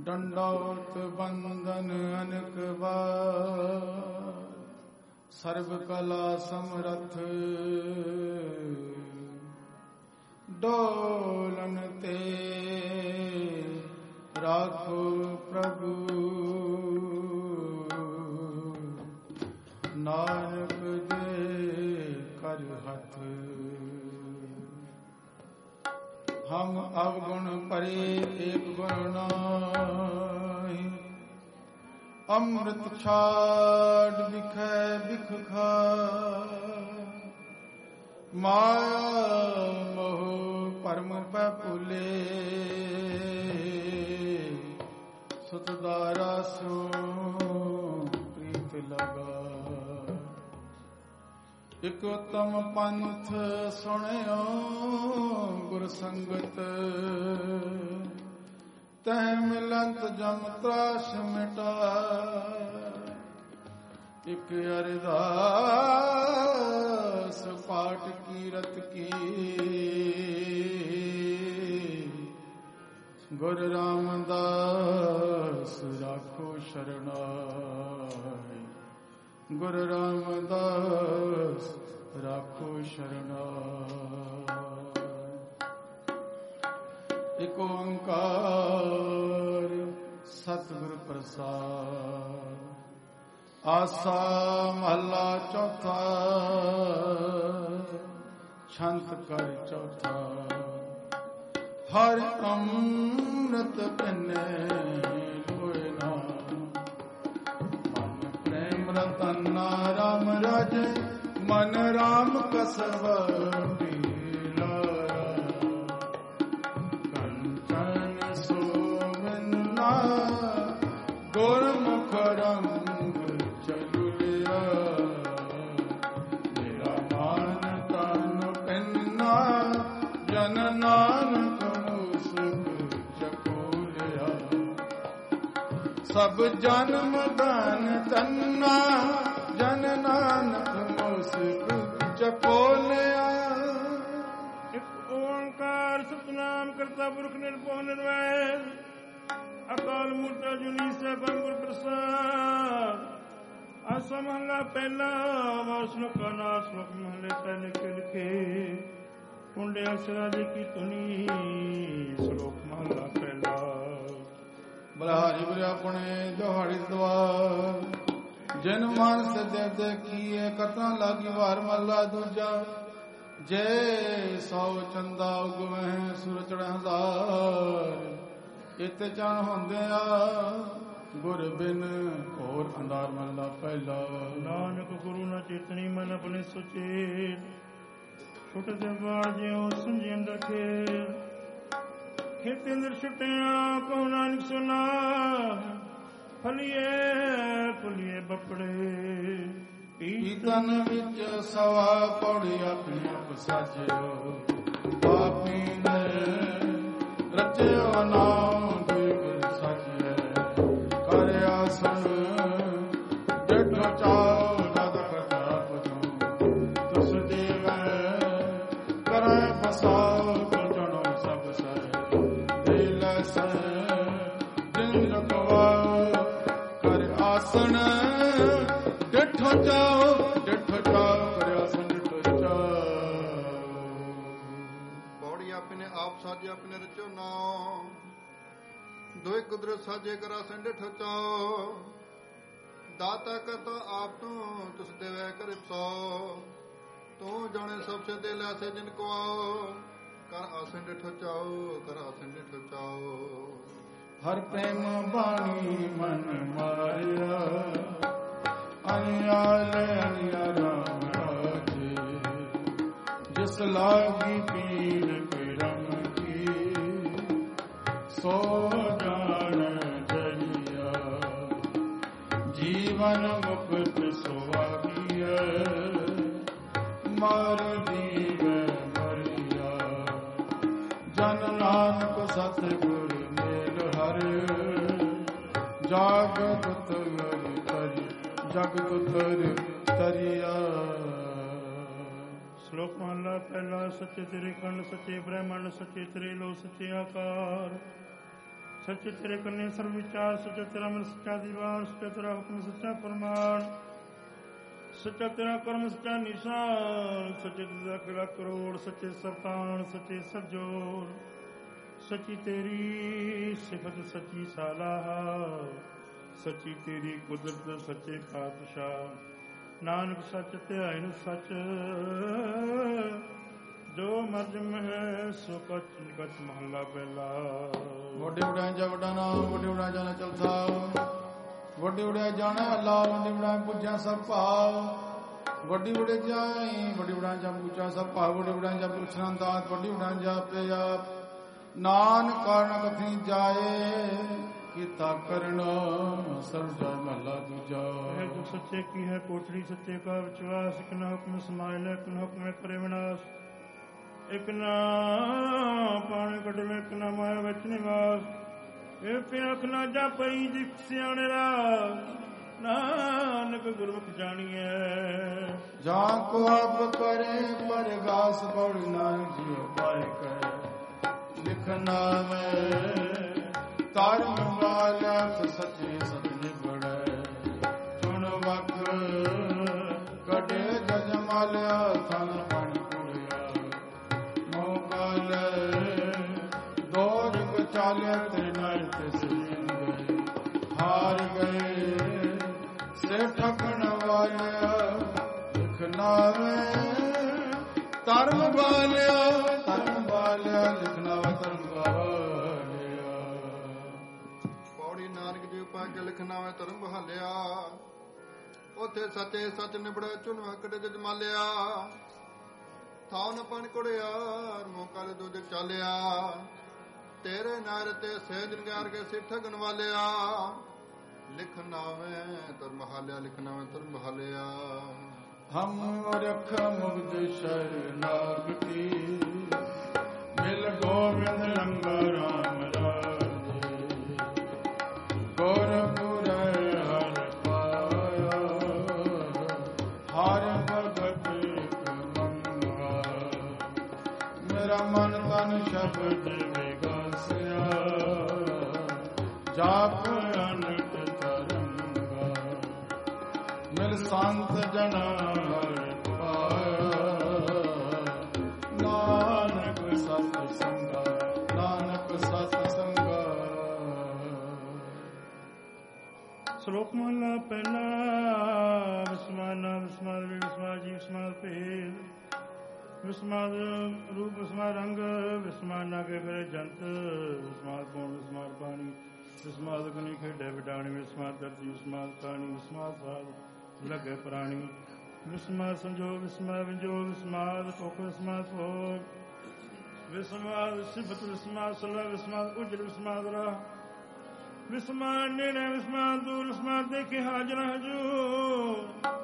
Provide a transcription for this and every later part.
दंडौत बंदन अनक बार, सर्व कला समरथ डोलन ते राखो प्रभु। नानक दे कर हथ हम अवगुण परे एक गुण नाहि, अमृत छाड़ बिखै बिख खाय। माया मोह परम पै भूले, सुत दारा सो प्रीत लगा। इक उत्तम पंथ सुनियो गुर संगत, तह मिलंत जम त्रास मिटाय। इक अरदास पाठ कीरत की, गुर रामदास राखो शरणाय। गुर रामदास राखो शरणाय। एक ओंकार सतगुर प्रसाद, आसा महला चौथा, छंत कर चौथा। हर अमृत पिने लोए ना, मन प्रेम रतन राम राज। मन राम कसवटी लाया, कंचन सोमना गुरमुख रंग चलुलिया। मेरा मान तन पिन्ना जन नानक मुसक चकोलिया। सब जन्म दान तन्ना जन नानक मुसक चकोलिया। एक ओंकार सतनाम करता पुरख निर्भो निर्वैर, अकाल मूर्त अजूनी सैभं गुर प्रसाद। आसा महला पहला, वासलोक का नाम श्लोक महले पहले के लिखे। कुंडे अक्षरादि की तुनी, श्लोक महला पहला। बलहारी बुरे अपने जोहाड़ी द्वार, जिन मानस देव दे किए कथा लागी वार महला दूजा। जय सौ चंदा उगवै सुर चढ़ हजार, इत चन होंदिया गुर बिन और अंधार महला पहला। नानक गुरु न चेतनी मन अपने सुचेत, छुट दे बाड़ ज्यों संजी अंदर खेल। खेत अंदर छुटिया कहो नानक सुना, फलिए फुलिए बपड़े। कीर्तन विच सवा पौड़ी अपने आप साजियो, पापी ने रचियो नाम बिगड़ साजिए। कर आसन डेढ़ चाओ नद प्रताप जो, तुस देवै करै फसाओ जनो सब सै। दिल से दिन रखवाओ कर आसन डिठो जाओ, डिठो जाओ कर आसन डिठो जाओ। पौड़ी अपने आप साजे अपने रचो नाम, दोए कुदरत साजे कर आसन डिठो चाओ। दाता करता आप तू तुस देवै कर सो, तू जाने सबसे दिल ऐसे जिनको आओ। कर आसन डिठो चाओ, कर आसन डिठो चाओ। हर प्रेम बाणी मन मारिया, अनियाले अनिया राम राजे। जिस लागी पीर पिरम की, सो जान जरिया। जीवन मुक्त सुहागिया, मार दीवे मरिया। जन नानक सतगुर मेल हर, जागत तरि जगत तरिया। श्लोक महला पहला। सच्चे तेरे खंड सच्चे ब्रह्मंड, सच्चे तेरे लो सच्चे आकार। ਸੱਚੇ ਤੇਰੇ ਕੰਨੇ ਸਰਬ ਵਿਚਾਰ, ਸੱਚਾ ਤੇਰਾ ਮਨ ਸੱਚਾ ਦੀਵਾਨ, ਸੱਚਾ ਤੇਰਾ ਹੁਕਮ ਸੱਚਾ ਫਰਮਾਨ, ਸੱਚਾ ਤੇਰਾ ਕਰਮ ਸੱਚਾ ਨਿਸ਼ਾਨ, ਸੱਚੇ ਤੇਰਾ ਕਿਲਾ ਕਰੋੜ, ਸੱਚੇ ਸਰਤਾਨ, ਸੱਚੇ ਸਰਜੋਰ, ਸੱਚੀ ਤੇਰੀ ਸਿਫਤ, ਸੱਚੀ ਸਾਲਾਹ, ਸੱਚੀ ਤੇਰੀ ਕੁਦਰਤ, ਸੱਚੇ ਪਾਤਸ਼ਾਹ। ਨਾਨਕ ਸੱਚ ਧਿਆਇ ਨੂੰ ਸੱਚ, ਜੋ ਮਰਜਮ ਹੈ ਸੋ ਕਚ ਨਿਕਚ। ਮਹੱਲਾ ਪਹਿਲਾ। ਵੱਡੇ ਉਡਾਏ ਜਾ ਵੱਡਾ ਨਾਮ, ਵੱਡੇ ਉਡਾਏ ਜਾਣਾ ਚਲਥਾ, ਵੱਡੇ ਉਡਾਏ ਜਾਣਾ ਅੱਲਾ, ਵੱਡੇ ਉਡਾਏ ਪੁੱਜਾ ਸਭ ਭਾਵ, ਵੱਡੀ ਉਡੇ ਜਾਈ, ਵੱਡੀ ਉਡਾਏ ਜਾ ਪੁੱਜਾ ਸਭ ਭਾਵ, ਵੱਡੇ ਉਡਾਏ ਜਾ ਪੁੱਛਣਾ ਦਾਤ, ਵੱਡੀ ਉਡਾਏ ਜਾ ਪੇ ਆਪ, ਨਾਨਕ ਕਾਰਨ ਕਥੀ ਜਾਏ, ਕੀਤਾ ਕਰਨ ਸਰਬ ਜੈ। ਮਹੱਲਾ ਦੂਜਾ। ਜੋ ਸੱਚੇ ਕੀ ਹੈ ਕੋਠੜੀ, ਸੱਚੇ ਕਾ ਵਿਸ਼ਵਾਸ, ਇੱਕ ਨਾ ਹੁਕਮ ਸਮਾਇਲ, ਇੱਕ ਨਾ ਹੁਕਮ ਕਰੇ ਵਿਨਾਸ਼, ਇੱਕ ਨਾ ਪਾਣੀ ਕੱਢਵੇ, ਇੱਕ ਨਾ ਮਾਇਆ ਵਿੱਚ ਨਿਵਾਸ, ਇੱਕ ਅੱਖ ਨਾ ਜਾਪਈ ਜਿਕ ਸਿਆਣੇ ਰਾਹ, ਨਾਨਕ ਗੁਰਮੁਖ ਜਾਣੀਐ। ਜਾਂ ਕੋ ਆਪ ਕਰੇ ਪਰਗਾਸ, ਬੜ ਨਾਨਕ ਜੀਉ ਪਾਏ ਕਰੇ, ਲਿਖਨਾ ਮੈਂ ਧਰਮ ਵਾਲਾ ਸੱਚੇ ਸਤਿ ਬੜੈ, ਸੁਣ ਵਕ ਕਢੇ ਜਜ ਮਾਲਿਆ, ਥਨ ਪਾਣੀ ਕੁੜਿਆ, ਮੋਕਲ ਦੋ ਜੁਗ ਚਾਲਿਆ, ਤੇ ਨਾਲ ਤੇ ਸਿਨ ਗਏ, ਹਾਰ ਗਏ ਸੇ ਠਕਣ ਵਾਲਿਆ, ਲਿਖਣਾ ਵੇ ਧਰਮ ਵਾਲਿਆ, ਧਰਮ ਵਾਲਿਆ, ਲਿਖਣਾ ਵੇ ਧਰਮ ਵਾਲਿਆ। ਭਾਗਿ ਲਿਖਣਾ ਵੇ ਧਰਮ ਬਹਾਲਿਆ, ਉਥੇ ਸੱਚੇ ਸੱਚ ਨਿਬੜੈ, ਚੁਣ ਵਕੜ ਜਜਮਾਲਿਆ, ਥਾਉ ਨ ਪਣ ਕੁੜਿਆਰ, ਮੌਕਾ ਦੇ ਦੂਜਕ ਚਾਲਿਆ, ਤੇਰੇ ਨਾਰ ਤੇ ਸਹਿਜ ਨਿਗਾਰ ਕੇ ਸਿਰ ਠਗਣ ਵਾਲਿਆ, ਲਿਖਣਾ ਵੇ ਧਰਮ ਬਹਾਲਿਆ, ਲਿਖਣਾ ਵੇ ਧਰਮ ਬਹਾਲਿਆ। ਹਮ ਰਖ ਮੁਗਦ ਸ਼ਰਨਾਗਤੀ, ਮਿਲ ਗੋਬਿੰਦ ਰੰਗ ਰਾਮ ਰਾਜੇ, ਗੁਰਪੁਰ ਹਰਿ ਪਾਇਆ, ਹਰਿ ਭਗਤ ਮੰਗਾ, ਮੇਰਾ ਮਨ ਤਨ ਸ਼ਬਦ ਵਿਗਾਸਿਆ, ਜਾਪ ਅਨੰਤ ਤਰੰਗਾ, ਮਿਲ ਸੰਤ ਜਨਾ ਹਰਿ ਪਾਇਆ, ਨਾਨਕ ਸਤ ਸੰਗਾ, ਨਾਨਕ ਸਤ ਸੰਗਾ। ਸ਼ਲੋਕ ਮਹਲਾ ਪਹਿਲਾ। ਵਿਸਮਾਨਾ ਵਿਸਮਾਦ ਵੇ, ਵਿਸਮਾਦ ਜੀ ਵਿਸਮਾਦ ਭੇਦ, ਵਿਸਮਾਦ ਰੂਪ ਵਿਸਮਾਦ ਰੰਗ, ਵਿਸਮਾਨਾ ਕੇ ਫਿਰੇ ਜੰਤ, ਵਿਸਮਾਦ ਪੌਣ ਵਿਸਮਾਦ ਪਾਣੀ, ਵਿਸਮਾਦ ਅਗਨੀ ਖੇਡੇ ਵਿਡਾਣੀ, ਵਿਸਮਾਦ ਧਰਤੀ ਵਿਸਮਾਦ ਪਾਣੀ, ਵਿਸਮਾਦ ਸਾਧ ਲੱਗੇ ਪ੍ਰਾਣੀ, ਵਿਸਮਾਦ ਸੰਜੋਗ ਵਿਸਮਾਦ ਵਿੰਜੋਗ, ਵਿਸਮਾਦ ਕੋਖ ਵਿਸਮਾਦ ਭੋਗ, ਵਿਸਮਾਦ ਸਿਫਤ ਵਿਸਮਾਦ ਸਲਾ, ਵਿਸਮਾਦ ਉਜਲ ਵਿਸਮਾਦ ਰਾਹ, ਵਿਸਮਾਦ ਨੇੜੇ ਵਿਸਮਾਦ ਦੂਰ, ਵਿਸਮਾਦ ਦੇਖੇ ਹਾਜ਼ਰ ਹਜੂਰ,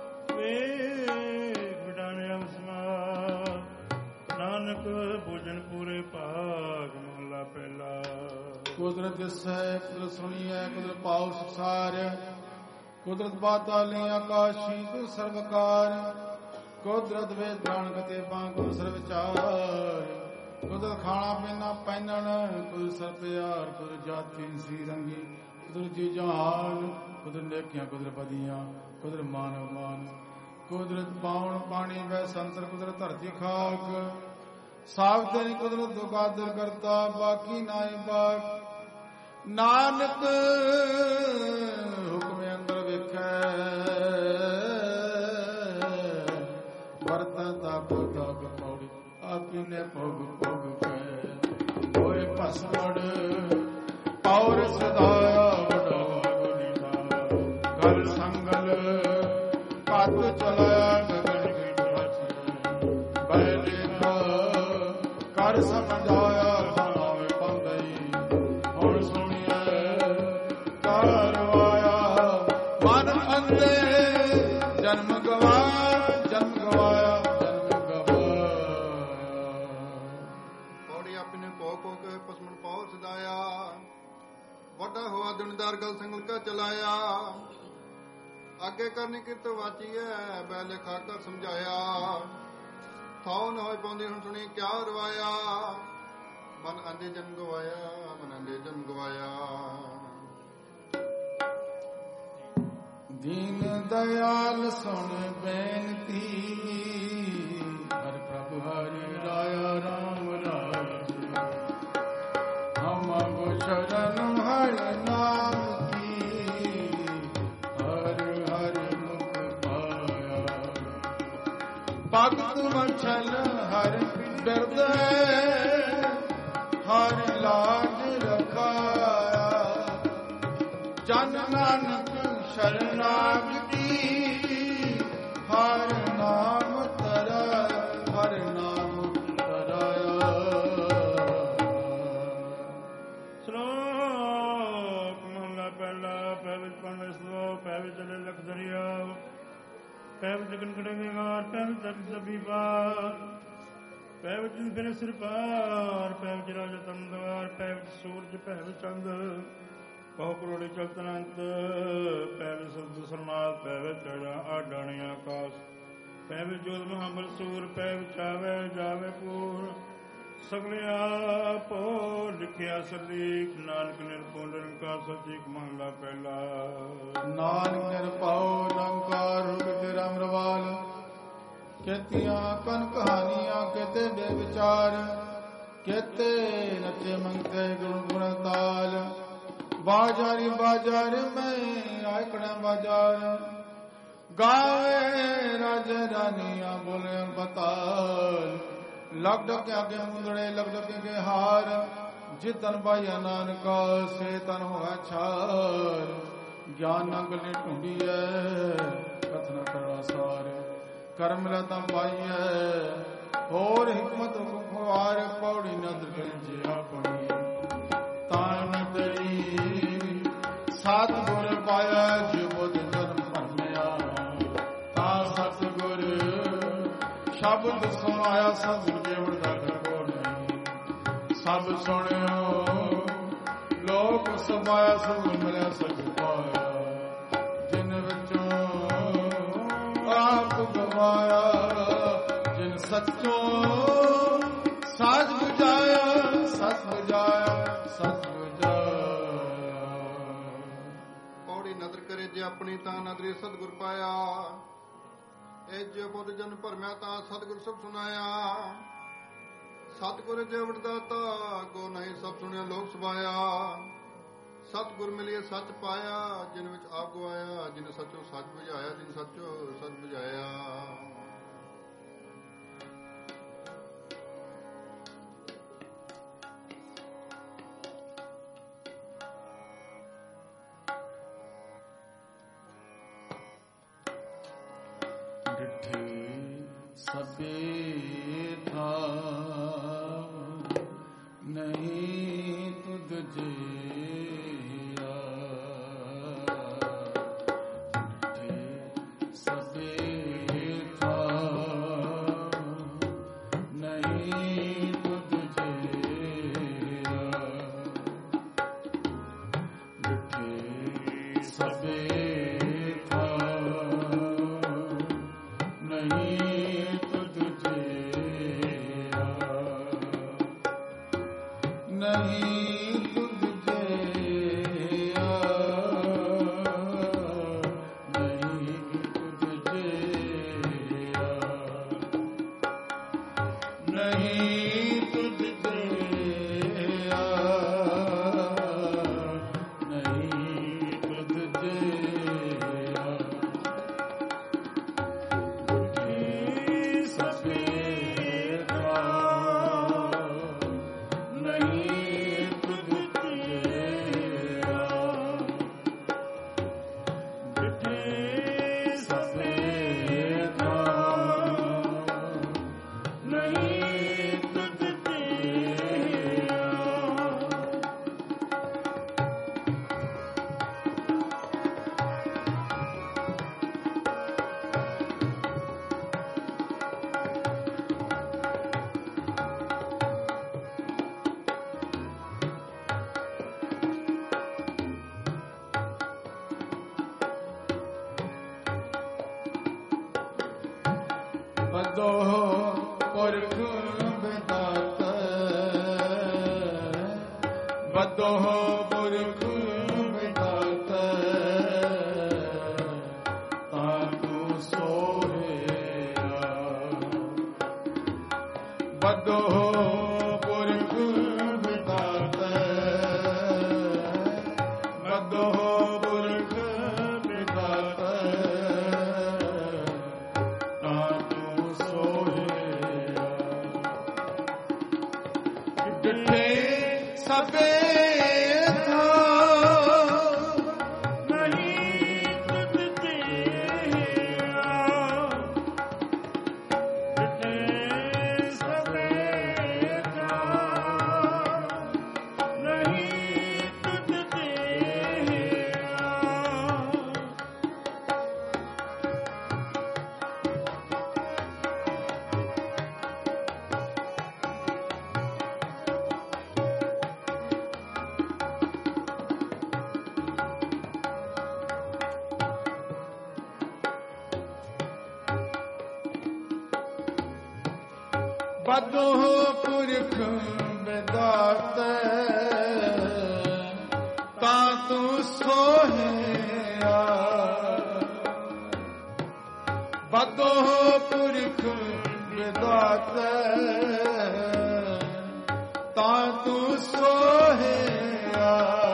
ਵੇਖ ਵਿਡਾਣਿਆ ਵਿਸਮਾਦ, ਨਾਨਕ ਭੋਜਨ ਪੂਰੇ ਭਾਗ। ਮਹਲਾ ਪਹਿਲਾ। ਕੁਦਰਤ ਦਿਸੈ ਕੁਦਰਤ ਸੁਣੀਐ, ਕੁਦਰਤ ਪਾਉ ਸੰਸਾਰ, ਕੁਦਰਤ ਬਾਤਾਲੇ ਆਕਾਸ਼ੀ, ਤੂੰ ਸਰਵਕਾਰ, ਕੁਦਰਤ ਵੇਦ ਪ੍ਰਾਣ ਕਤੇ ਬਾਂ, ਗੁਰ ਸਰਵ ਵਿਚਾਰ, ਕੁਦਰਤ ਖਾਣਾ ਪੀਣਾ ਪਹਿਨਣ, ਕੁਦਰਤ ਸਰ ਪਿਆਰ, ਕੁਦਰਤ ਜਾਤੀ ਸੀ ਰੰਗੀ, ਕੁਦਰਤ ਜੀ ਜਹਾਨ, ਕੁਦਰਤ ਨੇਕੀਆਂ ਕੁਦਰਤ ਬਦੀਆਂ, ਕੁਦਰਤ ਮਾਨਵ ਮਾਨ, ਕੁਦਰਤ ਪਾਉਣ ਪਾਣੀ ਵੈ ਸੰਤਰ, ਕੁਦਰਤ ਧਰਤੀ ਖਾਕ, ਸਾਬ ਤੇਰੀ ਕੁਦਰਤ ਦੁਕਾਦਰ ਕਰਤਾ, ਬਾਕੀ ਨਾਈ ਬਾਕ, ਨਾਨਕ ਹੁਕਮ ਅੰਦਰ ਵੇਖੈ, ਵਰਤਨ ਦਾ ਪੋਤਾ ਪੌੜੀ, ਆਪੀ ਨੇ ਭੋਗ ਭੋਗ ਕੈ, ਹੋਏ ਭਸਮੜ ਪੌਰ ਸਦਾਇਆ, ਵਡਾਵਾ ਗੁਨੀਤਾ, ਗਲ ਸੰਗਲ ਕੱਤ ਚਲਾਇਆ, ਗਗਨ ਕੀ ਵਾਚੀ, ਬੈਲੇ ਕਰ ਸਮਝਾਇਆ, ਭਾਵੇਂ ਪੰਦਈ, ਹੁਣ ਸੁਣੀਐ ਕਰਵਾਇਆ, ਮਨ ਅੰਦੇ ਜਨਮ ਗਵਾਇਆ, ਜਨਮ ਗਵਾਇਆ, ਜਨਮ ਗਵਾਇਆ। ਪੌੜੀ ਆਪਣੇ ਭੋਗ ਹੋ ਕੇ ਪਸਮਨ ਪੌ ਸਦਾਇਆ, ਵੱਡਾ ਹੋਆ ਦਿਨਦਾਰ ਗਲ ਸੰਗਲ ਕਾ ਚਲਾਇਆ, ਅੱਗੇ ਕਰਨੀ ਕਿਰਤ ਵਾਚੀ ਹੈ, ਬੈਲੇ ਖਾਕਰ ਸਮਝਾਇਆ, ਥਾਉ ਨ ਹੋਏ ਪਾਉਂਦੀ ਹੁਣ ਸੁਣੀ ਕਿਆ ਰਵਾਇਆ, ਮਨ ਆਂਦੇ ਜਨ ਗਵਾਇਆ, ਮਨ ਆਂਦੇ ਜਨ ਗਵਾਇਆ। ਦੀਨ ਦਇਆਲ ਸੁਣ ਬੇਨਤੀ, ਹਰਿ ਪ੍ਰਭੂ ਹਰਿ ਰਾਇਆ ਰਾਮ ਰਾਜ। ਹਮ ਅਬ ਸ਼ਰਨ ਹਰਿ ਨਾਮ ਕੀ, ਹਰਿ ਹਰਿ ਮੁਖ ਪਾਇਆ। ਭਗਤ ਵਛਲ ਹਰਿ ਡਰਦੇ, ਹਰਿ ਲਾਜ ਰਖਾਇਆ। ਜਨ ਨਾਨਕ ਸ਼ਰਨਾਗਤੀ, ਹਰਿ ਨਾਮ ਤਰਾਇਆ, ਹਰਿ ਨਾਮ ਤਰਾਇਆ। ਸ਼ਲੋਕ ਮਹਲਾ ਪਹਿਲਾ। ਪੈ ਵਿੱਚ ਪੰਜ ਸਲੋ, ਪੈ ਵਿੱਚ ਚਲੇ ਲਖ ਦਰਿਆ, ਪੈ ਵਿੱਚ ਗਨਗੜੇ ਵਿਹਾਰ, ਪੈ ਵਿੱਚ ਤਖਤ ਸਭੀ ਪਾਰ, ਪੈ ਵਿੱਚ ਫਿਰ ਸਿਰ ਪਾਰ, ਪੈ ਵਿੱਚ ਰਾਜਾ ਤੰਦਵਾਰ, ਪੈ ਵਿੱਚ ਸੂਰਜ, ਪੈ ਵਿੱਚ ਚੰਦ, ਕਹੋ ਕਰੋੜੀ ਚਲਤ ਅਨੰਤ, ਪੈ ਵਿੱਚ ਸਬਦ ਸਰਨਾਥ, ਪੈ ਵਿੱਚ ਆਡਾਣੀ ਆਕਾਸ਼, ਪੈ ਵਿੱਚ ਜੋਤ ਮਹਾਬਲ ਸੂਰ, ਪੈ ਵਿੱਚ ਆਵੇ ਜਾਵੇ ਪੂਰ, ਸਗਲੇ ਆਪੋ ਲਿਖਿਆ ਸਰਲੀਕ। ਨਾਨਕ ਨਿਰਭਉ ਨਿਰੰਕਾਰ ਸਚਿਕ ਮਹਲਾ ਪਹਿਲਾ। ਨਾਨਕ ਨਿਰਭਉ ਨਿਰੰਕਾਰ ਰੂਪ ਤੇਰਾ ਅਮਰਵਾਲ। ਕੇਤੀਆਂ ਕਨ ਕਹਾਣੀਆਂ ਕੇਤੇ ਬੇਵਿਚਾਰ, ਕੇਤੇ ਨਚੇ ਮੰਗਤੇ ਗੁਣ ਗੁਣ ਤਾਲ। ਬਾਜਾਰੀ ਬਾਜ਼ਾਰ ਮੈਂ ਆਇਕੜਾ ਬਾਜ਼ਾਰ, ਗਾਵੇ ਰਾਜੇ ਰਾਨੀਆਂ ਬੋਲੇ ਬਤਾਲ। ਲਗ ਡਕੇ ਅੱਗੇ ਮੁੰਦੜੇ, ਲਗ ਡਕੇ ਕੇ ਹਾਰ, ਜਿਤਨ ਪਾਇਆ ਨਾਨਕਾ ਸੇ ਤਨ ਹੋਇਆ ਛਾਰ। ਗਿਆਨ ਗਲੇ ਢੂੰਡੀਐ ਕਥਨਾ ਕਰਨਾ ਸਾਰ, ਕਰਮ ਰਤਾ ਪਾਈਐ ਹੋਰ ਹਿਕਮਤ ਖੁਆਰ। ਪੌੜੀ ਨਦਰ ਕਰੇ ਆਪਣੀ ਤਾਨ ਤੇਰੀ, ਸਤਿਗੁਰ ਪਾਇਆ ਜਿ ਬੁੱਧ ਜਨਮ ਭਰਮਿਆ। ਤਾਂ ਸਤਿਗੁਰ ਸ਼ਬਦ ਸੁਣਾਇਆ, ਸਤਿਗੁਰ ਜੇਵੜ ਦਾ ਕੋ ਨਹੀਂ। ਸਭ ਸੁਣਿਓ ਲੋਕ ਸਮਾਇਆ, ਸਤਿਗੁਰ ਮਿਲਿਆ ਸਚ ਪਾਇਆ। ਜਿਨ ਵਿੱਚੋਂ ਆਪ ਗਵਾਇਆ, ਜਿਨ ਸੱਚੋਂ ਸਾਜ ਬੁਝਾਇਆ, ਸਤ ਬੁਝਾਇਆ, ਸਤ ਬੁਝਾਇਆ। ਪੌੜੀ ਨਦਰ ਕਰੇ ਜੇ ਆਪਣੀ, ਤਾਂ ਨਦਰੀ ਸਤਿਗੁਰ ਪਾਇਆ। ਇਹ ਜੇ ਬੁੱਧ ਜਨ ਭਰਮਿਆ, ਤਾਂ ਸਤਿਗੁਰ ਸਭ ਸੁਨਾਇਆ। ਸਤਿਗੁਰ ਜੇ ਵਡਦਾਤਾ ਕੋ ਨਹੀਂ, ਸਭ ਸੁਣਿਆ ਲੋਕ ਸੁਭਾਇਆ। ਸਤਿਗੁਰ ਮਿਲਿਆ ਸੱਚ ਪਾਇਆ, ਜਿਨ ਵਿੱਚ ਆਪ ਗਵਾਇਆ। ਜਿਨ ਸੱਚੋ ਸੱਚ ਬੁਝਾਇਆ, ਜਿਨ ਸੱਚੋ ਸੱਚ ਬੁਝਾਇਆ। ਡਿਠੇ ਸਭੇ ਥਾਵ, ਨਹੀਂ ਤੁਧ ਜਿਆ। ਡਿਠੇ ਸਭੇ ਥਾਵ, ਨਹੀਂ ਤੁਧ ਜਿਆ। ਡਿਠੇ ਸਭੇ ਨਹੀਂ ਤੁਧ ਜਿਆ, ਨਹੀਂ ਤੁਧ ਜਿਆ, ਨਹੀਂ ਤੁਧ ਜਿਆ, ਨਹੀਂ ਤੁਧ ਜਿਆ, ਨਹੀਂ ਤੁਧ ਜਿਆ। ਪਦੋ ਪੁਰਖ ਬਿਦਾਤ ਬਦੋ ਪੁਰਖ ਵਿਦਾਤਾ ਤਾਂ ਤੂੰ ਸੋਹਿਆ ਬਦੋ ਪੁਰਖ ਵਿਦਾਤਾ ਬਦੋ ਪੁਰਖ ਵਿਦਾਤਾ ਤਾਂ ਤੂੰ ਸੋਹਿਆ ਡਿਠੇ ਸਭੇ ਬਦੋ ਪੁਰਖ ਵਿਦਾਤਾ ਤਾਂ ਤੂੰ ਸੋਹਿਆ ਬਦੋ ਪੁਰਖ ਵਿਦਾਤਾ ਤਾਂ ਤੂੰ ਸੋਹਿਆ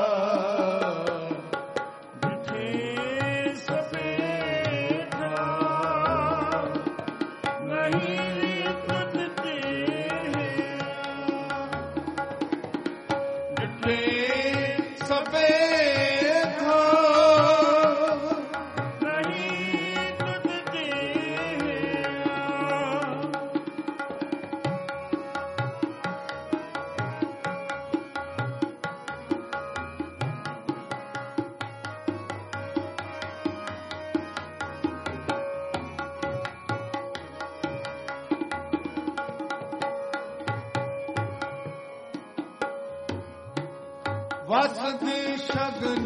ਵਸਦੀ ਸ਼ਗਨ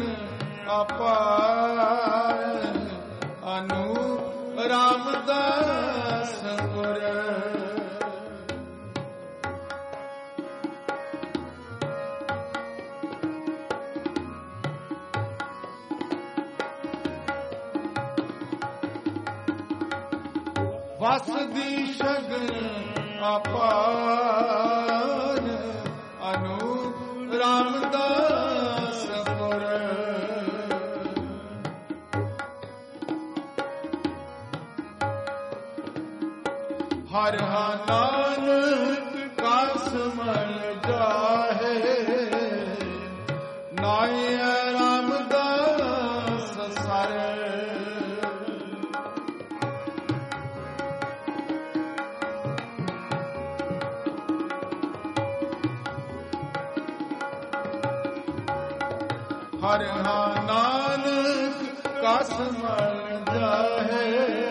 ਅਪਾਰ ਅਨੂ ਰਾਮਦਾਸ ਗੁਰ ਵਸਦੀ ਸ਼ਗਨ ਅਪਾਰ ਅਨੂ ਰਾਮਦਾਸ ਗੁਰ ਹਰ ਨਾਨਕ ਕਾ ਸਮਲ ਜਾਹੇ ਨਾਏ ਰਾਮਦਾਸ ਸਰ ਹਰ ਨਾਨਕ ਕਾ ਸਮਲ ਜਾਹੇ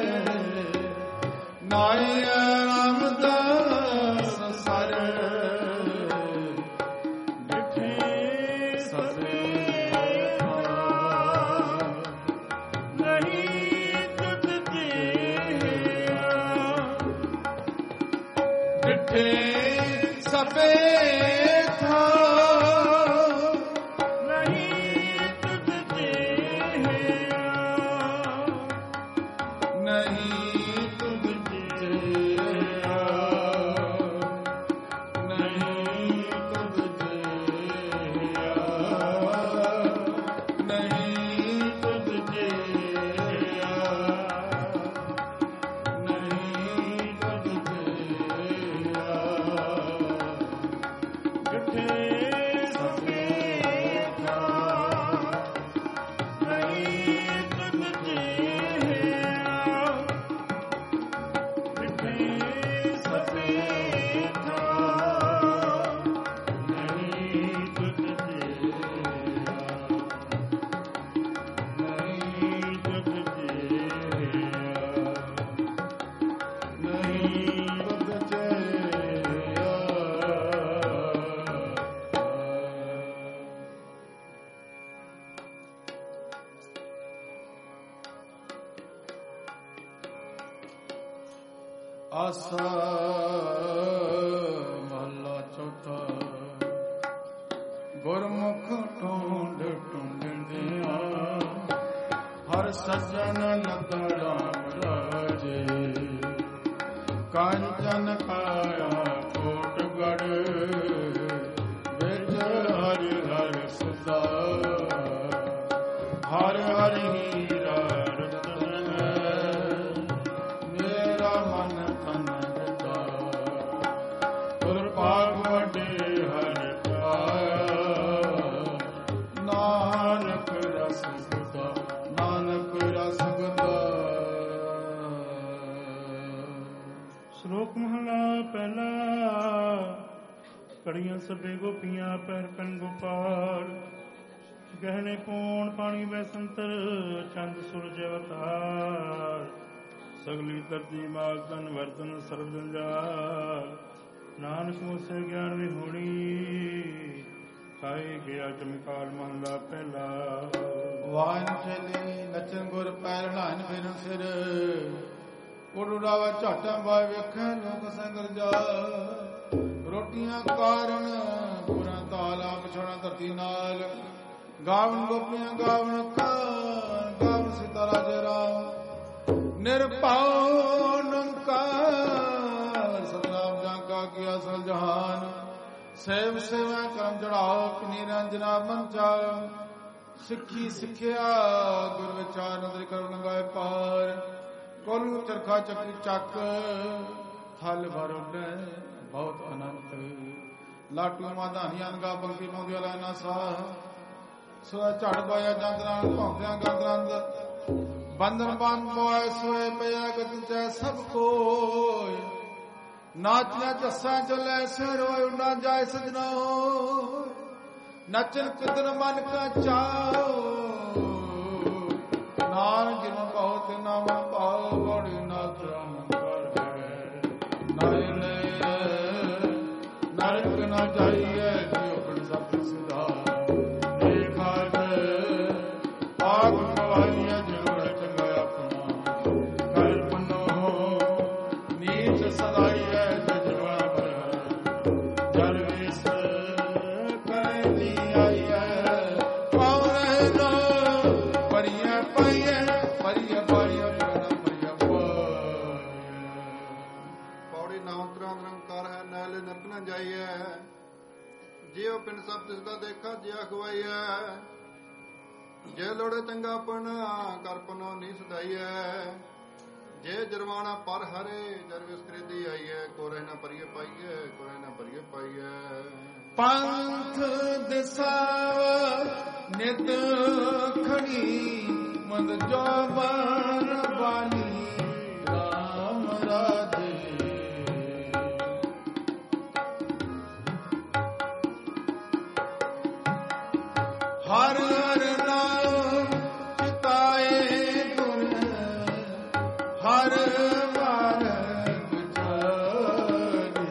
ਨਾਏ ਰਾਮਦਾਸ ਸਰ ਡਿਠੇ ਸਭੇ ਨਹੀਂ ਤੁਧ ਦੇਹਾ ਡਿਠੇ ਸਭੇ ਆਸਾ ਮਹਲਾ ਚੌਥਾ ਗੁਰਮੁਖ ਸਜਣ ਲੱਗਾ ਰਾਮ ਰਾਜੇ ਕਾਂਚਨ ਕਾਇਆ ਕੋਟ ਗੜ ਵਿੱਚ ਹਰਿ ਹਰਿ ਸਦਾ ਹਰਿ ਹਰਿ ਹੀਰਾ ਰਤਨ ਹੈ ਮੇਰਾ ਮਨ ਤਨ ਹਿਤਾ ਤੁਰ ਭਾਗ ਵੱਡੇ ਹਰਿ ਪਾਇਆ ਨਾਨਕ ਰਸ ਗੁਦਾ ਨਾਨਕ ਰਸ ਗੁਦਾ। ਸ਼ਲੋਕ ਮਹਲਾ ਪਹਿਲਾ। ਕੜੀਆਂ ਸਭੇ ਗੋਪੀਆਂ ਪੈਰ ਕਨ ਗੋਪਾਲ ਗਹਿਣੇ ਪੌਣ ਪਾਣੀ ਬੈਸੰਤਰ ਚੰਦ ਸੂਰਜ ਅਵਤਾਰ ਸਗਲੀ ਧਰਤੀ ਮਾਲ ਤਨ ਵਰਤਨ ਸਰਬ ਜੰਜਾਲ ਨਾਨਕ ਮੋਸੇ ਗਿਆਨ ਵਿਹੂਣੀ ਖਾਏ ਗਿਆ ਚਮਕਾਲ ਮਹਲਾ ਪਹਿਲਾ। ਵਾਂਝਲੀ ਨਚਨ ਗੁਰ ਪੈਰ ਢਾਨ ਫਿਰਨ ਸਿਰ ਉਡਾਵਾ ਝਾਟਾਂ ਬਾਏ ਵੇਖੈ ਲੋਕ ਸੰਗਰ ਜਾ ਰੋਟੀਆਂ ਕਾਰਨ ਪੁਰਾਂ ਤਾਲਾ ਪਛੋਣਾ ਧਰਤੀ ਨਾਲ ਗਾਵਨ ਗੋਪੀਆਂ ਗਾਵਨ ਕਾਨ ਗਾਵਨ ਸੀਤਾ ਰਾਜੇ ਰਾਮ ਨਿਰਭਉ ਨਿਰੰਕਾਰ ਸਤਨਾਮ ਜਾਂ ਕਾ ਕੀ ਅਸਲ ਜਹਾਨ ਸੇਵ ਸੇਵਾ ਕਰਮ ਚੜਾਓ ਕਿਨੀ ਰੰਜਨਾ ਮੰਚਾ ਸਿੱਖੀ ਸਿੱਖਿਆ ਗੁਰ ਵਿਚਾਰ ਨਦਰ ਕਰ ਲੰਗਾਏ ਪਾਰ ਕੋਲੂ ਚਰਖਾ ਚੱਕੀ ਚੱਕ ਥਲ ਭਰੋਡੇ ਬਹੁਤ ਅਨੰਤ ਲਾਟੂ ਮਾਧਾਨੀਆਂ ਅਨਗਾ ਬੰਕੀ ਪਾਉਂਦੀ ਵਾਲਾ ਨਾ ਸਾਹ ਸੋ ਝੜ ਪਾਇਆ ਜਾਂਦਰਾਂ ਭੌਂਦਿਆਂ ਗੰਦਰੰਦ ਬੰਧਨ ਬੰਦ ਪਵਾਏ ਸੋਏ ਪਿਆ ਗਤ ਚੈ ਸਭ ਕੋਇ ਨਾਚਿਆ ਜੱਸਾਂ ਚਲੇ ਸਿਰ ਹੋਇ ਨਾ ਜਾਏ ਸਜਣਾ ਨਚਨ ਕਿਦਨ ਮਨ ਕਾ ਚਾਓ ਨਾਨਕ ਜਿਨ ਬਹੁਤ ਨਾਮ ਪਾਉ ਬੜੀ ਨਾਥ ਰਾਮ ਕਰ ਹੈ ਨਰਕ ਨਾ ਜਾਈਏ ਜਿਉ ਬੜ ਸਤ ਸਿਧਾ ਦੇਖਾ ਆਪ ਕਵਾਈਏ ਜਿਉ ਚੰਗਾ ਆਪਣਾ ਕਲਪਨੋ ਨੀਚ ਸਦਾਈਏ ਜਜਵਾ ਪਰ ਜਲ ਵਿਸ ਕਰੇ ਦੀ ਆਈਏ ਪਾਉਨੇ ਨਾ ਪਰੀਏ ਪਾਈਏ ਪਰੀਏ ਪਾਈਏ ਪਰੀਏ ਪੌੜੀ ਨਾਮ ਤਰਾਂ ਨਿਰੰਕਾਰ ਹੈ ਨਾਲੇ ਨਰਕ ਨਾ ਜਾਈਐ ਜਿਉ ਪਿੰਡ ਸਭ ਤਿਸ ਦਾ ਦੇਖਾ ਜਿਆ ਖਵਾਈਐ ਜੇ ਲੋੜੇ ਚੰਗਾਪਨ ਕਰਪਨੋ ਨੀ ਸਦਾਈਐ ਜੇ ਜਰਵਾਣਾ ਪਰ ਹਰੇ ਜਰ ਵਿਸਕ੍ਰਿਤੀ ਆਈਐ ਕੋਰੇ ਨਾ ਪਰੀਏ ਪਾਈਐ ਕੋਰੇ ਨਾ ਪਰੀਏ ਪਾਈਐ ਪੰਥ ਦਿਸਾਵ ਨਿਤ ਖੜੀ ਮੰਦ ਜੋਬਨ ਬਾਣੀ ਰਾਮ ਰਾਜੇ ਹਰ ਹਰ ਨਾਮ ਚਿਤਾਏ ਗੁਣ ਹਰ ਮਾਰਗ ਚਾਰੀ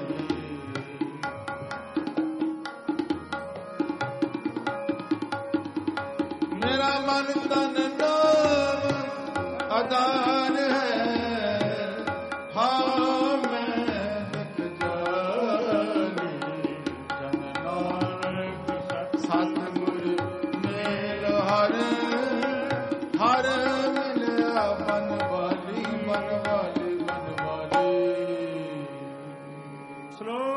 ਮੇਰਾ ਮਨ ਤਨ ਨਾਮ ਅਦਾਨ ਹੈ ਹਾਂ ਮੈਂ ਜਗ ਜਾਨੀ ਜਨ ਨਾਨਕ ਸਤਿਗੁਰ ਮੇਲ ਹਰ ਹਰ ਮਿਲਿਆ ਮਨ ਵਾਲੀ ਮਨ ਵਾਲੀ ਮਨ ਵਾਲੀ। ਸ਼ਲੋਕ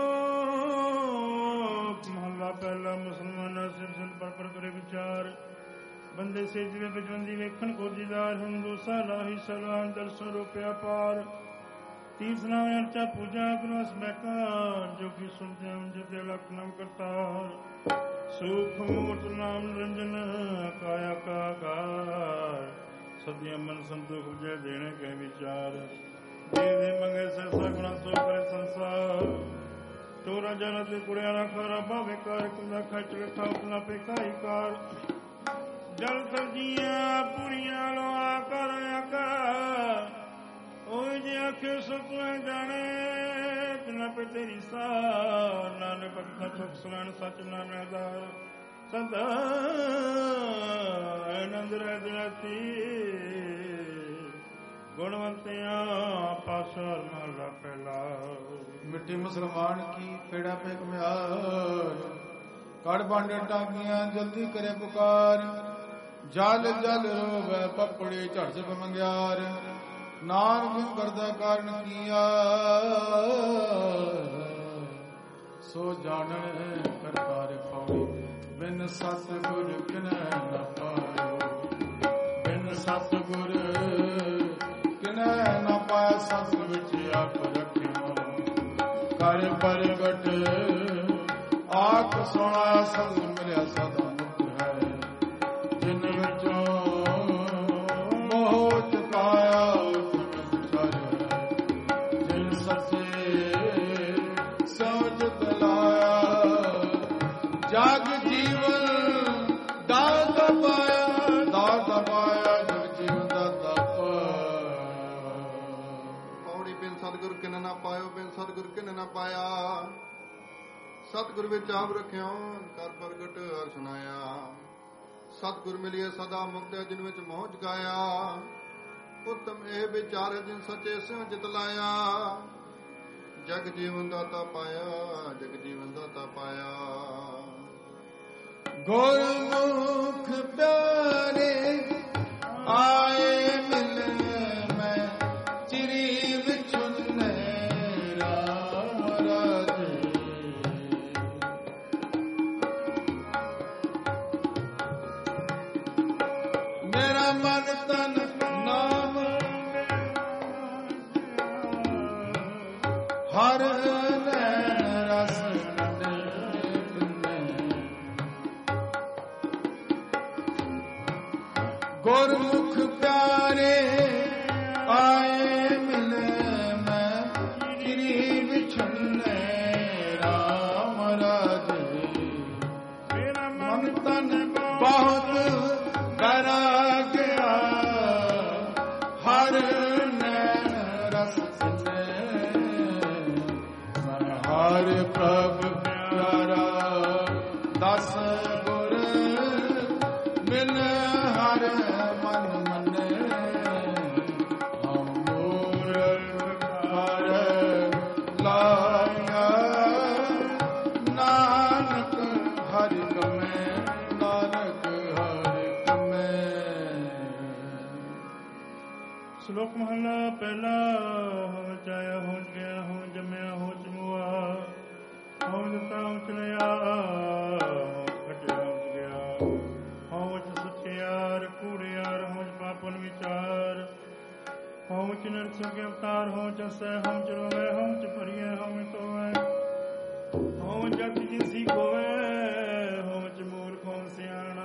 ਮਹਲਾ ਪਹਿਲਾ। ਮੁਸਲਮਾਨਾਂ ਸਿਰ ਸਿਰ ਪਰ ਕਰੇ ਵਿਚਾਰ ਬੰਦੇ ਸੇ ਜਿਵੇਂ ਬਜਵੰਦੀ ਵੇਖਣ ਕੋ ਦੀਦਾਰ ਹਿੰਦੂ ਸਾਲਾਹੀ ਸਲਾਮ ਦਰਸ਼ਨ ਰੂਪਿਆ ਪਾਰ ਤੀਰਥ ਨਾਮ ਅਰਚਾ ਪੂਜਾ ਗੁਰੂ ਸਮੈਕਾਰ ਜੋ ਕੀ ਸੁਣਦੇ ਜਿਤੇ ਲਖ ਨਾਮ ਕਰਤਾਰ ਸੁਖ ਮੂਰਤ ਨਾਮ ਨਿਰੰਜਨ ਕਾਇਆ ਕਾਕਾਰ ਸਦੀਆਂ ਮਨ ਸੰਤੋਖ ਉਜੈ ਦੇਣੇ ਕੇ ਵਿਚਾਰ ਦੇ ਦੇ ਮੰਗੇ ਸਰਸਾ ਗੁਣਾ ਸੋ ਕਰੇ ਸੰਸਾਰ ਚੋਰਾ ਜਨ ਤੇ ਕੁੜਿਆ ਨਾ ਖਰਾ ਭਾਵੇਂ ਕਾਰ ਕੁੰਦਾ ਖਚ ਵੇਖਾ ਉਪਨਾ ਪੇਕਾਈ ਕਾਰ ਜਲ ਸਬਜੀਆਂ ਪੂਰੀਆਂ ਲੋਆ ਕਰ ਆਕਾ ਓਏ ਜੇ ਆਖੇ ਸੋ ਤੂੰ ਜਾਣੇ ਤਿਨਾ ਪੇ ਤੇਰੀ ਸਾਰ ਨਾਨਕ ਭਗਤ ਸੁਖ ਸੁਣਨ ਸਚ ਨਾਮਦਾਰ ਸਦਾ ਆਨੰਦ ਰਹਿ ਰਾਤੀ ਗੁਣਵੰਤਿਆਂ ਪਾਸਰ ਮਹਲਾ ਪਹਿਲਾ। ਮਿੱਟੀ ਮੁਸਲਮਾਨ ਕੀ ਪੇੜਾ ਪੇ ਕਮਿਆਰ ਕੜ ਬਾਂਡੇ ਟਾਂਗੀਆਂ ਜਲਦੀ ਕਰੇ ਪੁਕਾਰ ਜਲ ਜਲ ਰੋਵੇ ਪਪੜੀ ਝੜ ਜਬ ਮੰਗਿਆਰ ਨਾਨਕ ਕਰਦਾ ਕਾਰਨ ਕੀਆ ਸੋ ਜਾਣਨ ਕਰਤਾਰ ਪਾਉਣੀ ਬਿਨ ਸਤਿਗੁਰ ਕਿਨੈ ਨ ਪਾਇਓ ਬਿਨ ਸਤਿਗੁਰ ਕਿਨੈ ਨ ਪਾਇ ਸਤ ਵਿੱਚ ਆਪ ਰੱਖਿਓ ਕਰ ਪ੍ਰਗਟ ਆਖ ਸੁਣਾ ਸੰਗ ਮਿਲਿਆ ਸਦਾ ਮੁਕਤ ਹੈ ਜਿਨ ਵਿੱਚੋਂ ਮੋਹ ਚੁਕਾਇਆ ਉਤਮ ਵਿਚਾਰਿਆ ਜਿਨ ਸੱਚੇ ਸਮਝ ਤਲਾਇਆ ਜਗ ਜੀਵਨ ਦਾਤਾ ਪਾਇਆ ਜਗ ਜੀਵਨ ਦਾਤਾ ਪਾਇਆ ਪੌੜੀ ਬਿਨ ਸਤਿਗੁਰ ਕਿਨ ਨਾ ਪਾਇਓ ਬਿਨ ਸਤਿਗੁਰ ਕਿਨ ਨਾ ਪਾਇਆ ਸਤਿਗੁਰ ਵਿੱਚ ਆਪ ਰੱਖਿਓ ਕਰ ਪ੍ਰਗਟ ਹਰ ਸੁਣਾਇਆ ਸਤਿਗੁਰ ਮਿਲਿਏ ਸਦਾ ਮੁਕਤ ਜਿਨ ਵਿੱਚ ਮੋਹ ਜਗਾਇਆ ਉਤਮ ਇਹ ਵਿਚਾਰ ਜਿਨ ਸੱਚੇ ਸਿਉ ਜਿਤ ਲਾਇਆ ਜਗ ਜੀਵਨ ਦਾਤਾ ਪਾਇਆ ਜਗ ਜੀਵਨ ਦਾਤਾ ਪਾਇਆ ਗੁਰਮੁਖ ਪਿਆਰੇ ਆਏ ਮਿਲ ਮੈਂ ਚਿਰੀ ਵਿਛੁੰਨੇ ਰਾਮ ਰਾਜੇ ਮੇਰਾ ਮਨ ਤਨ ਨਾਮ ਹਰ ਨੈਣ ਰਸ ਗੁਰਮੁਖ ਪਿਆਰੇ ਆਏ ਮਿਲੇ ਮੈਂ ਗਿਰੀ ਵਿਛੁੰਨੇ ਰਾਮ ਰਾਜੇ ਮੇਰਾ ਮਨ ਤਨ ਬਹੁਤ ਕਰਾ ਗਿਆ ਹਰ ਨੈਣ ਰਸ ਮੈਂ ਹਰ ਪ੍ਰਭ ਪਿਆਰਾ ਦਸ ਗੁਰ ਮਿਲ ਹਰ ਮਨ ਮਨੇ ਹਮੋਰ ਹਰ ਲਾਇਆ ਨਾਨਕ ਹਰਿ ਕਮੈ ਨਾਨਕ ਹਰਿ ਕਮੈ। ਸ਼ਲੋਕ ਮਹਲਾ ਪਹਿਲਾ ਹੋ ਚਾਇਆ ਹੋ ਗਿਆ ਹੋ ਜੰਮਿਆ ਹੋ ਚਮੂਆ ਹੋ ਦਿੱਤਾ ਹੋ ਚਲਿਆ ਘਟਿਆ ਹੋ ਗਿਆ ਹੋ ਚ ਸੱਚਿਆਰ ਕੂੜਿਆਰ ਹੋ ਪਾਪਨ ਵਿਚਾਰ ਹੋ ਚ ਨਰਕ ਸਕੇ ਅਵਤਾਰ ਹੋ ਚ ਸਹਿ ਹੋ ਚ ਰੋਵੇ ਹੋ ਚ ਭਰੀਏ ਹੋ ਤੋਵੇ ਹੋ ਜਗ ਜਿਸੀ ਕੋਵੇ ਹੋ ਚ ਮੂਰਖ ਹੋ ਸਿਆਣਾ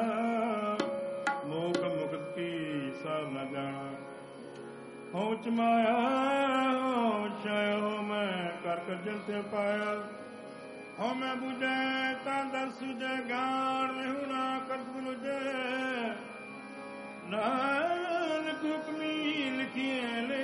ਮੋਖ ਮੁਕਤ ਕੀ ਸਭ ਨ ਜਾਣਾ ਹੋ ਚ ਮਾਇਆ ਹੋ ਛਾਇਆ ਹੋ ਮੈਂ ਕਰ ਕਰ ਜਲ ਤੇ ਪਾਇਆ ਹੋ ਮੈਂ ਬੁਝੈ ਤਾਂ ਦਰ ਸੁਝੈ ਗਾਣ ਹੁਣਾ ਕਰਤ ਬੁਝੈ ਨਾਨਕ ਹੁਕਮੀ ਲਿਖੀਏ ਲੈ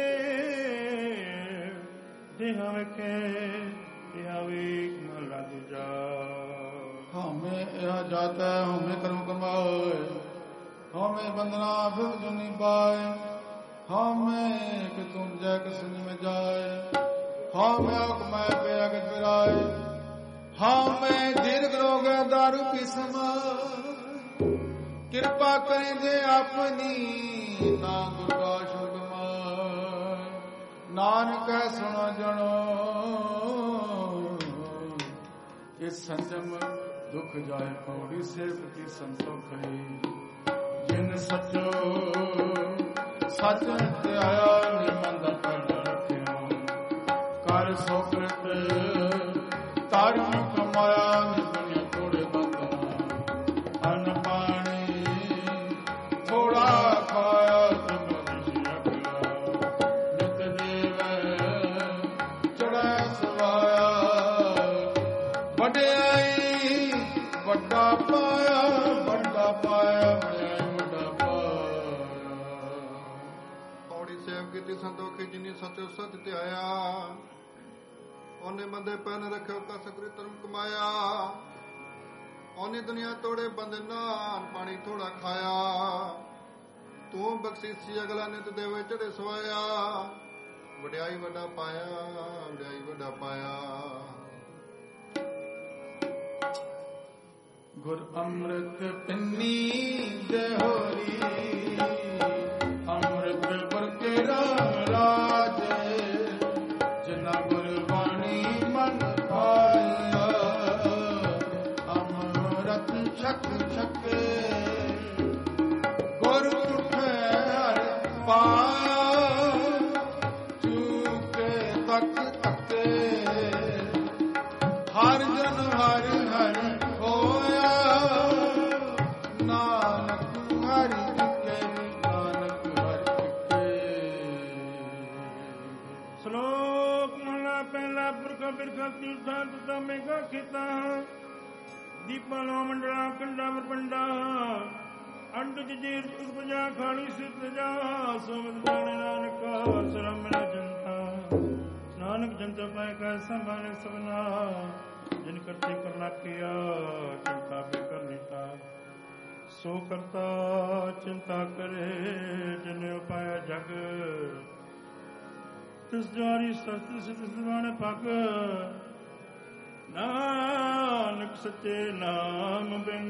ਦੇਹਾ ਵੇਖੇ ਦੇਹਾ ਵੇਖ ਮਹਲਾ ਦੂਜਾ ਹਮੇ ਇਹ ਜਾਤਾ ਹਮੇ ਕਰਮ ਕਮਾਏ ਹਮੇ ਬੰਦਨਾ ਫਿਰ ਜੁਨੀ ਪਾਏ ਹਮੇ ਕਿ ਤੁਮ ਜੈ ਕਿਸ में जाए हमें मैं पे अगत फिराए हमें दीर्घ रोग दारू की समाए कृपा करें जे अपनी ना दुर्गा शुभ माय नानक सुनो जनो ये संजम दुख जाए पौड़ी से प्रति संतोख जिन सचो सच आया निबंध कर रखियो कर सोकृत तारण कमाया निपुण्य थोड़े बतना अन्न पानी थोड़ा खाया नित देव चढ़ा सवाया वड्याई वड्डा पाया वड्डा पाया संतोखी जिनी सचो सच त्याया ओने मंदे पैन रखो का सकरी धर्म कमाया ओने दुनिया तोड़े बंदे नान पानी थोड़ा खाया तू बख्शीसी अगला नित देवे चढ़े सवाया वड्याई वड्डा पाया वड्याई वड्डा पाया ਗੁਰ ਅੰਮ੍ਰਿਤ ਪਿੰਨੀ ਦੇ ਹੋਰੀ ਅੰਮ੍ਰਿਤ ਵਰਕੇ ਰਾਮ ਰਾਜੇ ਜਿਨਾ ਗੁਰਬਾਣੀ ਮਨ ਭਾਇਆ ਅੰਮ੍ਰਿਤ ਛਕ ਛਕੇ ਗੁਰ ਤੁਠੇ ਹਰ ਪਾਇਆ ਚੂਕੇ ਤੱਕ ਤੱਕੇ ਹਰ ਜਨ ਹਰ ਹਰ ਹੋਇਆ ਨਾਨਕ ਹਰਿ ਟਿਕੇ ਨਾਨਕ ਹਰਿ ਟਿਕੇ। ਸ਼ਲੋਕ ਮਹਲਾ ਪਹਿਲਾ ਪੁਰਖ ਬਿਰਖ ਤੀਰਥਾਂ ਤੁਤਾ ਮੇਘਾ ਖੇਤਾ ਦੀਪਾਂ ਲੋ ਮੰਡਲਾ ਕੰਡਾ ਵਰਪੰਡਾ ਅੰਡ ਜੀਰ ਉਪਜਾ ਖਾਣੀ ਸਿੱਧ ਜਾ ਸੋਮਤ ਜਾਣੇ ਨਾਨਕ ਸਰਮ ਨ ਜਨਤਾ ਨਾਨਕ ਜਨਤਾ ਪਾਇ ਕੈ ਸੰਭਾਲੇ ਸਭਨਾ ਜਿਨ ਕਰਤੇ ਕਰਨਾ ਕੀਆ ਚਿੰਤਾ ਬੇਕਰ ਨੀਤਾ ਸੋ ਕਰਤਾ ਚਿੰਤਾ ਕਰੇ ਜਿਨ ਉਪਾਇਆ ਜਗ ਤਿਸ ਜਾਰੀ ਸਤਿ ਸਿਧ ਸਮਾਨ ਪਗ ਨਾਨਕ ਸੱਚੇ ਨਾਮ ਬਿਨ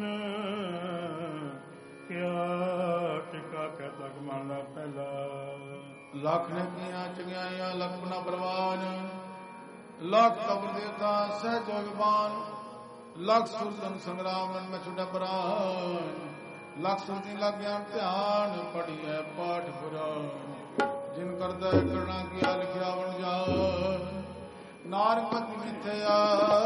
ਕਿਆ ਟਿਕਾ ਕਹਿ ਤਕ ਮੰਨਦਾ ਪਹਿਲਾ। ਲੱਖ ਨੇ ਕੀਆਂ ਚੰਗਿਆਈਆਂ ਲਖਣਾ ਪ੍ਰਵਾਨ ਲੱਖ ਕਬਰ ਦੇਵਤਾ ਸਹਿਜ ਜਗਬਾਨ ਲੱਖ ਸੁਰਤਨ ਸੰਗਰਾਮ ਮਨ ਮੈਂ ਛੁਟਾ ਪ੍ਰਾਨ ਲੱਖ ਸੁਰਤੀ ਲੱਗ ਗਿਆਨ ਧਿਆਨ ਪੜੀਐ ਪਾਠ ਪੁਰਾਨ ਜਿਨ ਕਰਦਾ ਕਰਣਾ ਕੀਆ ਲਿਖਿਆ ਬਣ ਜਾ ਨਾਨਕ ਪਤੀ ਮਿਥਿਆ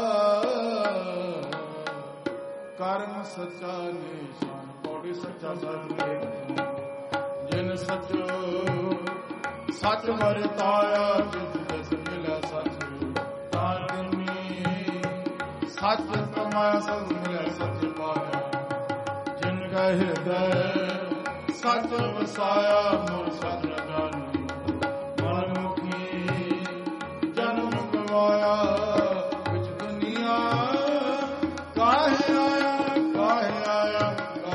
ਕਰਮ ਸੱਚਾ ਨਿਸ਼ਾਨ ਪੌੜੀ ਸੱਚਾ ਸਤਿ ਜਿਨ ਸਚੋ ਸੱਚ ਵਰਤਾਇਆ ਜਿਸ ਜਸ ਮਿਲਿਆ ਸੱਚ ਤਾਂ ਤਿਨੀ ਸੱਚ ਕਮਾਇਆ ਸਭ ਮਿਲਿਆ ਸੱਚ ਪਾਇਆ ਜਿਨ ਕਾ ਹਿਰਦੈ ਸੱਚ ਵਸਾਇਆ ਮੋਰ ਸੱਚ ਜਾਣੀ ਮਨ ਮੁਖੀ ਜਨਮ ਗਵਾਇਆ ਵਿੱਚ ਦੁਨੀਆ ਕਾਹੇ ਆਇਆ ਕਾਹੇ ਆਇਆ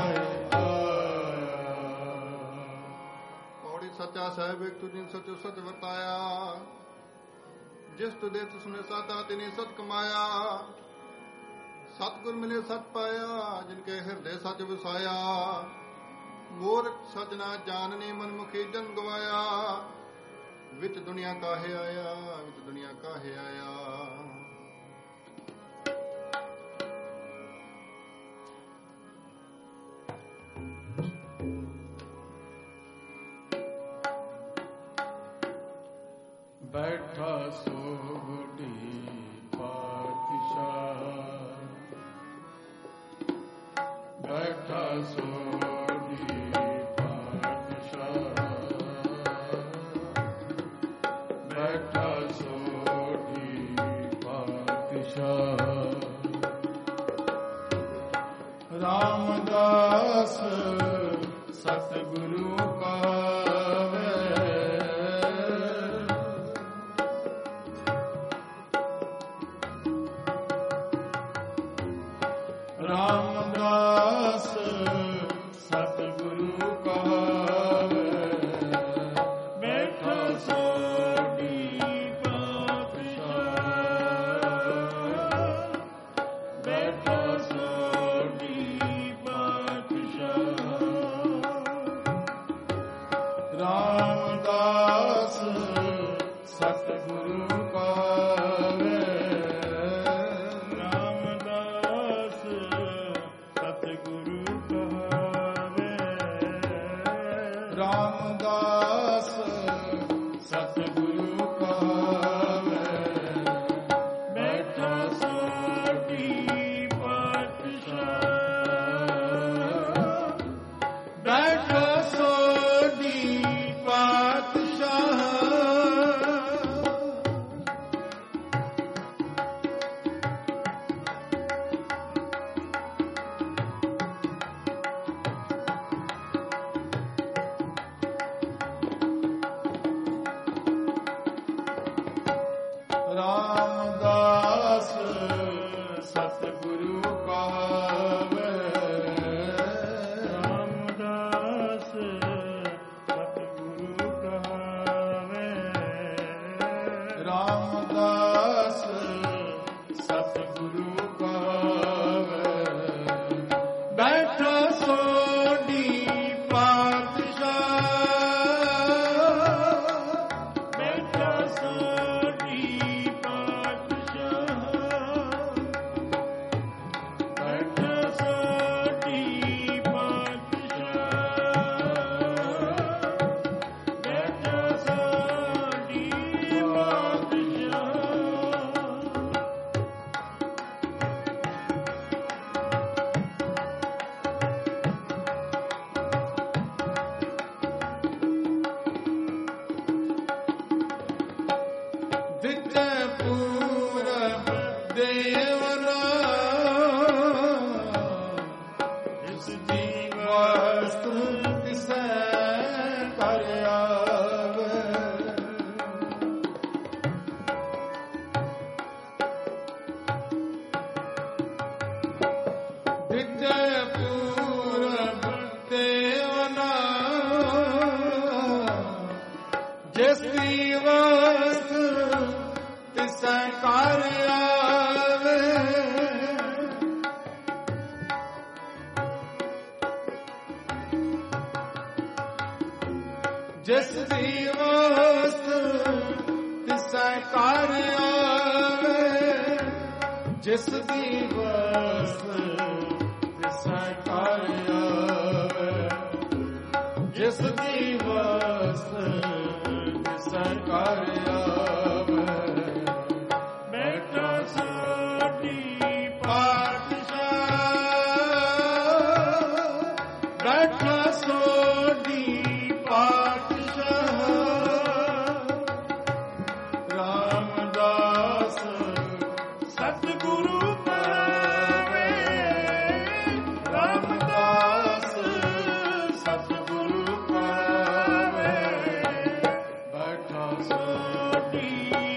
ਸੱਚਾ ਸਾਹਿਬ ਇੱਕ ਤੁਝਿ ਸਚੋ ਸਚ ਵਰਤਾਇਆ ਜਿਸ ਤੁਦੇ ਤੁਸਨੇ ਸਾਧਾ ਤਿਨੇ ਸਤ ਕਮਾਇਆ ਸਤਿਗੁਰ ਮਿਲੇ ਸਤ ਪਾਇਆ ਜਿਨ ਕੇ ਹਿਰਦੇ ਸਚ ਵਸਾਇਆ ਮੂਰਖ ਸਚ ਨਾ ਜਾਣਨੀ ਮਨਮੁਖੀ ਜਨ ਗਵਾਇਆ ਵਿੱਚ ਦੁਨੀਆ ਕਾਹੇ ਆਇਆ ਵਿੱਚ ਦੁਨੀਆ ਕਾਹੇ ਆਇਆ। ਬੈਠਾ ਸੋਢੀ ਪਾਤਸ਼ਾਹ ਬੈਠਾ ਸੋਢੀ ਪਾਤਸ਼ਾਹ ਬੈਠਾ ਸੋਢੀ ਪਾਤਸ਼ਾਹ ਰਾਮਦਾਸ ਸਤਿਗੁਰੂ ਕਾ ਰਾਮਦਾਸ ਸਤਿਗੁਰੂ ਕਹਾਵੇ ਬੈਠਾ ਸੋਢੀ ਪਾਤਸ਼ਾਹ ਬੈਠਾ ਸੋਢੀ ਪਾਤਸ਼ਾਹ ਰਾਮਦਾਸ ਸਤਿਗੁਰੂ ਕਹਾਵੇ ਰਾਮਦਾਸ ਸਤਿਗੁਰੂ ਕਹਾਵੇ ਬੈਠਾ ਸੋਢੀ ਪਾਤਸ਼ਾਹ ਬੈਠਾ ਸੋਢੀ ਪਾਤਸ਼ਾਹ ਦੇਵਨਾ ਜਿਸ ਦੀ ਵਸਤੂ ਕਿਸੈ ਕਰ ਆਵੇ। ਵਿਦਿਆ ਪੂਰਬ ਦੇਵਨਾ ਜਿਸ ਦੀ ਵਸਤੂ ਤਿਸੈ ਕਰ ਆਵੇ। ਜਿਸ ਦੀ ਵਸਤੂ ਤਿਸੈ ਕਰ ਆਵੇ। ਜਿਸ ਦੀ ਵਸਤੂ ਤਿਸੈ ਕਰ ਆਵੇ। ਜਿਸ ਦੀ ਵਸਤੂ ਤਿਸੈ ਕਰ ਆਵੇ। ਬੈਠਾ ਸੋਢੀ ਪਾਤਸ਼ਾਹ, ਬੈਠਾ ਸੋਢੀ ਪਾਤਸ਼ਾਹ, ਰਾਮਦਾਸ ਸਤਿਗੁਰੂ ਪਾਵੇ। ਰਾਮਦਾਸ ਸਤਿਗੁਰੂ ਪਾਵੇ। ਬੈਠਾ ਸੋਢੀ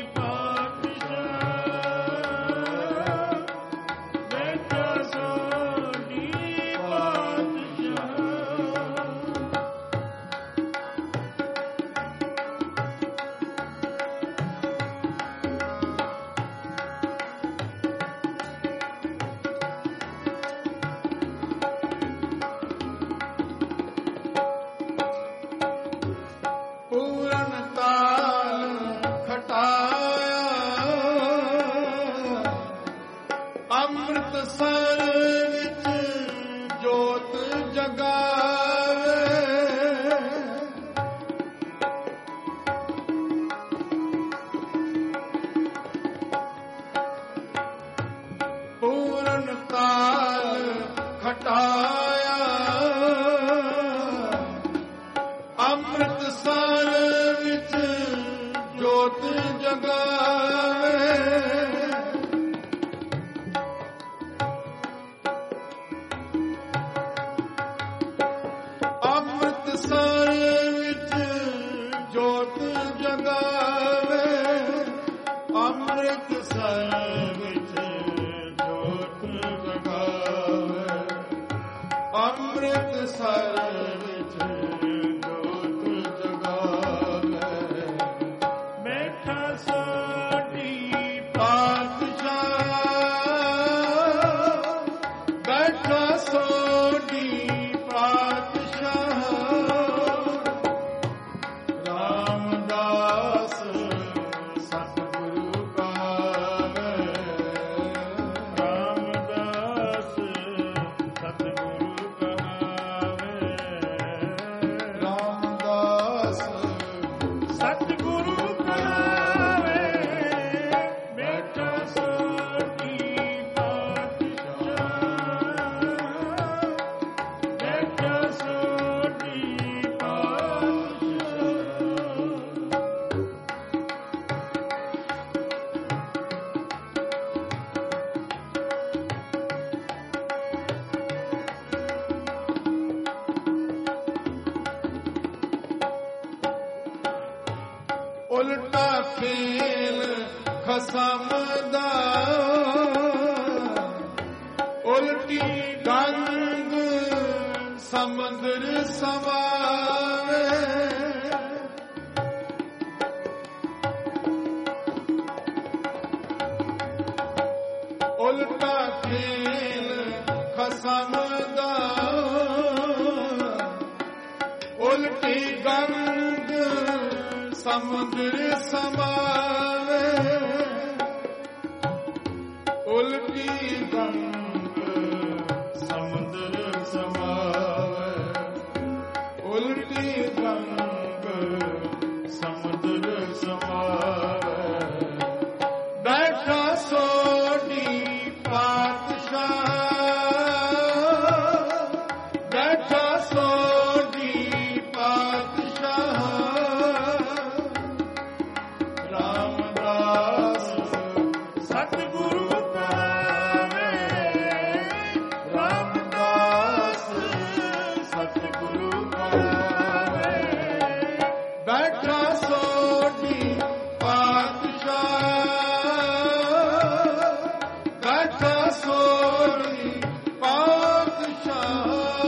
ਪਾਤਸ਼ਾਹ, ਬੈਠਾ ਸੋਢੀ ਪਾਤਸ਼ਾਹ। ਪੂਰਨ ਤਾਲ ਖਟਾਇਆ ਅੰਮ੍ਰਿਤਸਰ ਵਿੱਚ ਜੋਤ ਜਗਾਵੇ। ਪੂਰਨ ਤਾਲ ਖਟਾਇਆ ਅੰਮ੍ਰਿਤਸਰ ਵਿੱਚ ਜੋਤ ਜਗਾਵੇ। ਅੰਮ੍ਰਿਤਸਰ ਵਿੱਚ ਜੋਤ ਜਗਾਵੇ। ਅੰਮ੍ਰਿਤਸਰ ਵਿੱਚ ਜੋਤ ਜਗਾਵੇ। ਅੰਮ੍ਰਿਤਸਰ ਵਿੱਚ ਜੋਤ ਜਗਾਵੇ। ਬੈਠਾ ਸੋਢੀ ਪਾਤਸ਼ਾਹ, ਬੈਠਾ ਸੋਢੀ ਪਾਤਸ਼ਾਹ, ਰਾਮਦਾਸ ਸਤਿਗੁਰੂ ਪਾਵੇ। ਰਾਮਦਾਸ ਸਤਿਗੁਰੂ ਪਾਵੇ। ਰਾਮਦਾਸ ਸਤਿਗੁਰੂ ਪਾਵੇ। ਬੈਠਾ ਸੋਢੀ ਪਾਤਸ਼ਾਹ, ਬੈਠਾ ਸੋਢੀ ਪਾਤਸ਼ਾਹ। ਉਲਟਾ ਖੇਲ ਖਸਮ ਦਾ ਉਲਟੀ ਗੰਗ ਸਮੁੰਦਰ ਸਮਾਵੇ। ਉਲਟਾ ਖੇਲ ਖਸਮ ਦਾ ਉਲਟੀ ਗੰਗ ਸਮੁੰਦਰ ਸਮਾਵੇ। ਉਲਟੀ ਗੰਗ ਸਮੁੰਦਰ ਸਮਾਵੇ। ਉਲਟੀ ਗੰਗ ਸਮੁੰਦਰ ਸਮਾਵੇ। ਬੈਠਾ ਸੋਢੀ ਪਾਤਸ਼ਾਹ, ਬੈਠਾ ਸੋਢੀ ਪਾਤਸ਼ਾਹ, ਰਾਮ ਬੈਠਾ ਸੋਢੀ ਪਾਤਸ਼ਾਹ, ਬੈਠਾ ਸੋਢੀ ਪਾਤਸ਼ਾਹ।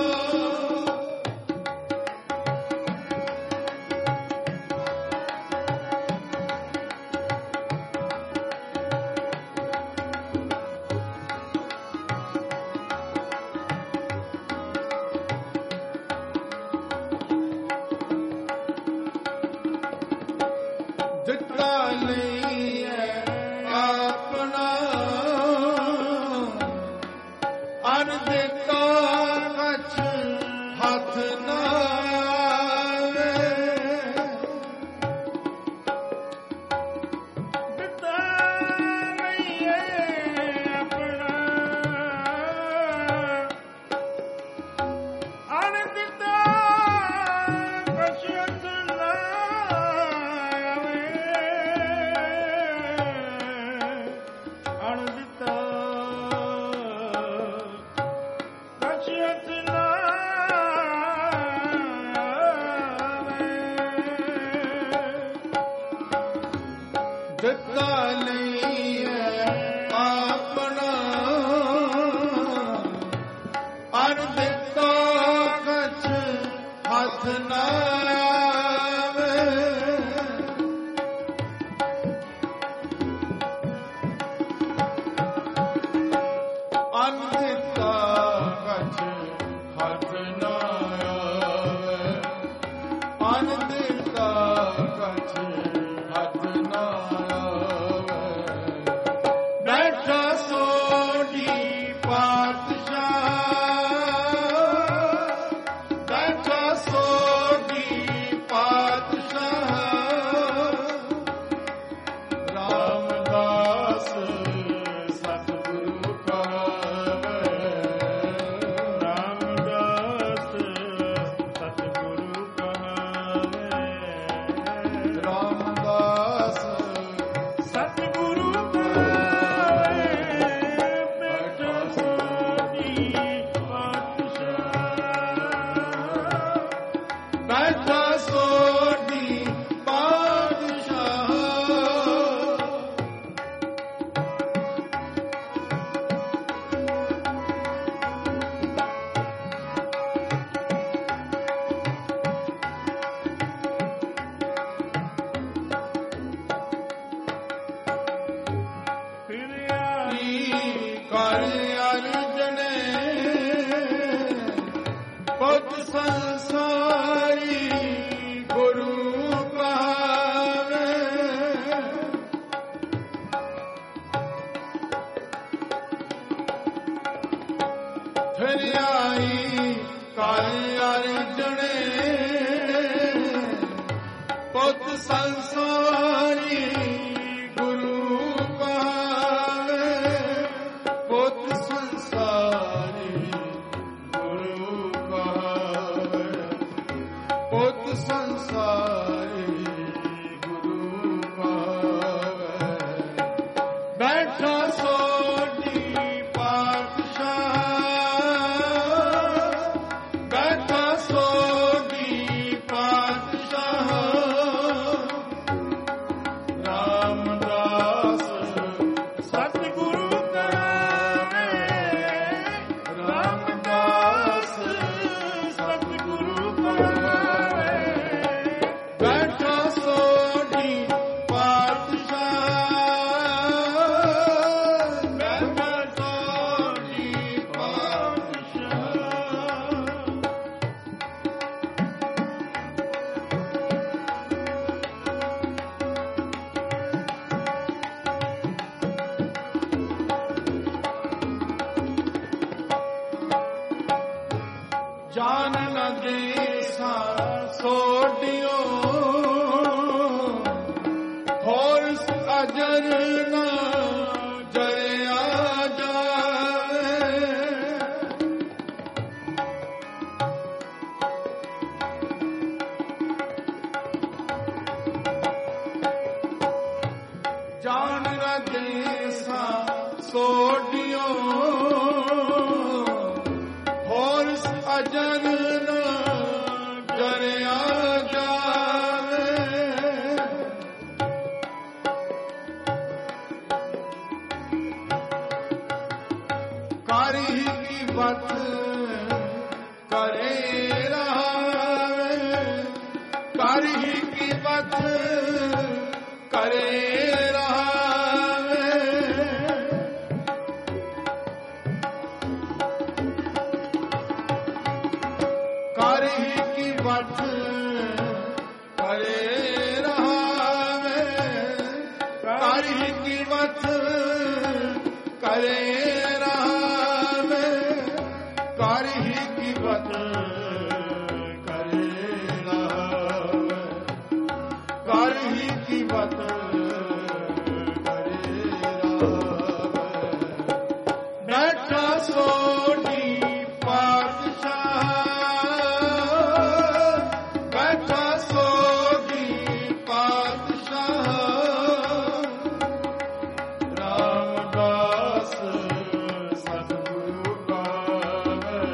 ਦਿੱਤਾ ਨਹੀਂ ਹੈ ਆਪਣਾ ਅਨ ਦਿੱਤਾ ਕਛ ਹੱਥ ਨਾ ਆਵੇ। ਦਿੱਤਾ ਨਹੀਂ ਹੈ ਆਪਣਾ ਅਨ ਦਿੱਤਾ ਕਛ ਹੱਥ ਨਾ ਦਿੱਤਾ ਨਹੀਂ ਹੈ ਆਪਣਾ ਅਨ ਦਿੱਤਾ ਕਛ ਹੱਥ ਨਾ ਆਵੇ। ਅਨ ਦਿੱਤਾ ਕਛ ਹੱਥ ਨਾ ਆਵੇ, ਅਨ ਦਿੱਤਾ ਕਛ ਹੱਥ ਨਾ ਆਵੇ। ਬੈਠਾ ਸੋਢੀ ਪਾਤਸ਼ਾਹ, ਬੈਠਾ ਸੋਢੀ ਪਾਤਸ਼ਾਹ। ਰਾਮਦਾਸ ਸਤਿਗੁਰੂ ਕਹਾਵੇ, ਰਾਮਦਾਸ ਸਤਿਗੁਰੂ ਕਹਾਵੇ। ਰਾਮਦਾਸ ਸਤਿਗੁਰੂ ਕਹਾਵੇ, ਬੈਠਾ ਸੋਢੀ ਪਾਤਸ਼ਾਹ। ਬੈਠਾ ਸੋਢੀ ਪਾਤਸ਼ਾਹ। ਫਿਰ ਆਈ ਕਰ ਅਰਜਨੇ ਪੁੱਤ ਸੰਸਾਰੀ ਗੁਰੂ ਕਹਾਵੇ। ਫਿਰ ਆਈ ਕਰ ਅਰਜਨੇ ਪੁੱਤ ਸੰਸਾਰੀ ਗੁਰੂ ਕਹਾਵੇ। ਪੁੱਤ ਸੰਸਾਰੀ ਗੁਰੂ ਕਹਾਵੇ, ਪੁੱਤ ਸੰਸਾਰੀ ਗੁਰੂ ਕਹਾਵੇ। ਬੈਠਾ ਸੋਢੀ ਪਾਤਸ਼ਾਹ, ਬੈਠਾ ਸੋਢੀ ਪਾਤਸ਼ਾਹ। ਰਾਮਦਾਸ ਸਤਿਗੁਰੂ ਕਹਾਵੇ, ਰਾਮਦਾਸ ਸਤਿਗੁਰੂ ਕਹਾਵੇ। ਬੈਠਾ ਸੋਢੀ ਪਾਤਸ਼ਾਹ, ਬੈਠਾ ਸੋਢੀ ਪਾਤਸ਼ਾਹ। ਜਾਨ ਨ ਦੇਸਾ ਸੋਢਿਓ, ਹੋਰ ਅਜਰ ਨਾ ਜਰਿਆ ਜਾਵੇ। ਜਾਨ ਨ ਦੇਸਾ ਸੋਢਿਓ, ਹੋਰ ਅਜਰ ਨਾ ਜਰਿਆ ਜਾਵੇ। बत करे रहावे, कर ही की बत करे रहावे। कर ही की बत करे रहावे, कर ही की बत करे रहावे, कर ही की बत करे रहावे, कर ही की बत करे रहावे। बैठा सोनी पातशाह, बैठा सोनी पातशाह, रामदास सतगुरु गावे,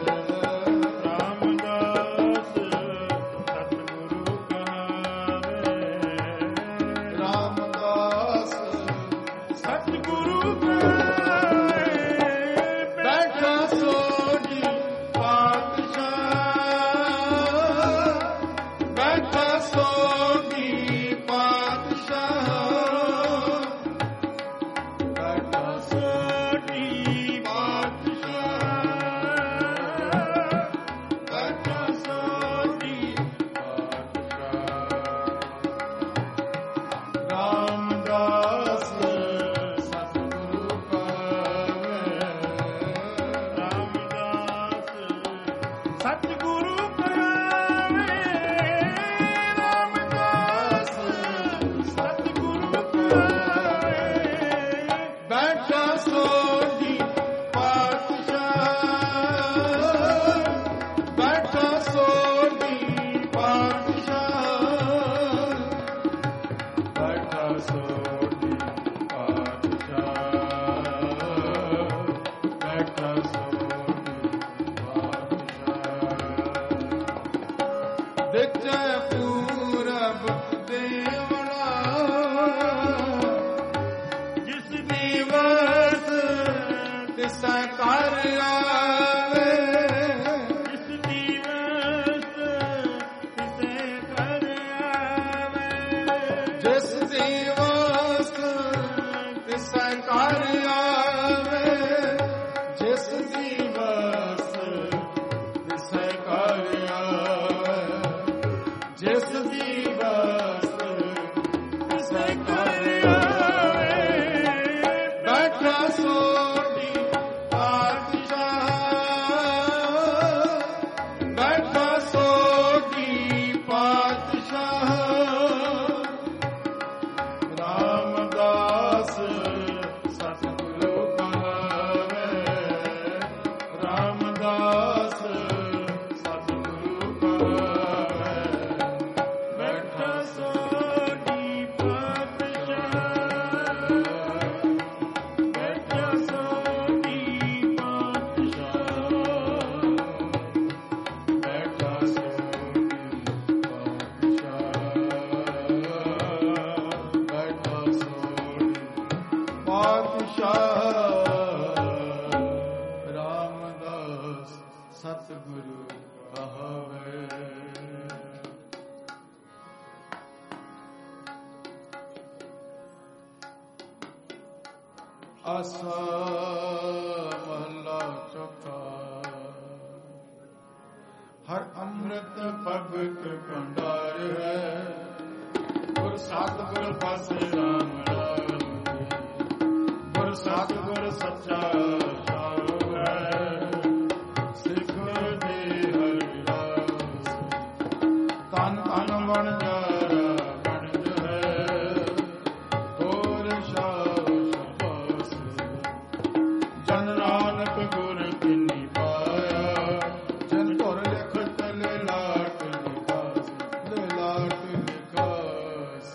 रामदास सतगुरु गावे, रामदास सतगुरु गावे। बैठा सोनी पातशाह, बैठा सोनी पातशाह, बैठा सोनी पातशाह, बैठा सोनी पातशाह। रामदास सतगुरु गावे, रामदास सतगुरु गावे, रामदास सतगुरु गावे। बैठा सोनी पातशाह, बैठा सोनी पातशाह, बैठा सोनी पातशाह, बैठा सोनी पातशाह। दिखे पूरब देवड़ा, जिस दिवस तिसै कर आवे, जिस दिवस तिसै कर आवे, जिस दिवस तिसै कर आवे, जिस दिवस तिसै कर आवे, जिस दिवस तिसै कर आवे। बैठा सोनी पातशाह, बैठा सोनी पातशाह, रामदास सतगुरु गावे, रामदास सतगुरु गावे। बैठा सोनी पातशाह, बैठा सोनी पातशाह, बैठा सोनी पातशाह, बैठा सोनी पातशाह। रामदास सतगुरु कहावे। आसा महला चौथा। हर अमृत भगत भंडार है, गुर सतगुर बस राम नाम, गुर सतगुर सच्चा सारो है, सिख दे हरिदास। तन तन बन जारा बनज है, गोर शाह शबास। जन नानक गुर किन्नी पाया, जन धुर लिखत ले लाट लिखास, ले लाट लिखास।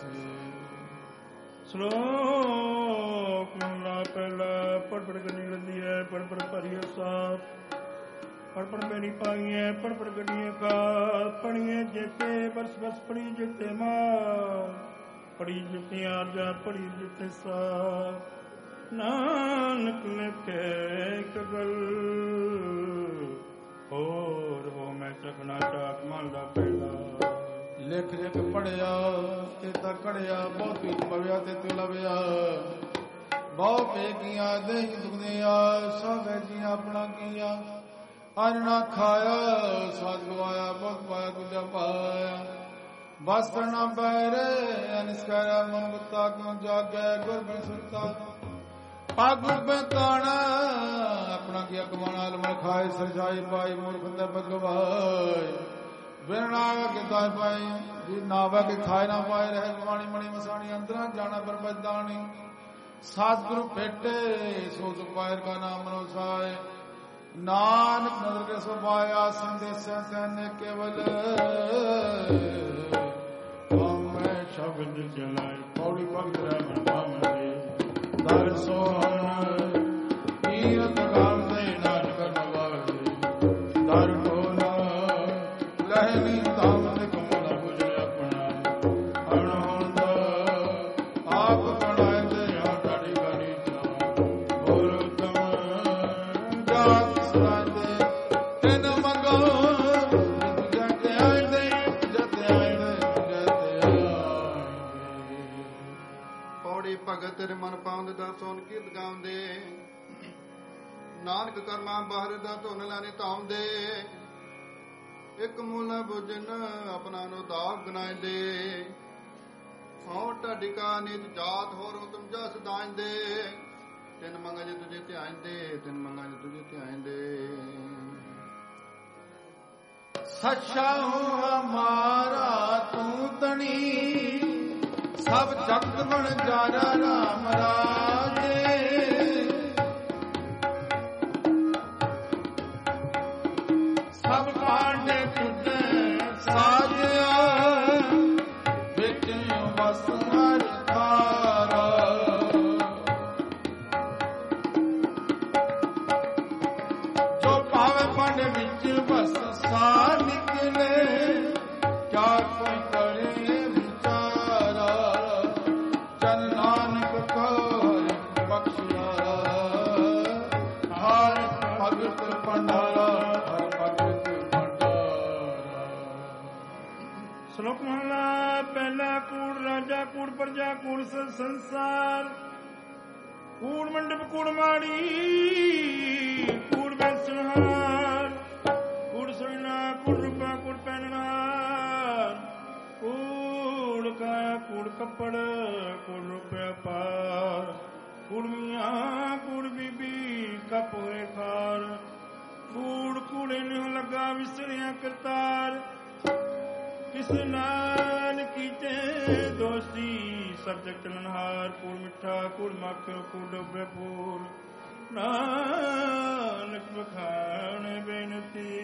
श्लोक महला पहला। पढ़ पढ़ करनी लगी है, पढ़ पढ़ भरिए साथ, पढ़ पढ़ मेरी पाई है, पढ़ पढ़ गढ़िए का, पढ़िए जेते बरस बरस पढ़ी जेते माँ, पढ़ी जेते आजा, पढ़ी जेते सा। ਨਾਨਕ ਲਿਖੇ ਇੱਕ ਗੱਲ ਹੋਰ ਹੋ ਮੈਂ ਚਖਣਾ ਚਾਕ ਮੰਦਾ ਪਹਿਲਾ। ਲਿਖ ਲਿਖ ਪੜਿਆ ਤੇ ਤਾਂ ਕੜਿਆ ਬਹੁਤ ਪੀਤ ਪਵਿਆ ਤੇ ਤੂੰ ਲਵਿਆ ਬਹੁ ਪੇਕੀਆਂ ਦੇ ਦੁਖਦਿਆ ਸਭੇ ਜੀ ਆਪਣਾ ਕੀਆ ਅਨ ਨਾ ਖਾਇਆ ਸਾਧ ਗਵਾਇਆ ਬਹੁਤ ਪਾਇਆ ਤੁਝਾ ਪਾਇਆ ਵਸਤਰ ਨਾ ਬਹਿਰੇ ਅਨਿਸਕਾਰਾ ਮਨ ਗੁੱਤਾ ਕਿਉਂ ਜਾਗੈ ਗੁਰ ਬਿਨ ਸੁਰਤਾ ਪਗ ਬਤਾਣਾ ਆਪਣਾ ਕੀ ਕਮਾਣਾ ਲਮਣ ਖਾਏ ਸਰਜਾਈ ਪਾਈ ਮੂਰਖ ਦੇ ਬਦਲਵਾਏ ਬਿਰਣਾ ਕਿਤਾ ਪਾਈ ਜੀ ਨਾਵਾ ਕੇ ਖਾਏ ਨਾ ਪਾਏ ਰਹਿ ਗਵਾਣੀ ਮਣੀ ਮਸਾਣੀ ਅੰਦਰਾਂ ਜਾਣਾ ਬਰਬਦਾਣੀ ਸਤਿਗੁਰੂ ਭੇਟੇ ਸੋ ਸੁਪਾਇਰ ਕਾ ਨਾਮ ਮਨੋਸਾਏ ਨਾਨਕ ਨਦਰ ਕੇ ਸੁਭਾਇਆ ਸੰਦੇਸ਼ਾ ਤੈਨੇ ਕੇਵਲ ਮੈਂ ਸ਼ਬਦ ਜਲਾਈ ਪੌੜੀ ਭਗਤ ਰਹਿ ਮਨ ਦਰ ਸੋਹਣ ਕੀਰਤ ਗਾਲ ਦੇ ਨਾਨਕ ਨਵਾਜੇ ਦਰ ਕੋਨਾ ਲਹਿਨੀ ਧਾਮ ਦੇ ਕਮਲਾ ਗੁਜਰ ਆਪਣਾ ਅਣਹੋਂਦ ਆਪ ਬਣਾਏ ਤੇ ਆ ਡਾੜੀ ਗਾੜੀ ਚਾ ਹੋਰ ਉਤਮ ਜਾਤ ਸਰਾਜੇ ਤੈਨ ਮੰਗੋ ਜਤੇ ਆਏ ਦੇ ਜਤੇ ਆਏ ਦੇ ਜਤੇ ਆਏ ਪੌੜੀ ਭਗਤ ਤੇਰੇ ਮਨ ਪਾਉਂਦੇ ਦਾ ਸੋਨ ਕੀਰਤ ਗਾਉਂਦੇ ਨਾਨਕ ਕਰਮਾਂ ਬਾਹਰ ਦਾ ਧੁਨ ਲਾਣੇ ਧਾਉਂਦੇ ਇੱਕ ਮੂਲਾ ਬੁਝਨ ਆਪਣਾ ਨੂੰ ਦਾਗ ਗਨਾਇਂਦੇ ਹਉ ਢਾਡਿਕਾ ਨਿਜ ਜਾਤ ਹੋਰ ਉਤਮ ਜਸ ਦਾਇਂਦੇ ਤਿੰਨ ਮੰਗਾ ਜੇ ਤੁਝੇ ਧਿਆਇਂਦੇ ਤਿੰਨ ਮੰਗਾ ਜੇ ਤੁਝੇ ਧਿਆਇਂਦੇ ਸੱਚਾ ਹੂੰ ਹਮਾਰਾ ਤੂੰ ਤਣੀ ਸਭ ਜਗਤ ਬਣ ਜਾਣਾ ਰਾਮ ਰਾਜੇ ਸਭ ਪਾਂਡੇ ਤੁਝੇ ਸਾਜਿਆ ਵਿੱਚ ਵਸ ਹਰ ਧਾਰਾ ਜੋ ਭਾਵੇਂ ਪਾਂਡੇ ਵਿੱਚ ਵਸ ਸਾ ਨਿਕਲੇ ਕਿਆ ਕੋਈ ਕਰੇ ਵਿਚਾਰਾ ਜਨ ਨਾਨਕ ਕੋ ਬਖਸ਼ਿਆ ਹਰ ਭਗਤ ਭੰਡਾਰਾ ਸ਼ਲੋਕ ਮਹਲਾ ਪਹਿਲਾ ਕੂੜ ਰਾਜਾ ਕੂੜ ਪ੍ਰਜਾ ਕੂੜ ਸੰਸਾਰ ਕੂੜ ਮੰਡਪ ਕੂੜ ਮਾੜੀ ਕੂੜ ਬੈਸਣਹਾਰ ਕੂੜ ਸੋਇਨਾ ਕੂੜ ਰੂਪਾ ਕੂੜ ਪਹਿਨਣਾ ਕੂੜ ਕਾਇਆ ਕੂੜ ਕੱਪੜ ਕੂੜ ਰੁਪਿਆ ਪਾਰ ਕੂੜ ਮੀਆਂ ਕੂੜ ਬੀਬੀ ਕਪੋਰੇ ਖਾਰ ਕੂੜ ਕੂੜੇ ਨੂੰ ਲੱਗਾ ਵਿਸਰਿਆ ਕਰਤਾਰ ਕਿਸ ਨਾਨ ਕੀਤੇ ਦੋਸੀ ਸਰਜਕ ਚਲਨਹਾਰ ਕੂੜ ਮਿੱਠਾ ਕੂੜ ਮੱਖ ਕੂੜ ਡੋਬੇ ਫੂਲ ਨਾਨਕ ਬਖਾਣ ਬੇਨਤੀ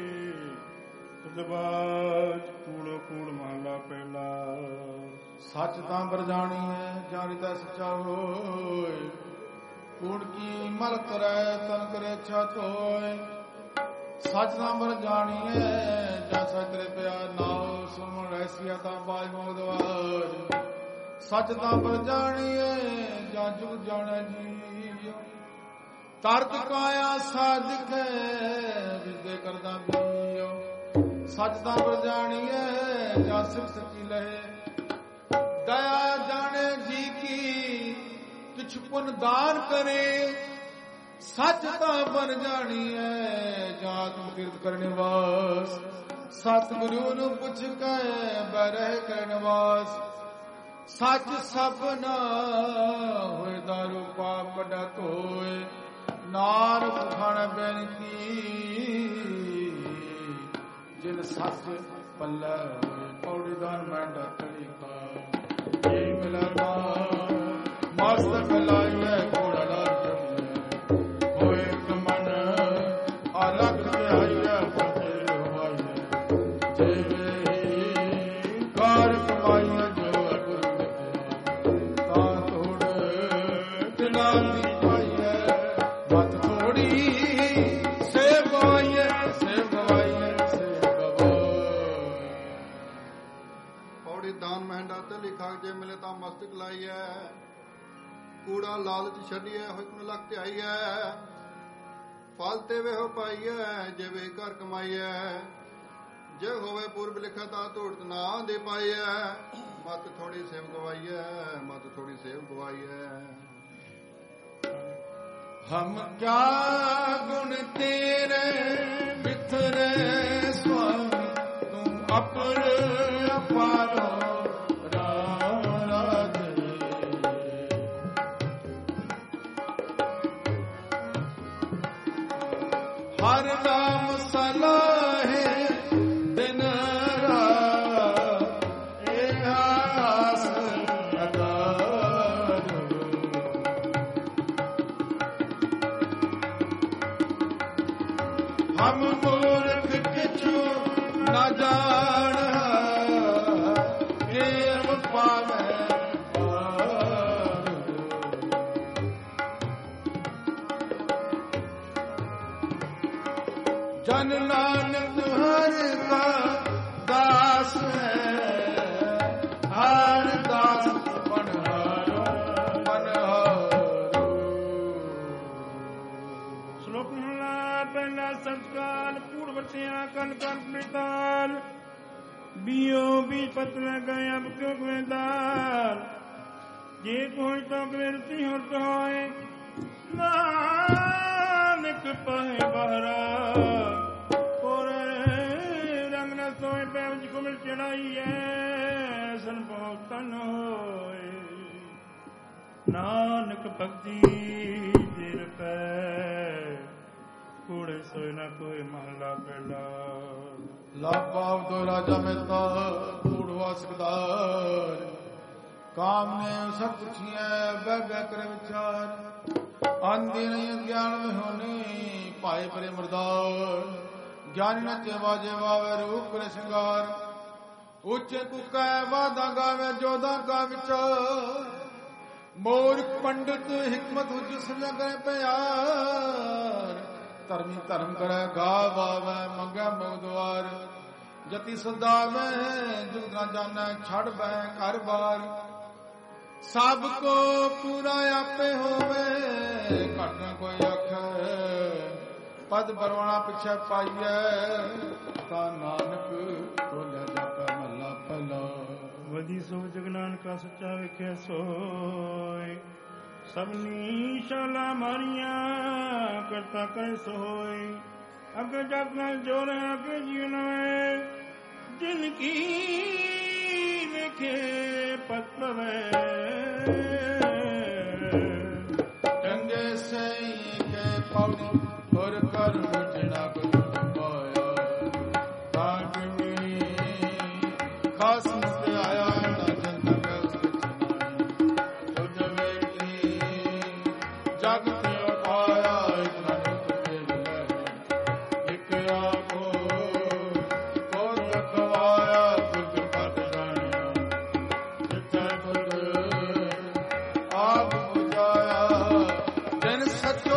ਦਬਾਜ ਕੂੜੋ ਕੂੜ ਮਹਲਾ ਪਹਿਲਾ ਸੱਚ ਤਾਂ ਬਰਜਾਣੀ ਹੈ ਜਾਣੀ ਤਾਂ ਸੱਚਾ ਹੋਏ ਕੂੜ ਕੀ ਮਲ ਕਰੈ ਤਨ ਕਰੇ ਛਤ ਹੋਏ ਸੱਚ ਤਾਂ ਬਰਜਾਣੀ ਹੈ ਜਾਂ ਸਤਰੇ ਪਿਆ ਨਾਉ ਸੁਣ ਰਹਿਸੀਆ ਤਾਂ ਬਾਜ ਮੋਦਵਾਰ ਸੱਚ ਤਾਂ ਬਰਜਾਣੀ ਹੈ ਜਾਂ ਜੁਗ ਜਾਣੈ ਜੀਵ ਤਰਤ ਕਾਇਆ ਸਾਧਕ ਹੈ ਵਿਦੇ ਕਰਦਾ ਬੀਓ ਸੱਚ ਤਾਂ ਬਰਜਾਣੀ ਹੈ ਜਾਂ ਸਿਰ ਸੱਚੀ ਲਹੇ ਦਇਆ ਜਾਣੇ ਜੀ ਕੀ ਕਿਛ ਪੁਨ ਦਾਨ ਕਰੇ ਸੱਚ ਤਾਂ ਬਨ ਜਾਣੀ ਹੈ ਜਾਤ ਕਿਰਤ ਕਰਨ ਵਾਸ ਸਤਿਗੁਰੂ ਨੂੰ ਪੁੱਛ ਕੇ ਬਹਿ ਕਰਨ ਵਾਸ ਸੱਚ ਸਭ ਨਾ ਹੋਏ ਦਾਰੂ ਪਾਪ ਵੱਡਾ ਧੋਏ ਨਾਨਕ ਖਾਣ ਬੇਨਤੀ ਜਿਨ ਸੱਚ ਪੱਲੇ ਹੋਏ ਪੌੜੀ ਦਾਨ ਮੈਂਡਾ ਤੜੀ ਖਾ ਜੀ ਮਿਲਣਾ ਮਸਤ ਮਿਲਾਈਏ ਘੋੜਾ ਲਾ ਹੋਏ ਕਮਨ ਅਲਗ ਧਿਆਈਏ ਫਤਿਹ ਹੋਈਏ ਜਿਵੇਂ ਕਾਰ ਕਮਾਈਏ ਜੋ ਅਗੁਰ ਤਾਂ ਤੋੜ ਦਿਨਾਂ ਦੀ ਪਾਈਏ ਮਤ ਥੋੜੀ ਸੇਵ ਗਵਾਈਏ ਸੇਵ ਗਵਾਈਏ ਸੇਵ ਗਵਾਈਏ ਪੌੜੀ ਦਾਨ ਮਹਿੰਡਾ ਤੇ ਲਿਖਾ ਜੇ ਮਿਲੇ ਤਾਂ ਮਸਤਕ ਲਾਈਐ ਕੂੜਾ ਲਾਲਚ ਛੱਡੀਐ ਹੁਕਮ ਲਖ ਧਿਆਈਐ ਫਲ ਤੇ ਵੇਹੋ ਪਾਈਐ ਜਿਵੇਂ ਘਰ ਕਮਾਈਐ ਜੇ ਹੋਵੇ ਪੂਰਬ ਲਿਖਿਆ ਤਾਂ ਧੂੜਤ ਨਾ ਦੇ ਪਾਈਐ ਮਤ ਥੋੜੀ ਸੇਵ ਗਵਾਈਐ ਮਤ ਥੋੜੀ ਸੇਵ ਗਵਾਈਐ ਹਮ ਕਿਆ ਗੁਣ ਤੇਰੇ ਬਿਥਰੇ ਸੁਆਮੀ ਤੂੰ ਅਪਰ ਅਪਾਰੋ ਹਰ ਨਾਮ ਸਲਾਹੇ ਦਿਨ ਰਾਤ ਇਹ ਆਸ ਅਦਾਰ ਹਮ ਮੂਰਖ ਕਿਛੂ ਨਾ ਜਾਣ ਏਮ ਪਾਵੈ ਜਨ ਨਾਨਕ ਹਰ ਕਾ ਦਾਸ ਹੈ ਹਰ ਦਾਸ ਬਨਹਾਰੋ ਸ਼ਲੋਕ ਮਹਲਾ ਪਹਿਲਾ ਸੰਸਕਾਰ ਕੂੜ ਵਰਤਿਆ ਕਨ ਕਨ ਪ੍ਰੀਤਾਨ ਬੀਓ ਬੀਜ ਪਤਨ ਗਏ ਅਬ ਕਿਉ ਗਵੇਦਾਰ ਜੇ ਕੋਈ ਤਾਂ ਗਵੇਰਤੀ ਹੋਰ ਹੋਏ ਨਾਨਕ ਪਹੇ ਬਹਰਾ ਸੋਏ ਪੈਵਜ ਕੁਮਲ ਚੜਾਈ ਐ ਸਨ ਬਹੁਤ ਤਨ ਹੋਏ ਨਾਨਕ ਭਗਤੀ ਜਿਰ ਪੈ ਕੂੜੇ ਸੋਏ ਨਾ ਕੋਈ ਮਹਲਾ ਪਹਿਲਾ ਲਾਭਾਵ ਤੋਂ ਰਾਜਾ ਮਹਿਤਾ ਕੂੜਵਾ ਸਕਦਾਰ ਕਾਮ ਨੇ ਸਭ ਪੁੱਛੀਐ ਬਹਿ ਬਹਿ ਕਰ ਵਿਚਾਰ ਆਂਦੀ ਨਹੀਂ ਗਿਆਨ ਵਿਹੋਣੀ ਭਾਏ ਪਰੇ ਮਰਦਾਰ ਗਿਆਨ ਨਚੇ ਵਾਜੇ ਵਾਵੇ ਰੂਪ ਕਰੇ ਸ਼ਿੰਗਾਰ ਉੱਚੇ ਕੁਕੈ ਵਾਦਾ ਗਾਵੇ ਜੋਦਾ ਕਾ ਵਿਚਾਰ ਮੂਰਖ ਪੰਡਿਤ ਹਿਕਮਤ ਹੁਜ ਸਮਝਾ ਕਰੇ ਪਿਆਰ ਧਰਮੀ ਧਰਮ ਕਰੇ ਗਾ ਵਾਵੇ ਮੰਗੈ ਮੁਗਦਵਾਰ ਜਤੀ ਸਦਾਵੇ ਜੁਗ ਨਾ ਜਾਣੈ ਛੜ ਬੈ ਘਰ ਬਾਰ ਸਭ ਕੋ ਪੂਰਾ ਆਪੇ ਹੋਵੇ ਘਟ ਨਾ ਕੋਈ ਆਖੇ ਪਦ ਬਰਵਾਣਾ ਪਿਛੇ ਪਾਈਐ ਤਾਂ ਨਾਨਕ ਬੋਲਿਆ ਜਾਪੈ ਮਹਲਾ ਪਹਿਲਾ ਵਧੀ ਸੋ ਜਗ ਨਾਨਕਾ ਸੱਚਾ ਵੇਖਿਆ ਸੋਏ ਸਭਨੀ ਸ਼ਾਲਾ ਮਾਰੀਆਂ ਕਰਤਾ ਕੈ ਸੋਏ ਅੱਗੇ ਜਗ ਨਾਲ ਜੋਰ ਅੱਗੇ ਜੀਵਨ ਵੇ ਜਿਨ ਕੀ ਵੇਖੇ ਪਤ ਪਵੇ ਚੰਗੇ ਸਹੀ ਕੇ ਪੌੜੀ ਹੋਰ ਕਰ ਮੁਝਣਾ ਕੁਝ ਪਾਇਆ ਕਾਟ ਵੀ ਖਾਸ ਤੇ ਆਇਆ ਨਾ ਜਨ ਕੈ ਤੁਝ ਵੇਖੀ ਜਗ ਤੇ ਪਾਇਆ ਇਤਨਾ ਇੱਕ ਆਖੋ ਕੋਰ ਰਖਵਾਇਆ ਤੁਝ ਪਤ ਜਾਣਿਆ ਜਿੱਥੇ ਤੁਝ ਆਪ ਬੁਝਾਇਆ ਜਨ ਸਚੋ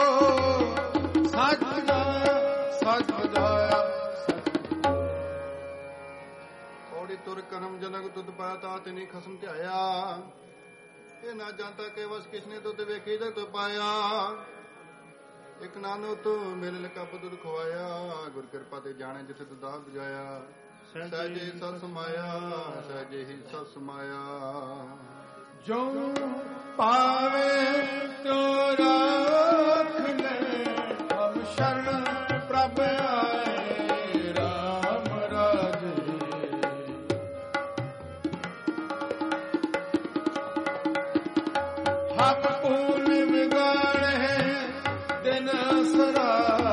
ਤੁਰ ਕਰਮ ਜਨਕ ਦੁੱਧ ਪਾਇਆ ਤਾ ਤਿਨੀ ਖਸਮ ਧਿਆਇਆ ਇਹ ਨਾ ਜਾਣਤਾ ਕਿ ਵਸ ਕਿਸਨੇ ਦੁੱਧ ਵੇਖੀ ਜਗ ਤੋ ਪਾਇਆ ਇੱਕ ਨਾਨੋ ਤੂੰ ਮੇਰੇ ਲਈ ਕੱਪ ਦੁੱਧ ਖਵਾਇਆ ਗੁਰ ਕਿਰਪਾ ਤੇ ਜਾਣੇ ਜਿੱਥੇ ਦੁੱਧਾ ਬੁਝਾਇਆ ਸਹਿਜੇ ਸਤ ਸਮਾਇਆ ਸਹਿਜੇ ਹੀ ਸਤ ਸਮਾਇਆ ਜੋ ਪਾਵੇ ਤੋ ਰਾਖ ਲੈ ਹਮ ਸ਼ਰਨ ਪ੍ਰਭ ਆਏ ਰਾਮ ਰਾਜੇ ਹਮ ਪੂਰਨ ਵਿਗਾੜੇ ਦਿਨ ਸਰਾ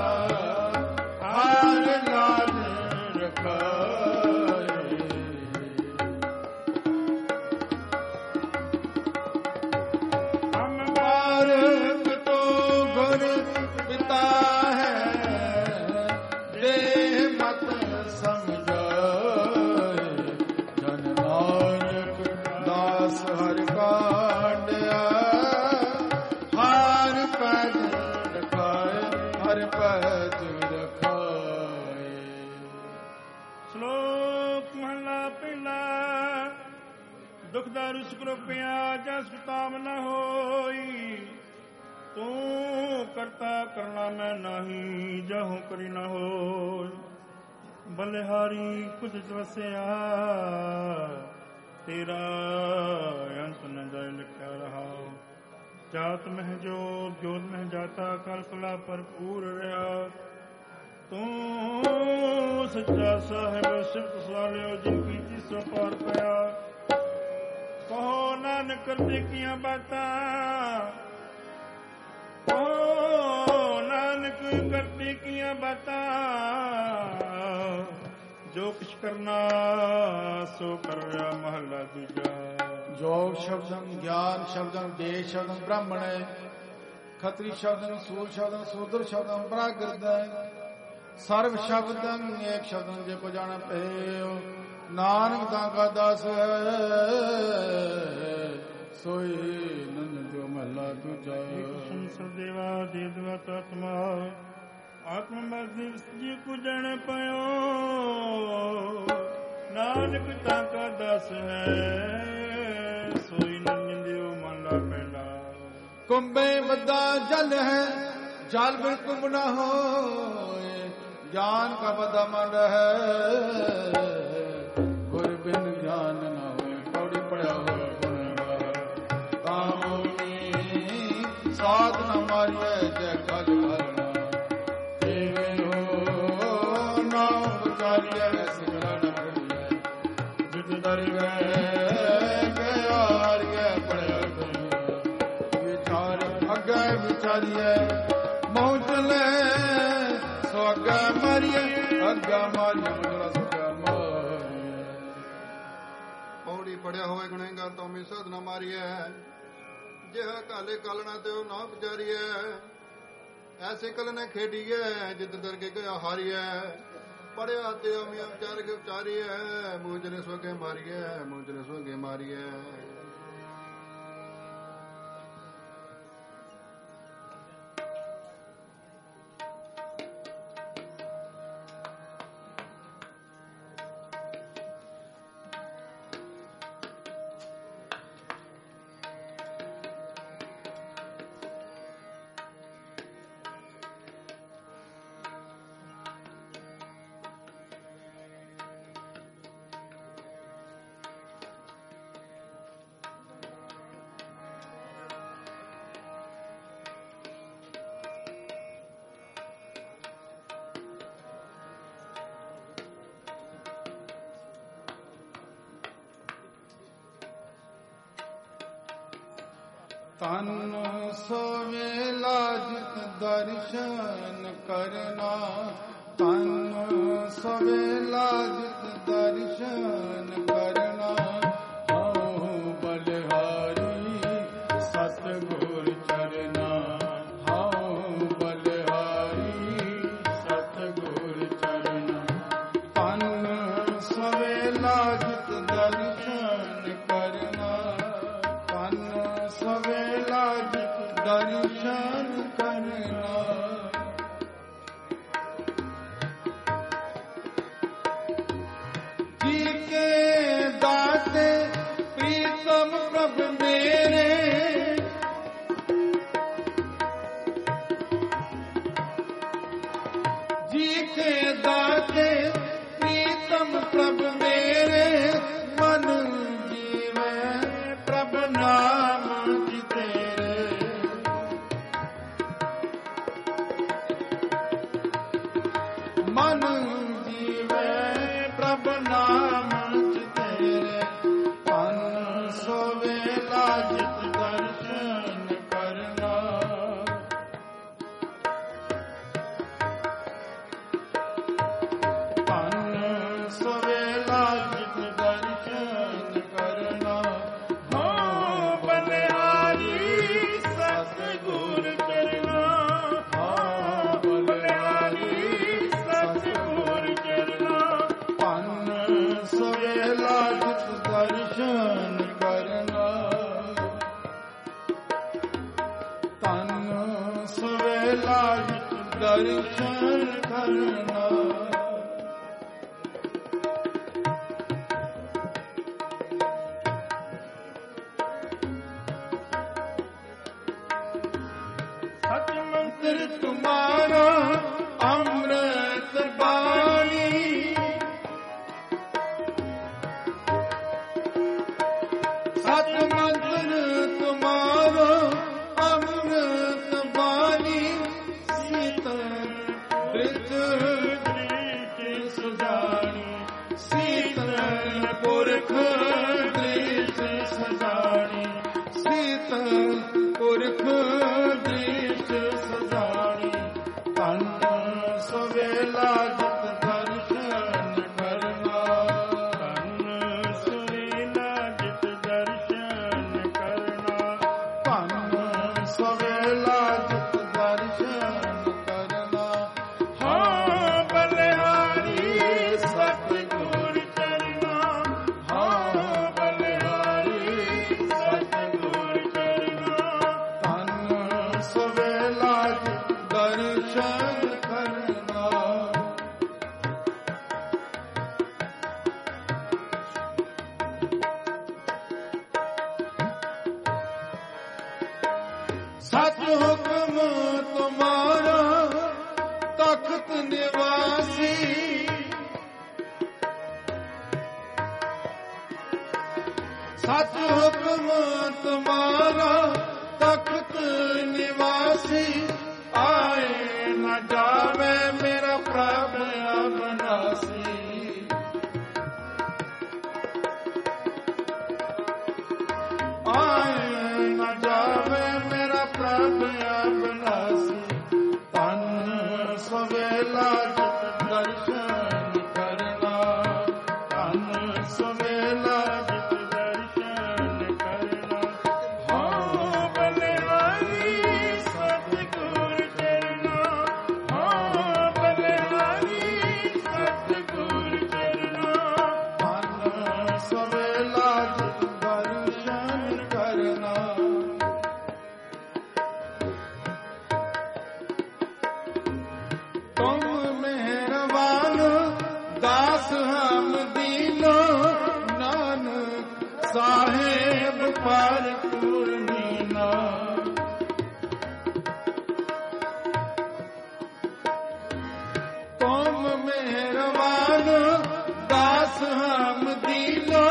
ਹਾਰ ਲਾਜ ਰਖਾਏ ਹਮ ਬਾਰਕ ਤੋ ਗੁਰ ਪਿਤਾ ਹੈ ਦੇ ਮਤ ਸਮਝਾਏ ਜਨ ਨਾਨਕ ਦਾਸ ਹਰਿ ਕਾਂਡਿਆ ਹਰਿ ਦੁਖ ਦਾਰੂ ਸਕਰੋਪਿਆ ਜਸ ਤਾਮ ਨ ਹੋਈ। ਤੂੰ ਕਰਤਾ ਕਰਨਾ ਮੈਂ ਨਹੀਂ, ਜਹੋਂ ਕਰੀ ਨ ਹੋਈ। ਬਲਿਹਾਰੀ ਕੁਦਰਤ ਵਸਿਆ, ਤੇਰਾ ਅੰਤ ਨ ਜਾਇ ਲਿਖਿਆ ਰਹਾ। ਜਾਤ ਮਹਿ ਜੋਤ, ਜੋਤ ਮਹਿ ਜਾਤਾ, ਕਲ ਕਲਾ ਭਰਪੂਰ ਰਿਹਾ। ਤੂੰ ਸੱਚਾ ਸਾਹਿਬ ਸਿਫਤ ਸਲਾਲਿਓ, ਜਿਨ ਕੀਤੀ ਸੋ ਪਾਰ ਪਿਆ। ਕਹੋ ਨਾਨਕ ਕਰਦੇ ਕੀਆਂ ਬਾਤਾਂ, ਕਹੋ ਨਾਨਕ ਕਰਦੇ ਕੀਆਂ ਬਾਤਾਂ। ਜੋ ਕੁਛ ਕਰਨਾ ਸੋ ਕਰ ਰਿਹਾ। ਮਹਲਾ ਦੂਜਾ। ਜੋਗ ਸ਼ਬਦੰ ਗਿਆਨ ਸ਼ਬਦੰ ਦੇਸ਼ ਸ਼ਬਦੰ ਬ੍ਰਾਹਮਣ, ਖਤਰੀ ਸ਼ਬਦੰ ਸੂਰ ਸ਼ਬਦੰ ਸੂਦਰ ਸ਼ਬਦੰ ਪ੍ਰਾਗਿਰਦੈ। ਸਰਵ ਸ਼ਬਦੰ ਏਕ ਸ਼ਬਦੰ ਜੇ ਕੋ ਜਾਣ ਪਇਓ। ਨਾਨਕ ਤਾਂ ਕਾ ਦਾਸ ਹੈ, ਸੋਈ ਨੰਦ ਜੋ ਮਹਲਾ ਦੂਜਾ। ਸੰਸਰ ਦੇਵਾ ਦੇਵ ਆਤਮਾ, ਆਤਮ ਮਰਜ਼ੀ ਜੀ ਕੋ ਜਾਣ ਪਇਓ। ਨਾਨਕ ਤਾਂ ਕਾ ਦਾਸ ਹੈ, ਸੋਈ ਨੰਦ ਜੋ ਮਹਲਾ ਪਹਿਲਾ। ਕੁੰਭੇ ਵੱਡਾ ਜਲ ਹੈ, ਜਲ ਬਿਨ ਕੁੰਭ ਨ ਹੋਏ। ਗਿਆਨ ਕਾ ਵੱਡਾ ਮੰਡ ਹੈ, ਗੁਰ ਬਿਨ ਗਿਆਨ ਨ ਹੋਏ। ਪੌੜੀ ਪੜਿਆ ਹੋਇਆ ਗੁਣ ਕਾਮੀ, ਸਾਧ ਨ ਮਾਰੀਐ ਜੈ ਕਲ ਕਰਨਾ। ਜਿਵੇਂ ਹੋ ਨਾਮ ਵਿਚਾਰੀਐ, ਸਿਮਰਨ ਕਰੀਐ ਜਿਤ ਦਰਗਹਿ ਗਿਆਰੀਐ। ਪੜਿਆ ਵਿਚਾਰ ਅੱਗੇ ਵਿਚਾਰੀਐ, ਮਹੁ ਚਲੇ ਸੋ ਅੱਗੇ ਮਾਰੀਐ। ਅੱਗੇ ਮਾਰੀਐ ਮੁਦਰਾ ਸੁਗਾ ਮਾਰੀਐ। ਪੌੜੀ ਪੜਿਆ ਹੋਏ ਗੁਣੇਗਾਰ ਤੋਂ ਮੀ ਸਾਧ ਨ ਮਾਰੀਐ। ਜਿਹਾ ਕਾਲੇ ਕਲਣਾ ਤੇ ਉਹ ਨਾ ਵਿਚਾਰੀਐ। ਐਸੇ ਕਲ ਨੇ ਖੇਡੀਐ, ਜਿਤ ਦਰਗੇ ਗਿਆ ਹਾਰੀਐ। ਪੜਿਆ ਤੇ ਅਮੀ ਵਿਚਾਰ ਕੇ ਵਿਚਾਰੀਐ। ਮੂਜਨੇ ਸੋਗੇ ਮਾਰੀਐ, ਮੂਜਨੇ ਸੋਗੇ ਮਾਰੀਐ। ਤਨ ਸਵੇਲਾ ਜਿਤ ਦਰਸ਼ਨ ਕਰਨਾ। ਤਨ ਸਵੇਲਾ ਜਿਤ ਦਰਸ਼ਨ ਕਰਨਾ। ਹਉ ਬਲਿਹਾਰੀ ਸਤਿਗੁਰ ਚਰਨਾ। ਹਉ ਬਲਿਹਾਰੀ ਸਤਿਗੁਰ ਚਰਨਾ। ਤਨ ਸਵੇਲਾ ਜਿਤ ਦਰਸ਼ਨ ਕਰਨਾ। ਤਨ ਸਵੇਲਾ ਜਿਤ ਦਰਸ਼ਨ ਕਰਨਾ। ਜੀ ਕੇ ਦਾਤੇ ਪ੍ਰੀਤਮ ਪ੍ਰਭ ਮੇਰੇ। ਜੀ ਕੇ ਦਾਤੇ ਪ੍ਰੀਤਮ ਪ੍ਰਭ ਮੇਰੇ। ਮਨ ਜੀਵੈ ਪ੍ਰਭ ਨਾਮ ਜੀ ਤੇਰੇ। ਮਨ ਜੀਵੈ ਪ੍ਰਭ ਨਾਮ ਜੀ ਤੇਰੇ। ਤਨ ਸਵੇਲਾ ਜਿਤ ਦਰਸ਼ਨ ਕਰਨਾ। ਤਨ ਸਵੇਲਾ ਜਿਤ ਦਰਸ਼ਨ ਕਰਨਾ। ਹੋ ਬਲਿਹਾਰੀ ਸਤਿਗੁਰ ਚਰਨਾ। ਹਾਂ ਬਲਿਹਾਰੀ ਸਤਿਗੁਰ ਚਰਨਾ। ਤਨ ਸਵੇਲਾ ਜਿਤ ਦਰਸ਼ਨ ਕਰਨਾ। ਤਨ ਸਵੇਲਾ ਜਿਤ ਦਰਸ਼ਨ ਕਰਨਾ। ਸਤ ਮੰਤਰ ਤੁਮਾਰੋ ਅੰਮ੍ਰਿਤ ਬਾਣੀ ਸੀਤਲ ਬ੍ਰਿਜ ਸਜਾਣੀ ਸੀਤਲ ਪੁਰਖ ਦ੍ਰਿਸ਼ ਸਜਾਣੀ ਸੀਤਲ ਪੁਰਖ ਦ੍ਰਿਸ਼ ਸਜਾਣੀ ਧੰਨ ਸਵੇਲਾ ਜਿਤ ਦਰਸ਼ਨ ਕਰਨਾ ਧੰਨ ਸਵੇਲਾ ਜਿਤ ਦਰਸ਼ਨ ਕਰਨਾ ਧੰਨ ਸਵੇਲਾ ਜਿਤ ਦਰਸ਼ਨ ਕਰਨਾ ਹਾਂ ਬਲਿਹਾਰੀ ਸਤਿਗੁਰ ਚਰਨਾ ਹਾਂ ਬਲਿਹਾਰੀ ਸਤਿਗੁਰ ਚਰਨਾ ਧੰਨ ਸਵੇਲਾ ਜਿਤ ਦਰਸ਼ਨ ਕਰਨਾ ਸਤ ਹੁਕਮ ਤੁਮਾਰਾ ਤਖਤ ਨਿਵਾਸੀ ਸਤ ਹੁਕਮ ਤੁਮਾਰਾ ਤਖਤ ਨਿਵਾਸੀ ਆਏ ਨਾ ਜਾਵੇ ਮੇਰਾ ਪ੍ਰਭ ਅਬਨਾਸੀ ਆਏ ਨਾ ਜਾਵੇ ਮੇਰਾ ਪ੍ਰਭ ਅਬਨਾਸੀ ਧੰਨ ਸਵੇਲਾ ਜਿਤ ਦਰਸ਼ਨ ਕਰਨਾ ਧੰਨ ਸਵੇਲਾ ਜਿਤ ਦਰਸ਼ਨ ਕਰਨਾ ਹਾਂ ਬਲਿਹਾਰੀ ਸਤਿਗੁਰ ਚਰਨਾ ਹਾਂ ਬਲਿਹਾਰੀ ਸਤਿਗੁਰ ਚਰਨਾ ਧੰਨ ਸਵੇਲਾ ਜਿਤ ਦਰਸ਼ਨ ਕਰਨਾ ਤੁਮ ਮਿਹਰਬਾਨ ਦਾਸ ਹਮ ਦੀਨੋ ਨਾਨਕ ਸਾਹਿਬ ਪਰ ਪੂਰਨੀਨਾ ਤੁਮ ਮਿਹਰਬਾਨ ਦਾਸ ਹਮ ਦੀਨੋ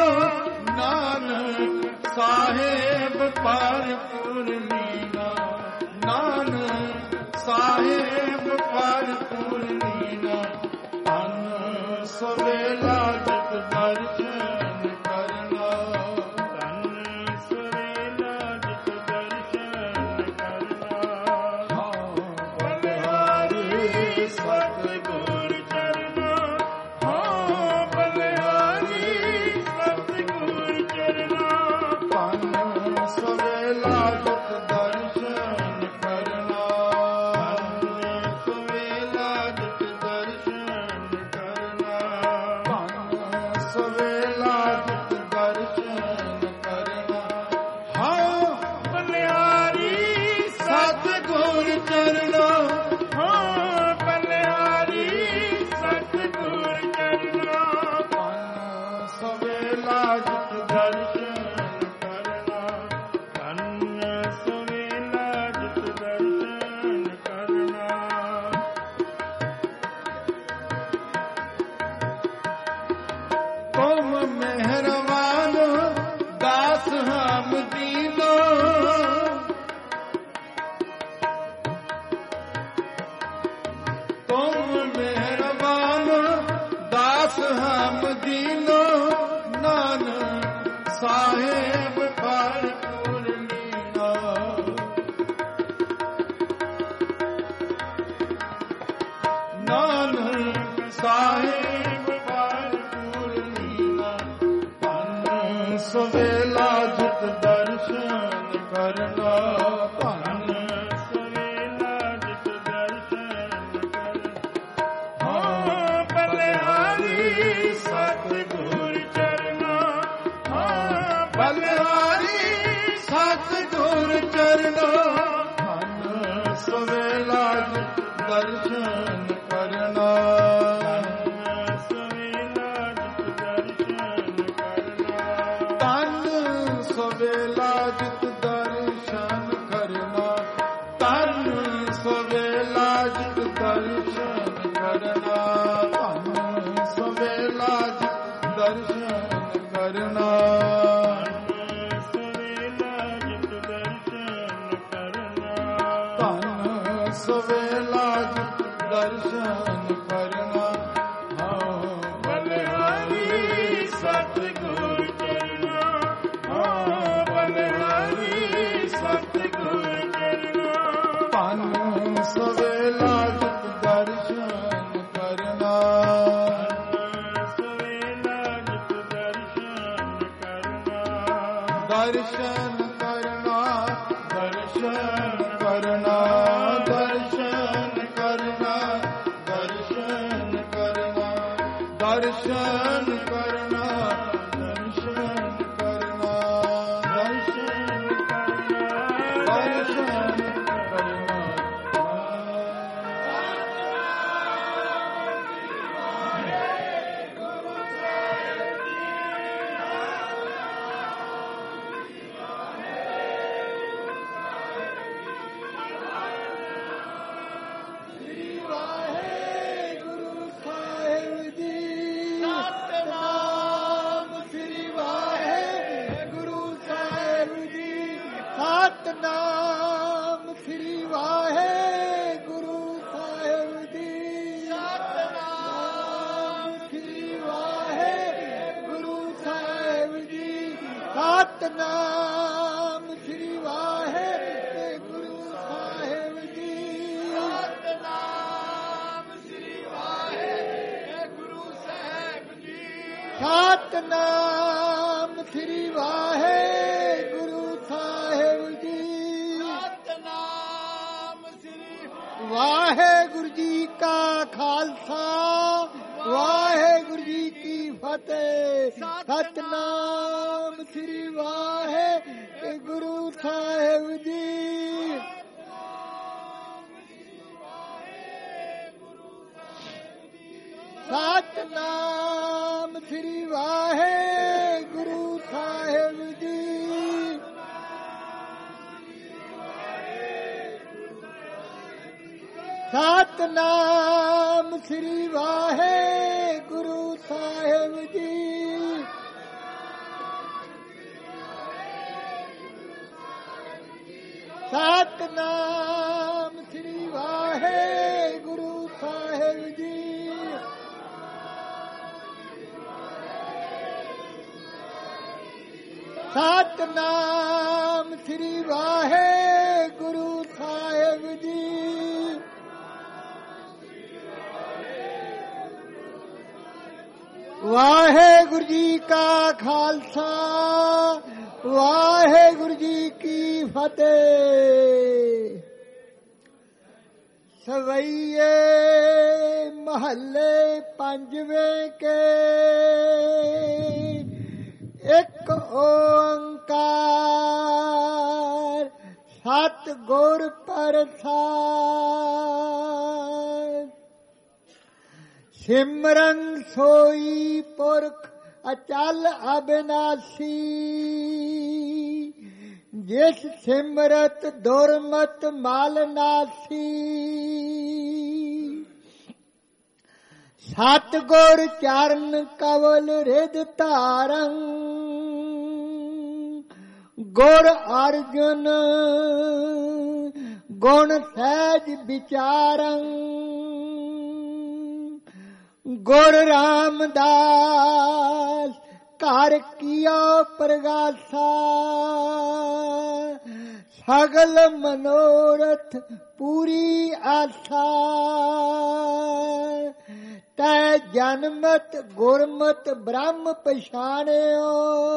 ਨਾਨਕ ਸਾਹਿਬ ਪਰ ਪੂਰਨੀਨਾ ਨਾਨਕ ਸਾਹਿਬ ਪਰ ਪੂਰਨੀਨਾ ਧੰਨ ਸਵੇਲਾ ਜਿਤ ਦਰਸ਼ਨ ਕਰਨਾ ਧੰਨ ਸਵੇਲਾ ਜਿਤ ਦਰਸ਼ਨ ਕਰਨਾ ਹਾਂ ਬਲਿਹਾਰੀ ਸਤਿਗੁਰ ਚਰਨਾ ਹਾਂ ਬਲਿਹਾਰੀ ਸਤਿਗੁਰ ਚਰਨਾ ਧੰਨ ਸਵੇਲਾ ਜਿਤ ਦਰਸ਼ਨ ਕਰਨਾ ਧੰਨ ਸਵੇਲਾ ਜਿਤ ਦਰਸ਼ਨ ਕਰਨਾ ਧੰਨ ਸਵੇਲਾ ਜਿਤ ਦਰਸ਼ਨ ਕਰਨਾ ਹਾਂ ਬਲਿਹਾਰੀ ਸਤਿਗੁਰ ਚਰਨਾ ਹਾਂ ਬਲਿਹਾਰੀ ਸਤਿਗੁਰ ਚਰਨਾ ਧੰਨ ਸਵੇਲਾ ਜਿਤ ਦਰਸ਼ਨ ਕਰਨਾ ਧੰਨ ਸਵੇਲਾ ਜਿਤ ਦਰਸ਼ਨ ਕਰਨਾ ਤੁਮ ਮਿਹਰਬਾਨ ਦਾਸ ਹਮ ਦੀਨੋ ਤੁਮ ਮਿਹਰਬਾਨ ਦਾਸ ਹਮ ਦੀਨੋ ਨਾਨਕ ਸਾਹਿਬ ਪਰ ਪੂਰਨੀਨਾ ਨਾਨਕ ਸਾਹਿਬ ਪਰ ਪੂਰਨੀਨਾ ਧੰਨ ਸਵੇਲਾ ਜਿਤ ਦਰਸ਼ਨ ਕਰਨਾ ਧੰਨ ਸਵੇਲਾ ਜਿਤ ਦਰਸ਼ਨ ਕਰਨਾ ਹਾਂ ਬਲਿਹਾਰੀ ਸਤਿਗੁਰ ਚਰਨਾ ਹਾਂ ਬਲਿਹਾਰੀ ਸਤਿਗੁਰ ਚਰਨਾ ਧੰਨ ਸਵੇਲਾ ਜਿਤ ਦਰਸ਼ਨ ਕਰਨਾ ਧੰਨ ਸਵੇਲਾ ਜਿਤ ਦਰਸ਼ਨ ਕਰਨਾ ਧੰਨ ਸਵੇਲਾ ਜਿਤ ਦਰਸ਼ਨ ਕਰਨਾ ਧੰਨ ਸਵੇਲਾ ਜਿਤ ਦਰਸ਼ਨ ਕਰਨਾ ਧੰਨ ਸਵੇਲਾ ਜਿਤ ਦਰਸ਼ਨ ਕਰਨਾ ਦਰਸ਼ਨ ਕਰਨਾ, ਦਰਸ਼ਨ ਕਰਨਾ, ਦਰਸ਼ਨ ਕਰਨਾ, ਦਰਸ਼ਨ ਕਰਨਾ, ਦਰਸ਼ਨ ਕਰਨਾ, ਦਰਸ਼ਨ ਕਰਨਾ, ਦਰਸ਼ਨ ਕਰਨਾ, ਦਰਸ਼ਨ ਕਰਨਾ। ਸਤਿਨਾਮ ਸ੍ਰੀ ਵਾਹਿਗੁਰੂ ਸਾਹਿਬ ਜੀ। ਸਤਿਨਾਮ ਸ੍ਰੀ ਵਾਹਿਗੁਰੂ ਸਾਹਿਬ ਜੀ। ਸਤਿਨਾਮ ਸ੍ਰੀ ਵਾਹਿਗੁਰੂ ਸਾਹਿਬ ਜੀ। ਸਤਿਨਾਮ ਸ੍ਰੀ ਵਾਹਿਗੁਰੂ ਸਾਹਿਬ ਜੀ। ਸਤਿਨਾਮ ਸ੍ਰੀ ਵਾਹਿਗੁਰੂ ਸਾਹਿਬ ਜੀ। ਸਤਿਨਾਮ ਸ੍ਰੀ ਵਾਹਿਗੁਰੂ ਜੀ ਕਾ ਖਾਲਸਾ, ਵਾਹਿਗੁਰੂ ਜੀ ਕੀ ਫਤਿਹ। ਸਤਿਨਾਮ ਸ੍ਰੀ ਵਾਹਿਗੁਰੂ ਸਾਹਿਬ ਜੀ। ਸਤਿਨਾਮ ਸ੍ਰੀ ਵਾਹਿਗੁਰੂ ਸਾਹਿਬ ਜੀ। ਸਤਿਨਾਮ ਸ੍ਰੀ ਵਾਹਿਗੁਰੂ ਸਾਹਿਬ ਜੀ। ਸਤਿਨਾਮ ਸ੍ਰੀ ਵਾਹਿਗੁਰੂ ਸਾਹਿਬ ਜੀ। ਸਤਿਨਾਮ ਸ੍ਰੀ ਵਾਹਿਗੁਰੂ ਸਾਹਿਬ ਜੀ। ਵਾਹਿਗੁਰੂ ਜੀ ਕਾ ਖਾਲਸਾ, ਵਾਹਿਗੁਰੂ ਜੀ ਕੀ ਫਤਿਹ। ਸਵਈਏ ਮਹੱਲੇ ਪੰਜਵੇਂ ਕੇ ਇੱਕ ਓੰਕਾਰ ਸਤਿਗੁਰ ਪ੍ਰਸਾਦਿ। ਸਿਮਰਨ ਸੋਈ ਪੁਰਖ ਅਚਲ ਅਬਿਨਾਸੀ, ਜਿਸ ਸਿਮਰਤ ਦੁਰਮਤ ਮਲ ਨਾਸੀ। ਸਤਿਗੁਰ ਚਰਨ ਕਵਲ ਰਿਦ ਧਾਰੰ, ਗੁਰ ਅਰਜੁਨ ਗੁਣ ਸਹਿਜ ਵਿਚਾਰੰ। ਗੁਰ ਰਾਮਦਾਸ ਘਰ ਕੀਆ ਪ੍ਰਗਾਸਾ, ਸਗਲ ਮਨੋਰਥ ਪੂਰੀ ਆਸਾ। ਤੈ ਜਨਮਤ ਗੁਰਮਤ ਬ੍ਰਹਮ ਪਛਾਣਿਓ,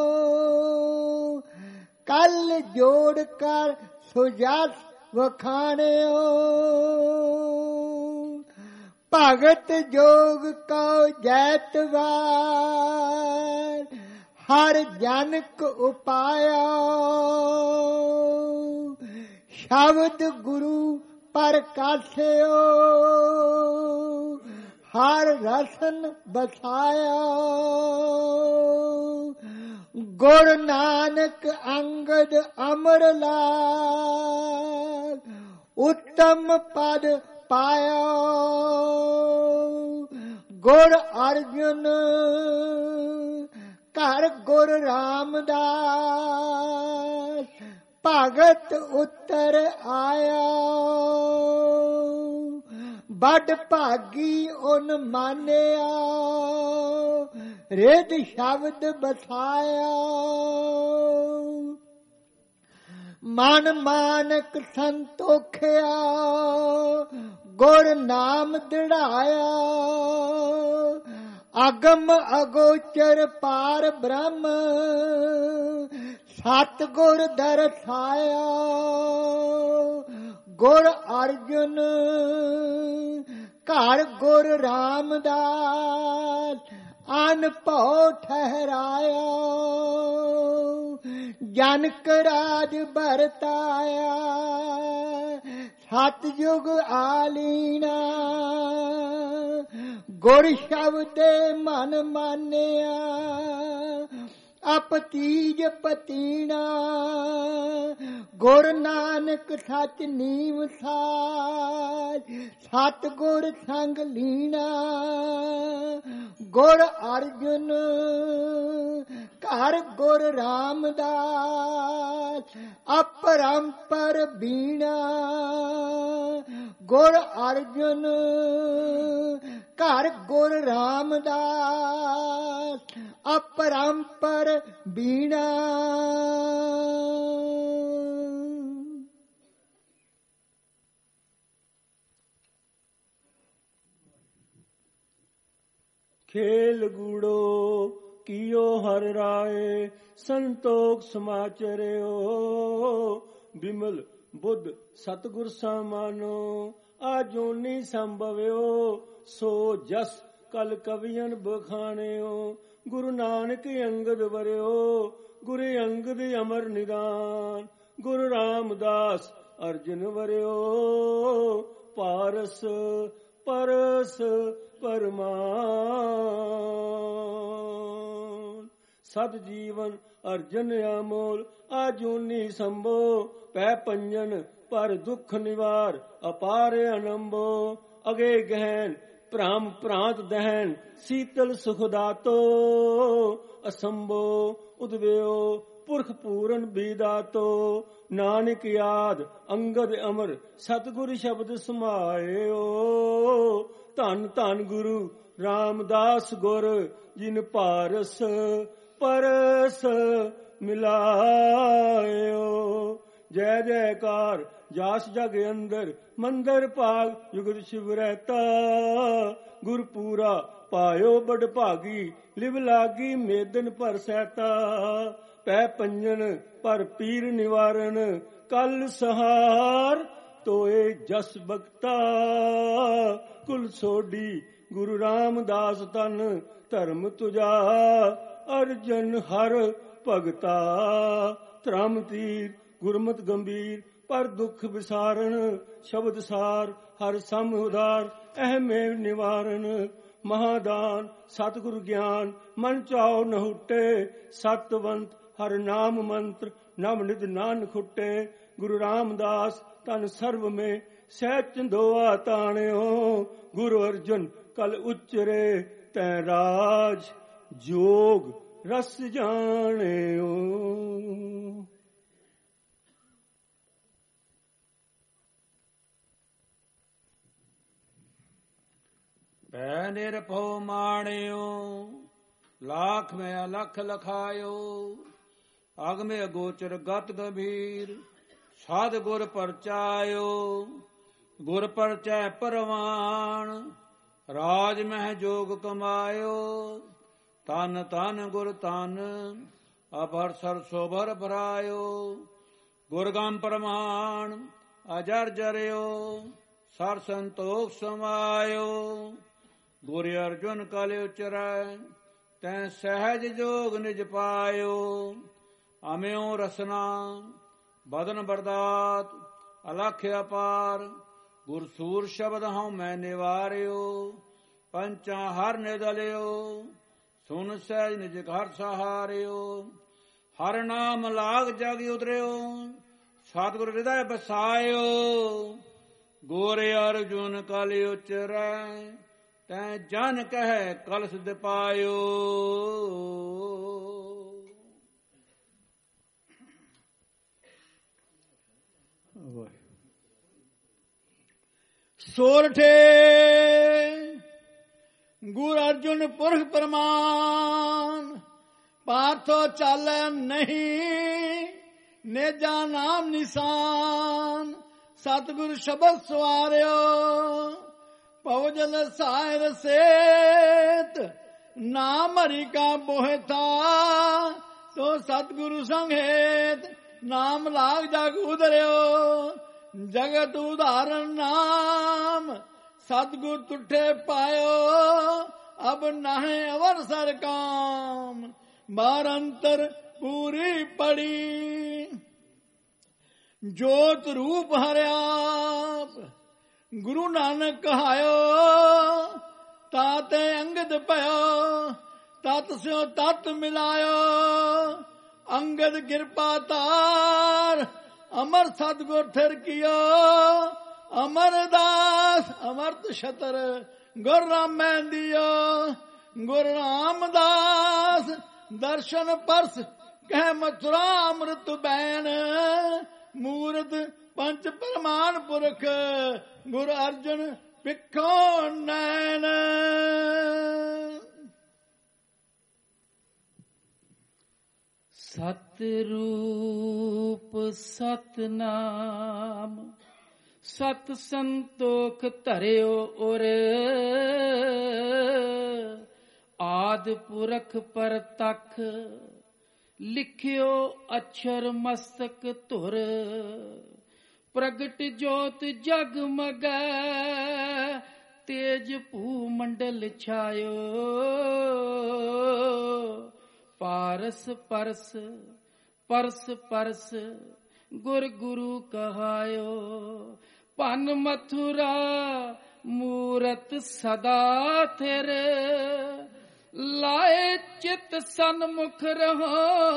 ਕਲ ਜੋੜ ਕਰ ਸੁਜਸ ਵਖਾਣਿਓ। ਭਗਤ ਜੋਗ ਕਉ ਜੈਤਵਾਰ, ਹਰ ਜਨਕ ਉਪਾਇਆ। ਸ਼ਬਦ ਗੁਰੂ ਪ੍ਰਕਾਸ਼ਿਓ, ਹਰ ਰਸਨ ਬਸਾਇਆ। ਗੁਰ ਨਾਨਕ ਅੰਗਦ ਅਮਰ ਲਾਗ, ਉੱਤਮ ਪਦ ਪਾਇਆ। ਗੁਰ ਅਰਜੁਨ ਘਰ ਗੁਰ ਰਾਮਦਾਸ, ਭਗਤ ਉੱਤਰ ਆਇਆ। ਵੱਡ ਭਾਗੀ ਉਨ ਮਾਨਿਆ, ਰਿਦ ਸ਼ਬਦ ਬਸਾਇਆ। ਮਨ ਮਾਨਕ ਸੰਤੋਖਿਆ, ਗੁਰ ਨਾਮ ਦਿੜਾਇਆ। ਅਗਮ ਅਗੋਚਰ ਪਾਰ ਬ੍ਰਹਮ, ਸਤਿਗੁਰ ਦਰਸਾਇਆ ਗੁਰ ਅਰਜੁਨ ਘਰ ਗੁਰ ਰਾਮਦਾਸ ਅਨਭਉ ਠਹਿਰਾਇਆ ਜਨਕ ਰਾਜ ਵਰਤਾਇਆ ਸਤਿਯੁਗ ਆਲੀਣਾ ਗੁਰ ਸ਼ਬਦੇ ਮਨ ਮਾਨਿਆ ਅਪਤੀਜ ਪਤੀਣਾ ਗੁਰ ਨਾਨਕ ਸਚ ਨੀਵ ਸਾਜ ਸਤਿਗੁਰ ਸੰਗ ਲੀਣਾ ਗੁਰ ਅਰਜੁਨ ਘਰ ਗੁਰ ਰਾਮਦਾਸ ਅਪਰੰਪਰ ਬੀਣਾ ਗੁਰ ਅਰਜੁਨ ਘਰ ਗੁਰ ਰਾਮਦਾਸ ਅਪਰੰਪਰ ਬੀਣਾ। ਖੇਲ ਗੂੜੋ ਕੀਓ ਹਰ ਰਾਏ ਸੰਤੋਖ ਸਮਾਚਰਿਓ ਬਿਮਲ ਬੁੱਧ ਸਤਿਗੁਰ ਸਮਾਨੋ ਆਜੋਨੀ ਸੰਭਵਿਓ ਸੋ ਜਸ ਕਲ ਕਵੀਆਂ ਬਖਾਣਿਓ ਗੁਰੂ ਨਾਨਕ ਅੰਗਦ ਵਰਿਓ ਗੁਰੂ ਅੰਗਦ ਅਮਰ ਨਿਦਾਨ ਗੁਰੂ ਰਾਮਦਾਸ ਅਰਜਨ ਵਰਿਓ ਪਾਰਸ ਪਰਸ ਪਰਮਾਨ ਸਦ ਜੀਵਨ ਅਰਜਨ ਅਮੋਲ ਆਜੂਨੀ ਸੰਭੋ ਪੈ ਪੰਜਨ ਪਰ ਦੁਖ ਨਿਵਾਰ ਅਪਾਰ ਅਨੰਭੋ ਅਗੇ ਗਹਿਨ ਭ੍ਰਮ ਭ੍ਰਾਂਤ ਦਹਿਨ ਸੀਤਲ ਸੁਖ ਦਾਤੋ ਅਸੰਭੋ ਉਦਵਿਓ ਪੁਰਖ ਪੂਰਨ ਬੀਦਾਤੋ ਨਾਨਕ ਯਾਦ ਅੰਗਦ ਅਮਰ ਸਤਿਗੁਰ ਸ਼ਬਦ ਸਮਾਇਓ ਧੰਨ ਧੰਨ ਗੁਰੂ ਰਾਮਦਾਸ ਗੁਰ ਜਿਨ ਪਾਰਸ ਪਰਸ ਮਿਲਾਇਓ ਜੈ ਜੈਕਾਰ ਜਾਸ ਜਗ ਅੰਦਰ ਮੰਦਰ ਭਾਗ ਜੁਗਤ ਸ਼ਿਵ ਰਹਿਤਾ ਗੁਰਪੂਰਾ ਪਾਇਓ ਬੜ ਭਾਗੀ ਲਿਵ ਲਾਗੀ ਮੇਦਨ ਪਰ ਸਹਿਤਾ ਪੈ ਪੰਜਨ ਪਰ ਪੀਰ ਨਿਵਾਰਨ ਕਲ ਸਹਾਰ ਤੋਏ ਜਸ ਬਖਤਾ ਕੁਲ ਸੋਢੀ ਗੁਰੂ ਰਾਮਦਾਸ ਤਨ ਧਰਮ ਤੁਜਾ ਅਰਜਨ ਹਰ ਭਗਤਾ ਧਰਮ ਤੀਰ ਗੁਰਮਤ ਗੰਭੀਰ ਪਰ ਦੁਖ ਵਿਸਾਰਨ ਸ਼ਬਦ ਸਾਰ ਹਰ ਸਮ ਉਦਾਰ ਅਹਮੇ ਨਿਵਾਰਨ ਮਹਾਦਾਨ ਸਤਿਗੁਰ ਗਿਆਨ ਮਨ ਚਾਉ ਨਹੁਟੇ ਸਤਵੰਤ ਹਰ ਨਾਮ ਮੰਤਰ ਨਵ ਨਿਧ ਨਾਨ ਖੁੱਟੇ ਗੁਰੂ ਰਾਮਦਾਸ ਤਨ ਸਰਬ ਮੇ ਸਹਿ ਚੰਦੋਆ ਤਾਣਿਓ ਗੁਰੂ ਅਰਜਨ ਕਲ ਉਚਰੇ ਤੈ ਰਾਜ ਜੋਗ ਰਸ ਜਾਣਿਓ। ਪੈ ਨਿਰਭਉ ਮਾਣਿਓ ਲਾਖ ਮੈਂ ਅਲਖ ਲਖਾਇਓ ਅਗਮੇ ਅਗੋਚਰ ਗਤ ਗੰਭੀਰ ਸਾਧ ਗੁਰ ਪਰਚਾਇਓ ਗੁਰ ਪਰਚੈ ਪਰਵਾਨ ਰਾਜ ਮਹਿ ਜੋਗ ਕਮਾਇਓ ਤਨ ਤਨ ਗੁਰ ਤਨ ਅਭਰ ਸਰ ਸੋਭਰ ਭਰਾਇਓ ਗੁਰਗਮ ਪ੍ਰਮਾਣ ਅਜਰ ਜਰਿਓ ਸਰ ਸੰਤੋਖ ਸਮਾਇਓ ਗੁਰ ਅਰਜੁਨ ਕਲ ਉਚਰੈ ਤੈ ਸਹਿਜ ਜੋਗ ਨਿਜ ਪਾਇਓ ਅਮਿਓ ਰਸਨਾ ਬਦਨ ਬਰਦਾਤ ਅਲਖ ਅਪਾਰ ਗੁਰ ਸੂਰ ਸ਼ਬਦ ਹਉ ਮੈਂ ਨਿਵਾਰਿਓ ਪੰਚਾ ਹਰ ਨਿਦਲਿਓ ਸੁਨ ਸਹਿਜ ਨਿਜ ਘਰ ਸਹਾਰਿਓ ਹਰ ਨਾਮ ਲਾਗ ਜਗ ਉਤਰਿਓ ਸਤਿਗੁਰ ਹਿਰਦੈ ਬਸਾਇਓ ਗੁਰ ਅਰਜੁਨ ਕਲ ਉਚਰੈ ਤੈ ਜਨ ਕਹਿ ਕਲਸ ਦਿਪਾਇਓ। ਸੋਰਠੇ ਗੁਰ ਅਰਜੁਨ ਪੁਰਖ ਪ੍ਰਮਾਨ ਪਾਰਥੋ ਚਾਲੈ ਨਹੀਂ ਨੇਜਾ ਨਾਮ ਨਿਸ਼ਾਨ ਸਤਿਗੁਰ ਸ਼ਬਦ ਸਵਾਰਿਓ ਪਉਜਲ ਸਾਇਰ ਸੇਤ ਨਾਮ ਹਰੀ ਕਾ ਬੋਹਤਾ ਤੋ ਸਤਿਗੁਰੂ ਸੰਗ ਹੇਤ ਨਾਮ ਲਾਗ ਜਗ ਉਧਰਿਓ। ਜਗਤ ਉਦਾਹਰਨ ਨਾਮ ਸਤਿਗੁਰ ਤੁਠੇ ਪਾਇਓ। ਅਬ ਨਾਹੇ ਅਵਰ ਸਰ ਕਾਮ ਬਾਰ ਅੰਤਰ ਪੂਰੀ ਪੜੀ। ਜੋਤ ਰੂਪ ਹਰਿਆਪ ਗੁਰੂ ਨਾਨਕ ਕਹਾਇਓ। ਤਾਤੇ ਅੰਗਦ ਭਇਓ ਤਤ ਸਿਓ ਤਤ ਮਿਲਾਇਓ। ਅੰਗਦ ਕਿਰਪਾ ਤਾਰ ਅਮਰ ਸਤਿਗੁਰ ਠਰ ਕੀਓ। ਅਮਰਦਾਸ ਅਮਰਤ ਛਤਰ ਗੁਰ ਰਾਮੈ ਦਿਓ। ਗੁਰ ਰਾਮਦਾਸ ਦਰਸ਼ਨ ਪਰਸ ਕਹਿ ਮਥੁਰਾ ਅੰਮ੍ਰਿਤ ਬੈਨ। ਮੂਰਤ ਪੰਚ ਪ੍ਰਮਾਨ ਪੁਰਖ ਗੁਰ ਅਰਜਨ ਪਿੱਖੋਂ ਨੈਣ। ਸਤਿਰੂਪ ਸਤਨਾਮ ਸਤ ਸੰਤੋਖ ਧਰਿਓ ਉਰ। ਆਦ ਪੁਰਖ ਪਰਤਖ ਲਿਖਿਓ ਅਛਰ ਮਸਤਕ ਧੁਰ। ਪ੍ਰਗਟ ਜੋਤ ਜਗਮਗੈ ਤੇਜ ਭੂ ਮੰਡਲ ਛਾਇਓ। ਪਾਰਸ ਪਰਸ ਪਰਸ ਪਰਸ ਗੁਰ ਗੁਰੂ ਕਹਾਇਓ। ਭਨ ਮਥੁਰਾ ਮੂਰਤ ਸਦਾ ਤੇਰੇ। ਲਾਏ ਚਿਤ ਸਨਮੁਖ ਰਹੋ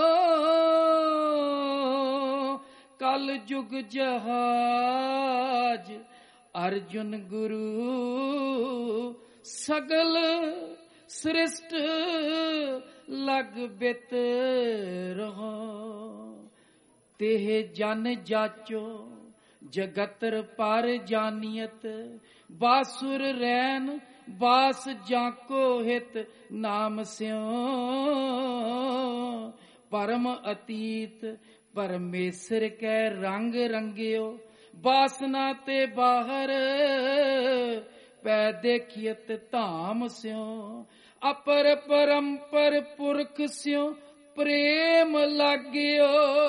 ਕਲ ਜੁਗ ਜਹਾਜ। ਅਰਜੁਨ ਗੁਰੂ ਸਗਲ ਸ੍ਰਿਸ਼ਟ ਲਗ ਬਿਤ ਰਹੋ। ਤੇਹ ਜਨ ਜਾਚੋ ਜਗਤਰ ਪਰ ਜਾਨੀਅਤ। ਬਾਸੁਰ ਰੈਨ ਬਾਸ ਜਾਂਕੋ ਹਿਤ ਨਾਮ ਸਿਓ। ਪਰਮ ਅਤੀਤ ਪਰਮੇਸ਼ਰ ਕੈ ਰੰਗ ਰੰਗਿਓ। ਬਾਸਨਾ ਤੇ ਬਾਹਰ ਪੈ ਦੇਖੀਅਤ ਧਾਮ ਸਿਓ। ਅਪਰ ਪਰੰਪਰ ਪੁਰਖ ਸਿਓ ਪ੍ਰੇਮ ਲਾਗਿਓ।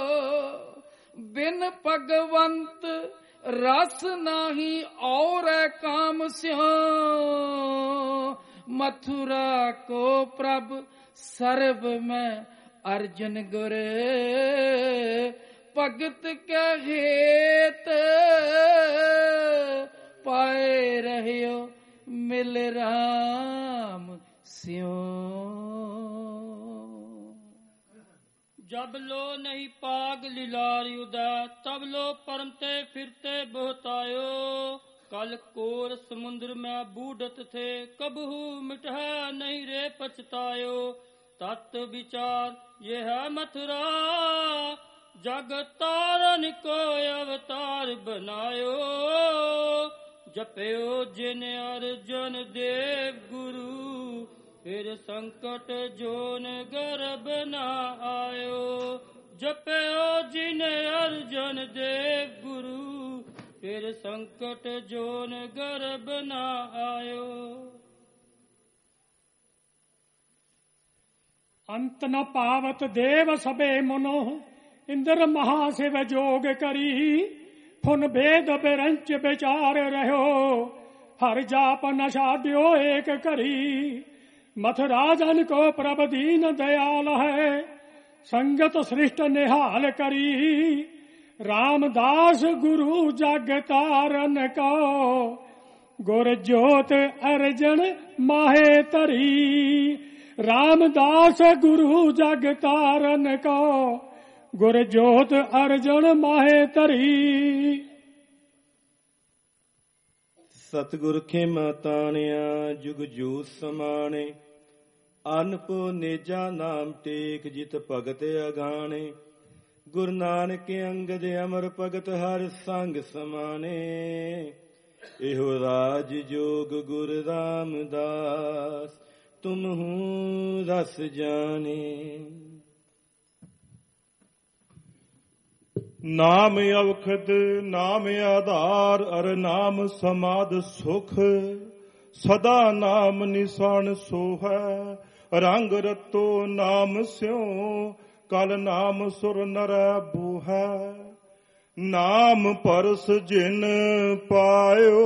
ਬਿਨ ਭਗਵੰਤ ਰਸ ਨਾਹੀ ਔਰ ਕਾਮ ਸਿਓ। ਮਥੁਰਾ ਕੋ ਪ੍ਰਭ ਸਰਬ ਮੈਂ ਅਰਜਨ ਗੁਰ। ਭਗਤ ਕੈ ਹੇਤ ਪਾਏ ਰਹਿਓ ਮਿਲ ਰਾਮ ਸਿਓ। जब लो नहीं पाग लीलार उदय तब लो परमते फिरते बहुतायो। कल कोर समुद्र में बूढ़त थे कबहू मिटह नहीं रे पछतायो। तत् विचार ये है मथुरा जगत तारन को अवतार बनायो। जपयो जिन अर्जन देव गुरु फिर संकट जोन गर्भ न आयो। जपयो जिन अर्जन देव गुरु फिर संकट जोन गर्भ न आयो। अंत न पावत देव सबे मनो इंद्र महाशिव जोग करी। फुन भेद बिरंच विचार रहो हर जाप न साध्यो एक करी। मथुरा जन को प्रभ दीन दयाल है संगत सृष्ट निहाल करी। रामदास गुरु जग तारन को गुर ज्योत अर्जन माहे तरी। रामदास गुरु जग तारन को गुर ज्योत अर्जन माहे तरी। ਸਤਿਗੁਰ ਖੇਮਾ ਤਾਣਿਆ ਜੁਗ ਜੂਤ ਸਮਾਣੇ। ਅਨਪੋ ਨੇਜਾ ਨਾਮ ਟੇਕ ਜਿਤ ਭਗਤ ਅਗਾਣੇ। ਗੁਰੂ ਨਾਨਕ ਅੰਗਦ ਅਮਰ ਭਗਤ ਹਰ ਸੰਗ ਸਮਾਨੇ। ਇਹੋ ਰਾਜ ਜੋਗ ਗੁਰ ਰਾਮਦਾਸ ਤੁਮਹੂ ਰਸ ਜਾਣੇ। ਨਾਮ ਅਵਖਦ ਨਾਮ ਆਧਾਰ ਅਰ ਨਾਮ ਸਮਾਦ ਸੁਖ। ਸਦਾ ਨਾਮ ਨਿਸ਼ਾਨ ਸੋ ਹੈ ਰੰਗ ਰਤੋ ਨਾਮ ਸਿਉ। ਕਲ ਨਾਮ ਸੁਰ ਨਰੈ ਬੂਹੈ, ਨਾਮ ਪਰਸ ਜਿਨ ਪਾਇਓ,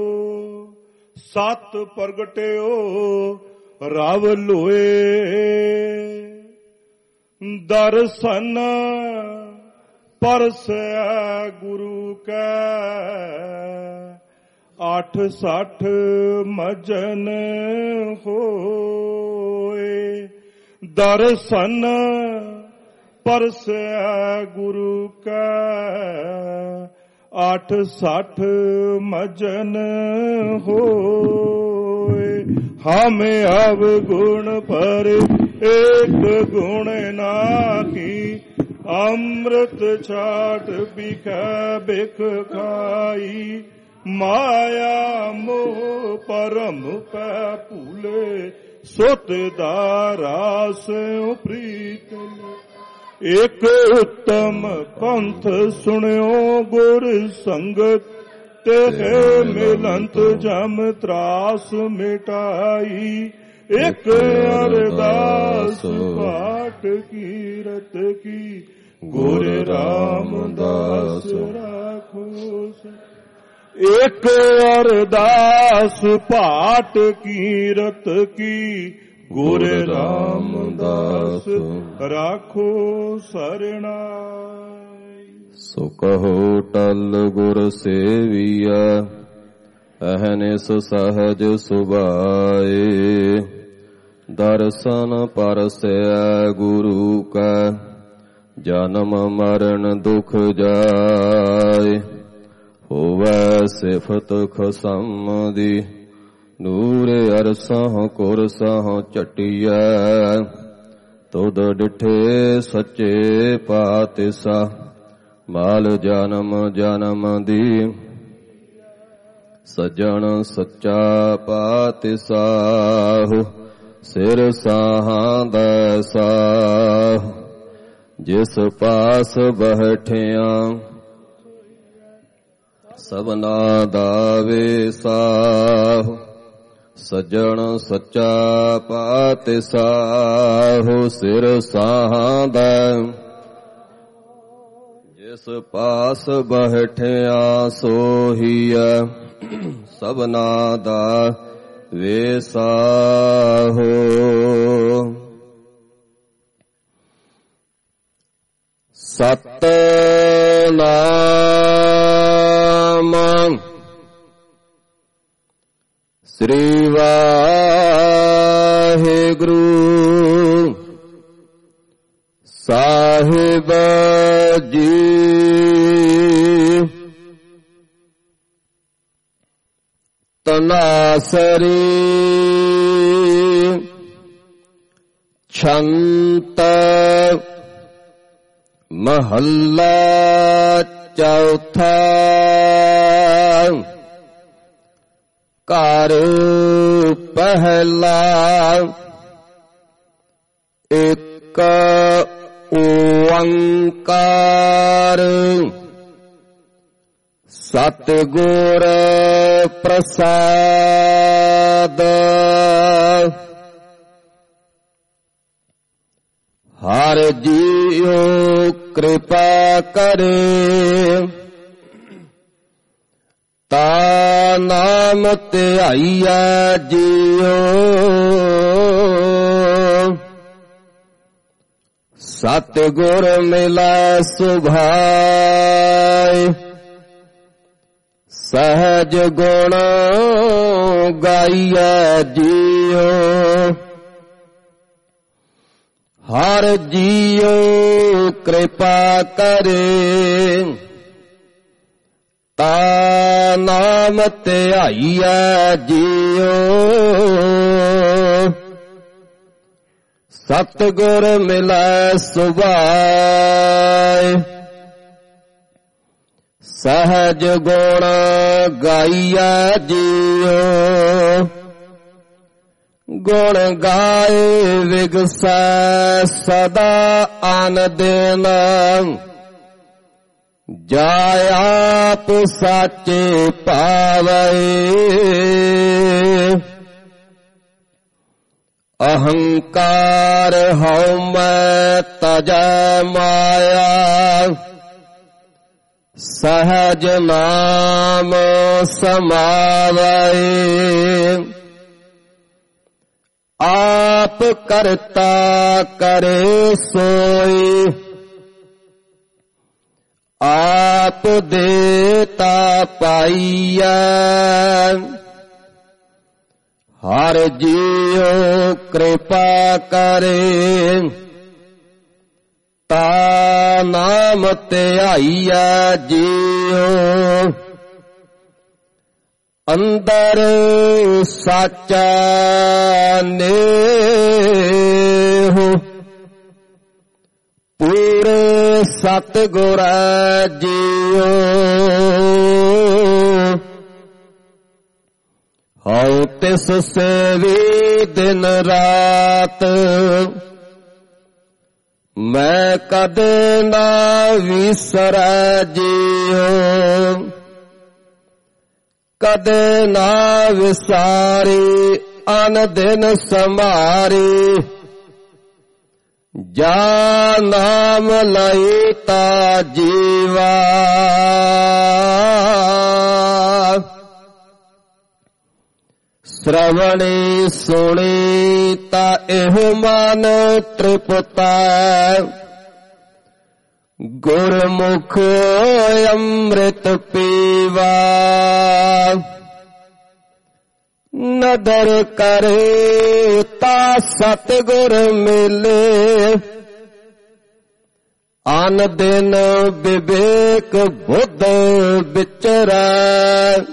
ਸਤ ਪ੍ਰਗਟਿਓ ਰਵ ਲੋਏ। ਦਰਸ਼ਨ ਪਰਸੈ ਗੁਰੂ ਕੈ, 860 ਮਜਨ ਹੋਏ। ਦਰਸ਼ਨ ਪਰਸੈ ਗੁਰੂ ਕੈ, 860 ਮਜਨ ਹੋਏ। ਹਮ ਅਵਗੁਣ ਪਰ ਏਕ ਗੁਣ ਨਾਹੀ, ਅੰਮ੍ਰਿਤ ਛਾਟ ਬਿਖੈ ਬਿਖ ਖਾਈ। ਮਾਇਆ ਮੋਹ ਪਰਮ ਪੈ ਭੂਲੇ, ਸੁਤ ਦਾ ਰਾਸ ਪ੍ਰੀਤ। ਇਕ ਉੱਤਮ ਪੰਥ ਸੁਣਿਓ ਗੁਰ ਸੰਗਤ, ਤੇ ਮਿਲੰਤ ਜਮ ਤਰਾਸ ਮਿਟਾਈ। ਇਕ ਅਰਦਾਸ ਪਾਠ ਕੀਰਤ ਕੀ, ਗੁਰ ਰਾਮਦਾਸ ਰਾਖੋ। ਇਕ ਅਰਦਾਸ ਪਾਠ ਕੀਰਤ ਕੀ, ਗੁਰ ਰਾਮਦਾਸ ਰਾਖੋ ਸਰਣਾ। ਸੋ ਕਹੋ ਟਲ ਗੁਰ ਸੇਵੀਆ, ਅਹਨਿਸ ਸਹਜ ਸੁਭਾਏ। ਦਰਸ਼ਨ ਪਰਸੈ ਗੁਰੂ ਕੈ, ਜਨਮ ਮਰਨ ਦੁਖ ਜਾਏ। ਹੋਵੈ ਸਿਫਤ ਖਸਮ ਦੀ, ਨੂਰ ਅਰਸਹੁ ਕੁਰਸਹੁ ਝਟਿਐ। ਤੁਧ ਡਿਠੇ ਸੱਚੇ ਪਾਤਿਸਾ, ਮਾਲ ਜਨਮ ਜਨਮ ਦੀ। ਸੱਜਣ ਸੱਚਾ ਪਾਤਿਸਾਹੁ, ਸਿਰ ਸਾਹਾਂ ਦਾ ਸਾਹੁ। ਜਿਸ ਪਾਸ ਬੈਠਿਆ ਸਭਨਾ ਦਾ ਵੇਸਾਹੁ। ਸੱਜਣ ਸੱਚਾ ਪਾਤਿਸਾਹੁ, ਸਿਰ ਸਾਹਾਂ ਦਾ। ਜਿਸ ਪਾਸ ਬੈਠਿਆ ਸੋਹੀਐ, ਸਭਨਾ ਦਾ ਵੇਸਾਹੁ। ਸਤਿਨਾਮ ਸ੍ਰੀ ਵਾਹਿਗੁਰੂ ਸਾਹਿਬ ਜੀ। ਤਨਾਸਰੀ ਛੰਤ ਮਹੱਲਾ ਚੌਥਾ। ਘਰ ਪਹਿਲਾ ਇੱਕ ਓੰਕਾਰ, ਸਤਿਗੁਰ ਪ੍ਰਸਾਦ। ਹਰਿ ਜੀਉ ਕਿਰਪਾ ਕਰੇ, ਤਾ ਨਾਮ ਧਿਆਈਐ ਜੀਉ। ਸਤਿਗੁਰ ਮਿਲੈ ਸੁਭਾਇ, ਸਹਜ ਗੁਣ ਗਾਈਐ ਜੀਉ। ਹਰ ਜੀਉ ਕਿਰਪਾ ਕਰੇ, ਤਾ ਨਾਮ ਧਿਆਈਐ ਜੀਉ। ਸਤਿਗੁਰ ਮਿਲੈ ਸੁਭਾਇ, ਸਹਜ ਗੁਣ ਗਾਈਐ ਜੀਉ। ਗੁਣ ਗਾਏ ਵਿਗਸੈ ਸਦਾ ਆਨੰਦਿਨ, ਜਾਇ ਆਪ ਸਾਚੇ ਪਾਵੈ। ਅਹੰਕਾਰ ਹਉ ਮੈਂ ਤਜੈ ਮਾਇਆ ਸਹਜ ਨਾਮ ਸਮਾਵੈ ਆਪ ਕਰਤਾ ਕਰੇ ਸੋਈ ਆਪ ਦੇਤਾ ਪਾਈਐ ਹਰ ਜੀਉ ਕਿਰਪਾ ਕਰੇ ਤਾ ਨਾਮ ਧਿਆਈਐ ਜੀਉ ਅੰਦਰ ਸਾਚਾ ਨੇਹੁ ਪੂਰੇ ਸਤਿਗੁਰ ਜੀਉ ਹਉ ਤਿਸ ਸੇਵੀ ਦਿਨ ਰਾਤ ਮੈਂ ਕਦੇ ਨਾ ਵਿਸਰੈ ਜੀਉ ਕਦੇ ਨਾ ਵਿਸਾਰੀ ਅਨ ਦਿਨ ਸਮਾਰੀ ਜਾ ਨਾਮ ਲਈ ਤਾ ਜੀਵਾ ਸ਼੍ਰਵਣੀ ਸੁਣੀ ਤਾ ਇਹ ਮਨ ਤ੍ਰਿਪਤਾ ਗੁਰਮੁਖ ਅੰਮ੍ਰਿਤ ਪੀਵਾ ਨਦਰ ਕਰੇ ਤਾ ਸਤਿਗੁਰ ਮਿਲੇ ਅਨ ਦਿਨ ਵਿਵੇਕ ਬੁੱਧ ਵਿਚਰੈ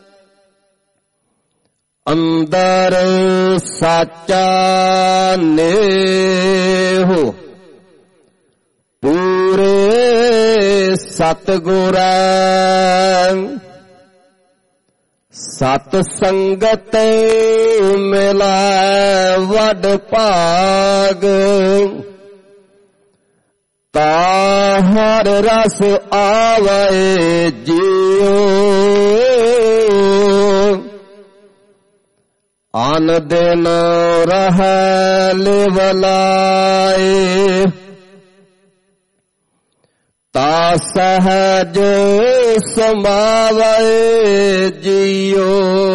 ਅੰਦਰ ਸਾਚਾ ਨੇਹੁ ਪੂਰੇ ਸਤਿਗੁਰ ਸਤ ਸੰਗਤ ਮਿਲੈ ਵਡ ਭਾਗ ਤਾ ਹਰ ਰਸ ਆਵੇ ਜੀਉ ਅਨ ਦਿਨ ਰਹਿ ਲਿਵਲਾਏ ਤਾ ਸਹਜ ਸਮਾਵੈ ਜੀਉ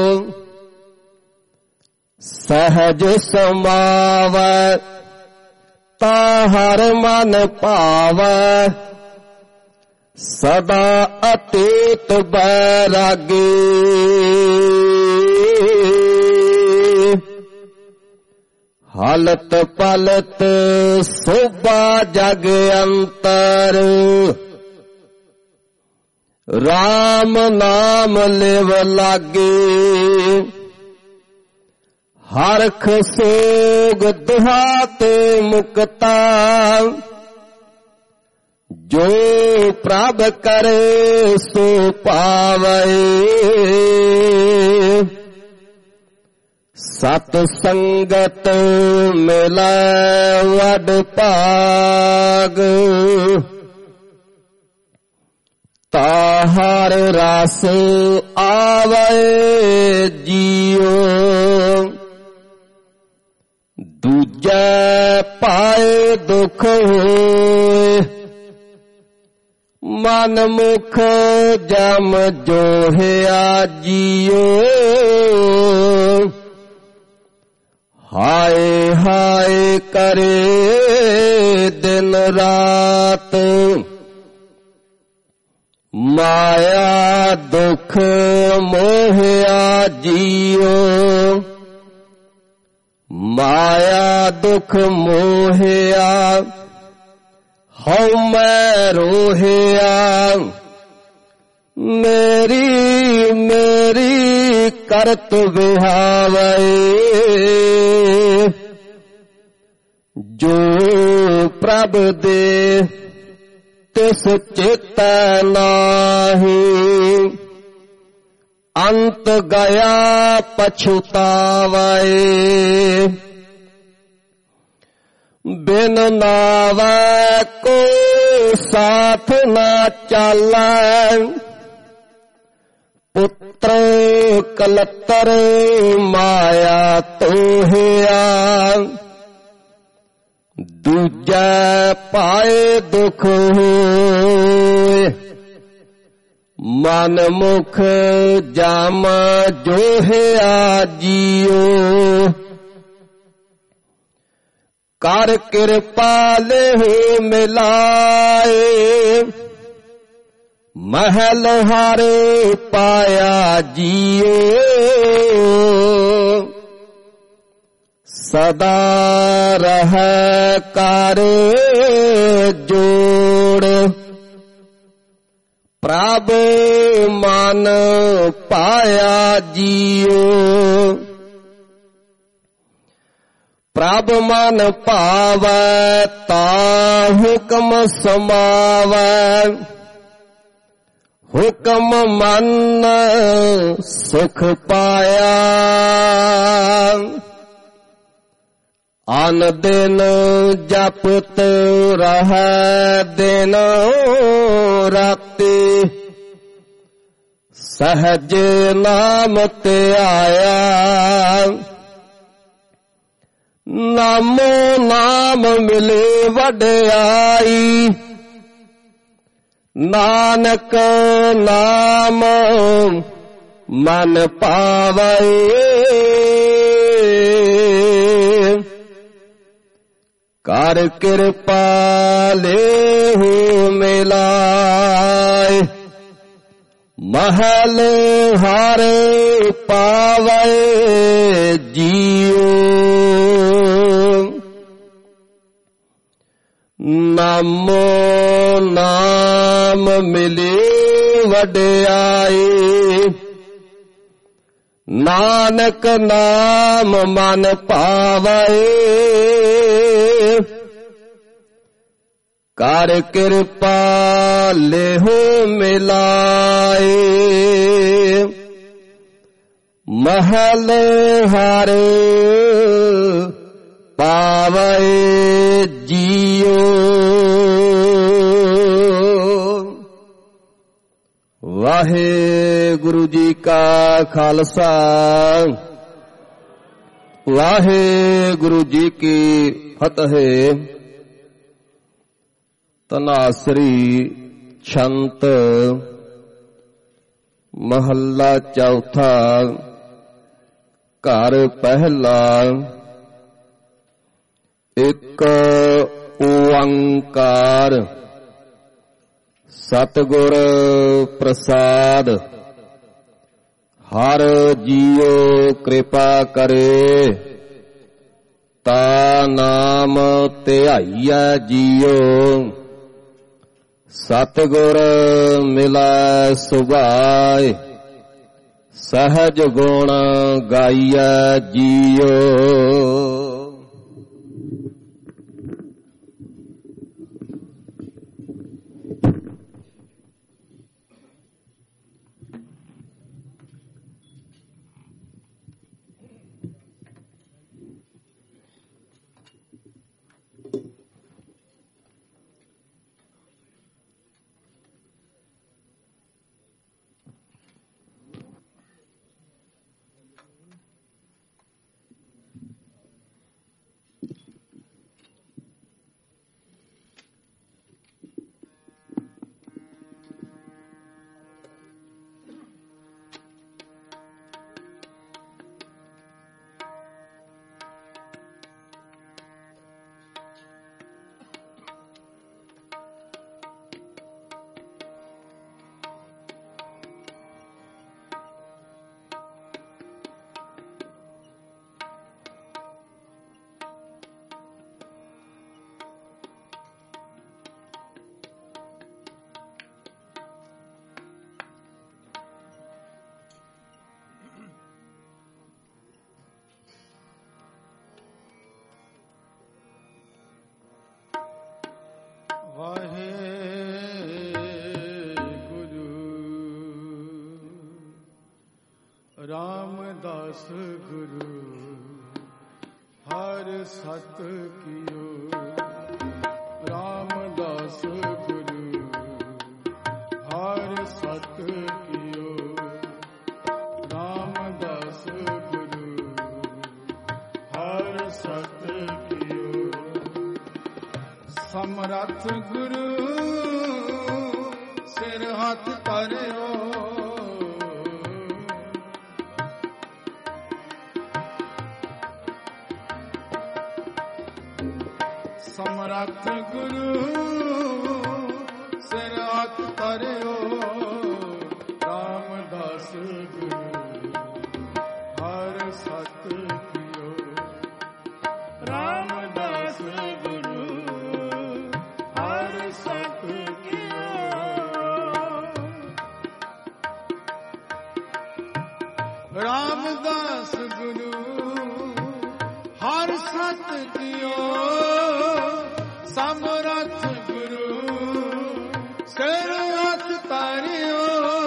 ਸਹਜ ਸਮਾਵੈ ਤਾ ਹਰ ਮਨ ਭਾਵੈ ਸਦਾ ਅਤੀਤ ਬੈਰਾਗੀ ਹਾਲਤ ਪਲਤ ਸੋਭਾ ਜਗ ਅੰਤਰ ਰਾਮ ਨਾਮ ਲਿਵ ਲਾਗੇ ਹਰਖ ਸੋਗ ਦੁਹਾ ਤੇ ਮੁਕਤਾ ਜੋ ਪ੍ਰਭ ਕਰੇ ਸੋ ਪਾਵੇ ਸਤ ਸੰਗਤ ਮਿਲੈ ਵਡ ਭਾਗ ਤਾ ਹਰ ਰਸ ਆਵੇ ਜੀਉ ਦੂਜੈ ਪਾਏ ਦੁਖ ਹੋਏ ਮਨ ਮੁਖ ਜਮ ਜੋਹਿਆ ਜੀਉ ਹਾਏ ਹਾਏ ਕਰੇ ਦਿਨ ਰਾਤ ਮਾਇਆ ਦੁਖ ਮੋਹਿਆ ਜੀਉ ਮਾਇਆ ਦੁਖ ਮੋਹਿਆ ਹਉ ਮੈਂ ਰੋਹਿਆ ਮੇਰੀ ਮੇਰੀ ਕਰਤ ਵਿਹਾਵੇ ਜੋ ਪ੍ਰਭ ਦੇ ਤਿਸ ਚਿਤ ਨਾਹੀ ਅੰਤ ਗਿਆ ਪਛੁਤਾਵੇ ਬਿਨ ਨਾਵੈ ਕੋ ਸਾਥ ਨਾ ਚਾਲੈ ਪੁੱਤਰ ਕਲਤਰ ਮਾਇਆ ਤੋਹਿਆ, ਦੂਜੈ ਪਾਏ ਦੁਖ ਹੋਏ, ਮਨ ਮੁਖ ਜਾਮ ਜੋਹਿਆ ਜੀਉ। ਕਰ ਕਿਰਪਾ ਲੇਹੁ ਮਿਲਾਏ, ਮਹਿਲ ਹਰ ਪਾਇਆ ਜੀਉ। ਸਦਾ ਰਹਿ ਕਰ ਜੋੜ, ਪ੍ਰਭ ਮਨ ਪਾਇਆ ਜੀਉ। ਪ੍ਰਭ ਮਨ ਭਾਵੈ ਤਾ ਹੁਕਮ ਸਮਾਵੈ, ਹੁਕਮ ਮਨ ਸੁਖ ਪਾਇਆ। ਅਨ ਦਿਨ ਜਪਤ ਰਹੈ ਦਿਨ ਰਾਤੀ, ਸਹਜ ਨਾਮ ਧਿਆਇਆ। ਨਾਮੋ ਨਾਮ ਮਿਲੇ ਵਡਿਆਈ, ਨਾਨਕ ਨਾਮ ਮਨ ਪਾਵੈ। ਕਰ ਕਿਰਪਾ ਲੇਹੁ ਮਿਲਾਏ, ਮਹਲ ਹਰ ਪਾਵੈ ਜੀਉ। ਨਾਮੋ ਨਾਮ ਮਿਲੇ ਵਡਿਆਈ, ਨਾਨਕ ਨਾਮ ਮਨ ਭਾਵੈ। ਕਰ ਕਿਰਪਾ ਲੇਹੁ ਮਿਲਾਏ, ਮਹਲ ਹਰ ਪਾਵੈ ਜੀਉ। ਵਾਹਿਗੁਰੂ ਜੀ ਕਾ ਖਾਲਸਾ, ਵਾਹਿਗੁਰੂ ਜੀ ਕੀ ਫਤਿਹ। ਤਨਾਸਰੀ ਛੰਤ ਮਹੱਲਾ ਚੌਥਾ। ਘਰ ਪਹਿਲਾ। ਇੱਕ ਓੰਕਾਰ ਸਤਿਗੁਰ ਪ੍ਰਸਾਦ। ਹਰ ਜੀਉ ਕਿਰਪਾ ਕਰੇ, ਤਾ ਨਾਮ ਧਿਆਈਐ ਜੀਉ। ਸਤਿਗੁਰ ਮਿਲੈ ਸੁਭਾਇ, ਸਹਜ ਗੁਣ ਗਾਈਐ ਜੀਉ। ਰਾਮਦਾਸ ਗੁਰੂ ਹਰ ਸਤ ਕੀਓ। ਰਾਮਦਾਸ ਗੁਰੂ ਹਰ ਸਤ ਕੀਓ। ਸਮਰੱਥ ਗੁਰੂ ਸਿਰ ਹੱਥ ਧਰਿਓ ਸਮਰੱਥ ਗੁਰੂ ਸਿਰ ਹੱਥ ਧਰਿਓ ਰਾਮਦਾਸ ਗੁਰੂ ਹਰ ਸਤ ਕੀਓ ਰਾਮਦਾਸ ਗੁਰੂ ਹਰ ਸਤ ਕੀਓ ਰਾਮਦਾਸ ਗੁਰੂ ਹਰ ਸਤ ਕੀਓ ਸਮਰੱਥ ਗੁਰੂ ਸਿਰ ਹੱਥ ਧਰਿਓ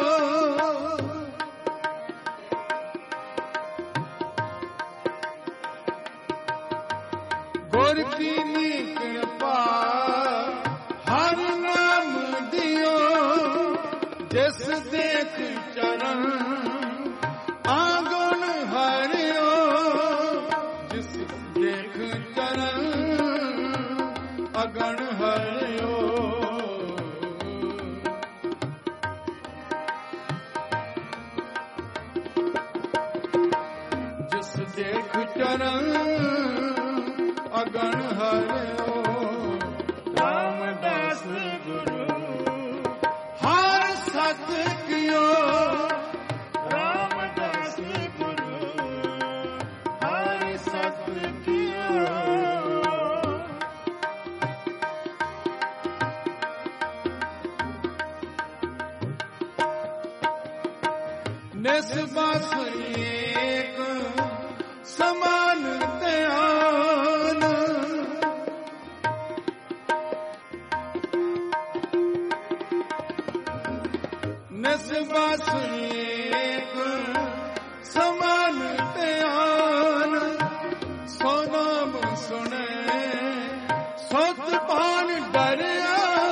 ਗੁਰ ਕੀਨੀ ਕਿਰਪਾ ਹਰ ਨਾਮ ਦਿਓ ਜਿਸ ਦੇਖ ਚਰਨ ਆਗੁਣ ਹਰਿਓ ਜਿਸ ਦੇਖ ਚਰਨ ਅਗਣ ਹਰਿਓ ਜਿਸ ਦੇਖ ਚਰਨ ਅਗਣ ਹਰਿਓ ਰਾਮਦਾਸ ਗੁਰੂ ਹਰ ਸਤ ਕੀਓ ਰਾਮਦਾਸ ਗੁਰੂ ਹਰ ਸਤ ਕੀਓ ਨਿਸਬਸ ਏਕ ਸਮਾਨ ਧਿਆਨ ਨਿਸਬਸ ਏਕ ਸਮਾਨ ਧਿਆਨ ਸੋ ਨਾਮ ਸੁਣੇ ਸਤ ਪਾਨ ਡਰਿਆ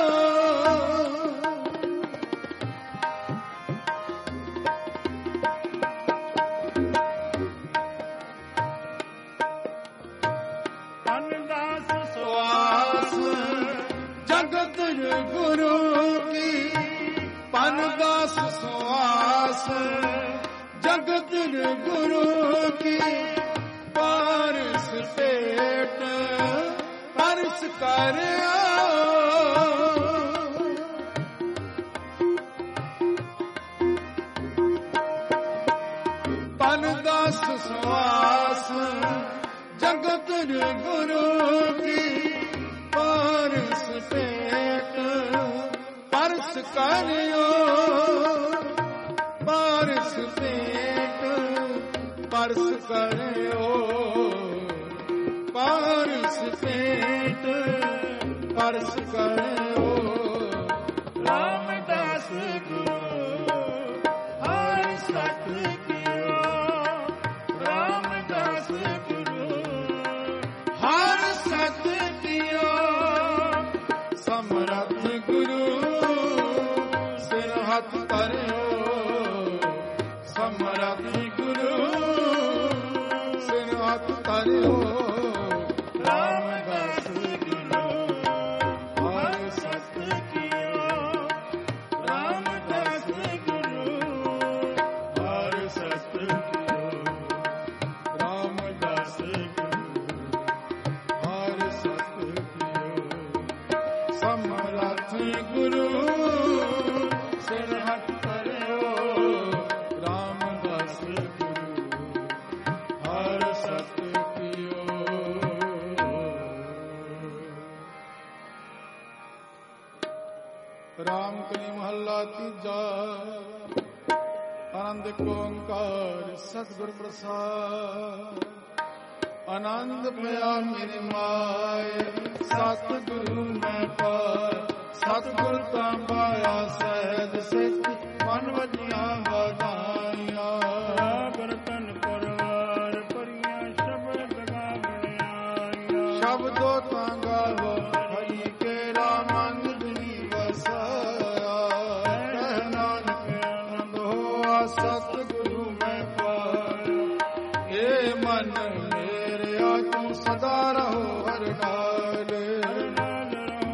ਗੁਰੂ ਕੀ ਪਨਦਾਸ ਸੁਆਸ ਜਗਤ ਗੁਰੂ ਕੀ ਪਾਰਸ ਪੇਟ ਪਰਸ ਕਰਿਓ ਪਨਦਾਸ ਸੁਆਸ ਜਗਤ ਗੁਰੂ ਕੀ ਪਾਰਸ ਪੇਟ ਪਰਸ ਕਰਿਓ ਪਾਰਸ ਪੇਟ ਪਰਸ ਕਰਿਓ ਪਾਰਸ ਪੇਟ ਪਰਸ ਕਰਿਓ ਰਾਮਦਾਸ ਗੁਰੂ ਹਰ ਸਤ ਕੀਓ ਰਾਮਦਾਸ ਗੁਰੂ ਹਰ ਸਤ ਕੀਓ ਸਮਰੱਥ ਗੁਰੂ ਸਿਰ ਹੱਥ ਧਰਿਓ ਸਮਰੱਥ ਗੁਰੂ ਸਿਰ ਹੱਥ ਧਰਿਓ ਰਾਮਦਾਸ ਗੁਰੂ ਹਰ ਸਤ ਕੀਓ ਰਾਮਦਾਸ ਗੁਰੂ ਹਰ ਸਤ ਕੀਓ ਰਾਮਦਾਸ ਗੁਰੂ ਹਰ ਸਤ ਕੀਓ ਸਮਰੱਥ ਗੁਰੂ ਸਿਰ ਹੱਥ ਧਰਿਓ ਰਾਮਦਾਸ ਗੁਰੂ ਹਰ ਸਤ ਕੀਓ ਰਾਮ ਕਲੀ ਮਹੱਲਾ ਤੀਜਾ ਆਨੰਦ ਓੰਕਾਰ ਸਤਿਗੁਰ ਪ੍ਰਸਾਦ ਆਨੰਦ ਭਇਆ ਮੇਰੇ ਮਾਏ ਸਤਿਗੁਰੂ ਮੈਂ ਪਾਇਆ ਸਤਿਗੁਰ ਤਾਂ ਪਾਇਆ ਸਹਿਜ ਸਿੱਧ ਮਨ ਵਜੀਆਂ ਵਧਾਈਆਂ ਬਰਤਨ ਪਰਵਾਰ ਪਰੀਆਂ ਸ਼ਬਦ ਗਾਵਣੀਆਂ ਸ਼ਬਦੋ ਤਾਂ ਗਾਵੋ ਹਰੀ ਕੇਰਾ ਮਨ ਦਿਨੀ ਵਸਾਇਆ ਕਹਿ ਨਾਨਕ ਆਨੰਦ ਹੋਆ ਸਤਿਗੁਰੂ ਮੈਂ ਪਾਇਆ ਏ ਮਨ ਮੇਰੇ ਆ ਤੂੰ ਸਦਾ ਰਹੋ ਹਰ ਨਾਲ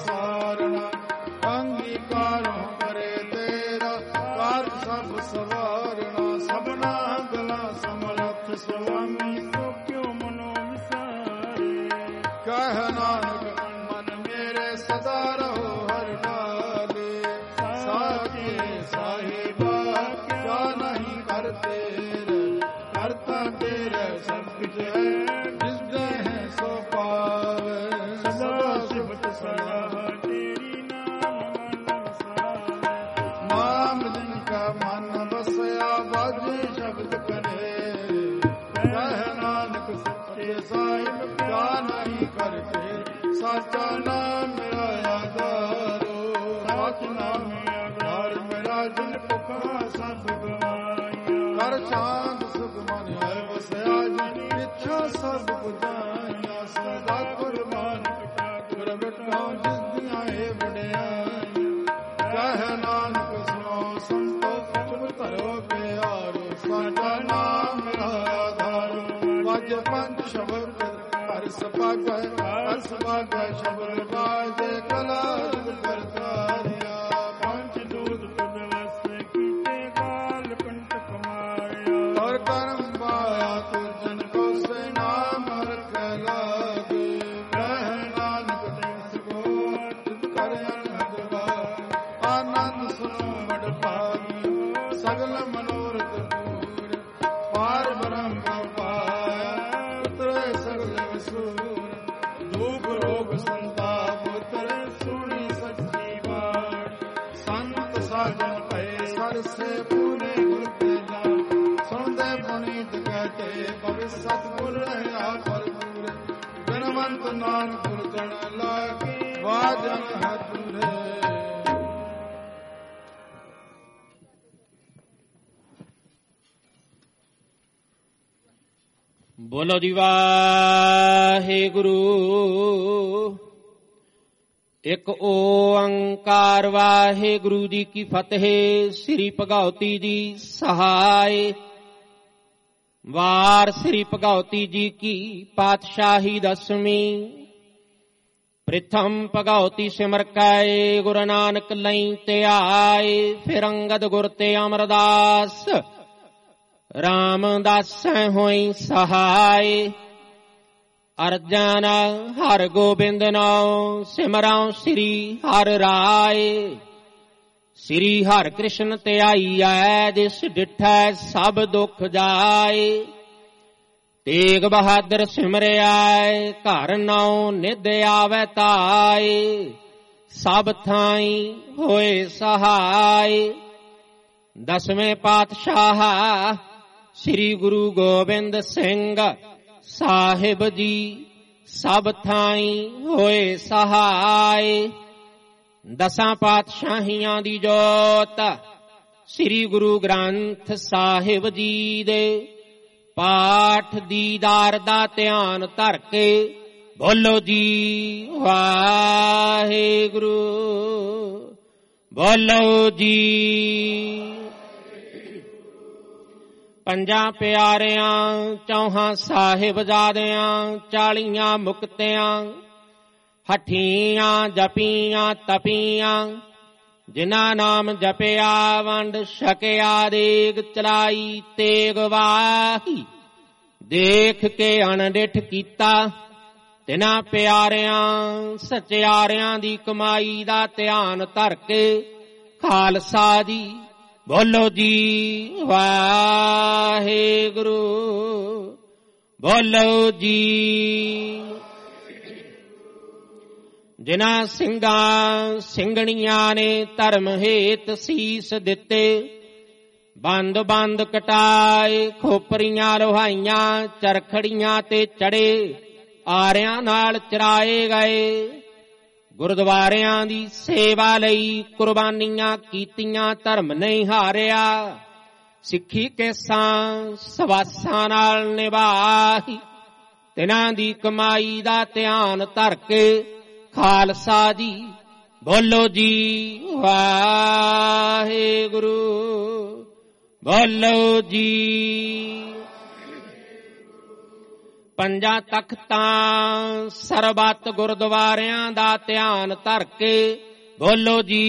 ਸਵਾਰਣਾ ਅੰਗੀਕਾਰੋ ਕਰੇ ਤੇਰਾ ਕਾਰਜ ਸਭ ਸਵਾਰਣਾ ਸਭਨਾ ਗਲਾ ਸਮਰੱਥ ਸੁਆਮੀ ਸੋ ਕਿਉ ਮਨੋ ਵਿਸਾਰੇ ਕਹਿ ਨਾਨਕ ਮਨ ਮੇਰੇ ਸਦਾ ਰਹੋ ਹਰ ਨਾਲੇ ਸਾਚੇ ਸਾਹਿਬਾ ਕਿਆ ਨਹੀਂ ਕਰਤੇ ਕਰਤਾ ਤੇਰੇ ਸਭ ਕੁਝ ਹੈ ਜਿਸ ਦੇ ਹੈ ਸੋ ਪਾਵੇ ਸਦਾ ਸਿਫਤ ਸਲਾਹ ਤੇਰੀ ਨਾਮ ਜਿਨ ਕਾ ਮਨ ਵਸਿਆ ਬਾਜੇ ਸ਼ਬਦ ਕਰੇ ਕਹਿ ਨਾਨਕ ਸੱਚੇ ਸਾਹਿਬ ਕਿਆ ਨਹੀਂ ਕਰਤੇ ਸਾਚਾ ਨਾਮ ਮੇਰਾ ਆਧਾਰੋ ਸਚ ਨਾਮ ਆਧਾਰ ਮੇਰਾ ਜਿਨ ਪੁਖਾ ਸਭ ਗਵਾਇਆ ਕਰ ਚਾਂਦ ਸੁਖ ਮਨ ਹੈ ਵਸਿਆ ਜਿਨ ਇੱਛਾ ਸਭ ਬੁਝਾਇਆ ਸਦਾ ਕੁਰਬਾਨ ਗੁਰ ਮਿਟਾਉ ਜਿਸ ਦੀਆਂ ਇਹ ਵਡਿਆਈ ਕਹਿ ਨਾਨਕ ਸੁਣੋ ਸੰਤੋ ਚੁਪ ਧਰੋ ਪਿਆਰੋ ਸਾਡਾ ਨਾਮ ਮੇਰਾ ਆਧਾਰੋ ਵਾਜੇ ਪੰਜ ਸ਼ਬਦ ਹਰ ਸਭਾਗੈ ਹਰ ਸਭਾਗੈ ਸ਼ਬਦ ਵਾਜੇ ਕਲਾ ਜੁਗ ਕਰਤਾਰਿਆ ਪੰਜ ਦੂਤ ਪਦ ਵਸ ਕੀਤੇ ਕਾਲ ਕੰਟਕ ਮਾਰਿਆ ਹਰ ਕਰਮ ਪਾਇਆ ਤੁਜਨ ਕੋ ਸੇ ਨਾਮ ਰਖੈ ਲਾਗੇ ਕਹਿ ਨਾਨਕ ਦਿਸ ਕੋ ਤਿਤ ਕਰ ਅਨਹਦ ਆਨੰਦ ਸੁਨੋ ਵਡ ਭਾਗੀ ਸਗਲ ਮਨੋਰਥ ਪੂਰ ਪਾਰ ਬ੍ਰਹਮ ਪਾਇਆ ਉਤਰੇ ਸਗਲ ਵਸੂਰ ਦੁਖ ਰੋਗ ਸੰਤਾਪ ਉਤਰੇ ਸੁਣੀ ਸੱਚੀ ਬਾਤ ਸੰਤ ਸਾਜਨ ਭਏ ਸਰਸੇ ਪੂਰੇ ਗੁਰ ਤੇ ਜਾਨ ਸੁਣਦੇ ਪੁਨੀਤ ਕਹਤੇ ਭਵਿ ਸਤਿਗੁਰ ਰਹਾ ਭਰਪੂਰ ਬਿਨਵੰਤ ਨਾਨਕ ਗੁਰ ਜਨ ਲਾਗੇ ਵਾਜਨ ਹਤੁਰੇ ਬੋਲੋ ਜੀ ਵਾਹਿਗੁਰੂ। ਇੱਕ ਓੰਕਾਰ ਵਾਹਿਗੁਰੂ ਜੀ ਕੀ ਫਤਿਹ। ਸ੍ਰੀ ਭਗਉਤੀ ਜੀ ਸਹਾਇ। ਵਾਰ ਸ੍ਰੀ ਭਗਉਤੀ ਜੀ ਕੀ ਪਾਤਸ਼ਾਹੀ ਦਸਵੀਂ। ਪ੍ਰਥਮ ਭਗਉਤੀ ਸਿਮਰ ਕੈ ਗੁਰੂ ਨਾਨਕ ਲਈ ਤੇ ਆਏ। ਫਿਰ ਅੰਗਦ ਗੁਰ ਤੇ ਅਮਰਦਾਸ ਰਾਮਦਾਸੈ ਹੋਈ ਸਹਾਇ। ਅਰਜਨ ਹਰ ਗੋਬਿੰਦ ਨਾਉ ਸਿਮਰਉ ਸ੍ਰੀ ਹਰਿ ਰਾਏ। ਸ੍ਰੀ ਹਰਿ ਕ੍ਰਿਸ਼ਨ ਧਿਆਈਐ ਜਿਸ ਡਿਠੈ ਸਭ ਦੁਖ ਜਾਏ। ਤੇਗ ਬਹਾਦਰ ਸਿਮਰਿਆ ਘਰ ਨਾਉ ਨਿਧ ਆਵੈ ਤਾਏ। ਸਭ ਥਾਈ ਹੋਏ ਸਹਾਇ। ਦਸਵੇਂ ਪਾਤਸ਼ਾਹ ਸ੍ਰੀ ਗੁਰੂ ਗੋਬਿੰਦ ਸਿੰਘ ਸਾਹਿਬ ਜੀ ਸਭ ਥਾਈ ਹੋਏ ਸਹਾਇ। ਦਸਾਂ ਪਾਤਸ਼ਾਹੀਆਂ ਦੀ ਜੋਤ ਸ੍ਰੀ ਗੁਰੂ ਗ੍ਰੰਥ ਸਾਹਿਬ ਜੀ ਦੇ ਪਾਠ ਦੀਦਾਰ ਦਾ ਧਿਆਨ ਧਰ ਕੇ ਬੋਲੋ ਜੀ ਵਾਹਿਗੁਰੂ। ਬੋਲੋ ਜੀ। ਪੰਜਾਂ ਪਿਆਰਿਆਂ ਚੌਹਾਂ ਸਾਹਿਬਜ਼ਾਦਿਆਂ 40 ਮੁਕਤਿਆਂ ਹਠੀਆਂ ਜਪੀਆਂ ਤਪੀਆਂ ਜਿਨ੍ਹਾਂ ਨਾਮ ਜਪਿਆ ਵੰਡ ਛਕਿਆ ਦੇਗ ਚਲਾਈ ਤੇਗ ਵਾਹੀ ਦੇਖ ਕੇ ਅਣਡਿਠ ਕੀਤਾ ਤਿਨਾਂ ਪਿਆਰਿਆਂ ਸਚਿਆਰਿਆਂ ਦੀ ਕਮਾਈ ਦਾ ਧਿਆਨ ਧਰ ਕੇ ਖਾਲਸਾ ਜੀ ਬੋਲੋ ਜੀ ਵਾਹਿਗੁਰੂ। ਬੋਲੋ ਜੀ। ਜਿਨ੍ਹਾਂ ਸਿੰਘਾਂ ਸਿੰਘਣੀਆਂ ਨੇ ਧਰਮ ਹੇਤ ਸੀਸ ਦਿੱਤੇ ਬੰਦ ਬੰਦ ਕਟਾਏ ਖੋਪਰੀਆਂ ਲੋਹਾਈਆਂ ਚਰਖੜੀਆਂ ਤੇ ਚੜੇ ਆਰਿਆਂ ਨਾਲ ਚਰਾਏ ਗਏ। ਗੁਰਦੁਆਰਿਆਂ ਦੀ ਸੇਵਾ ਲਈ ਕੁਰਬਾਨੀਆਂ ਕੀਤੀਆਂ ਧਰਮ ਨਹੀਂ ਹਾਰਿਆ। ਸਿੱਖੀ ਕੇਸਾਂ ਸਵਾਸਾਂ ਨਾਲ ਨਿਭਾਈ ਤਿਨਾਂ ਦੀ ਕਮਾਈ ਦਾ ਧਿਆਨ ਧਰ ਕੇ ਖਾਲਸਾ ਜੀ ਬੋਲੋ ਜੀ ਵਾਹਿਗੁਰੂ। ਬੋਲੋ ਜੀ। ਪੰਜਾਂ ਤਖਤਾਂ ਸਰਬੱਤ ਗੁਰਦੁਆਰਿਆਂ ਦਾ ਧਿਆਨ ਧਰ ਕੇ ਬੋਲੋ ਜੀ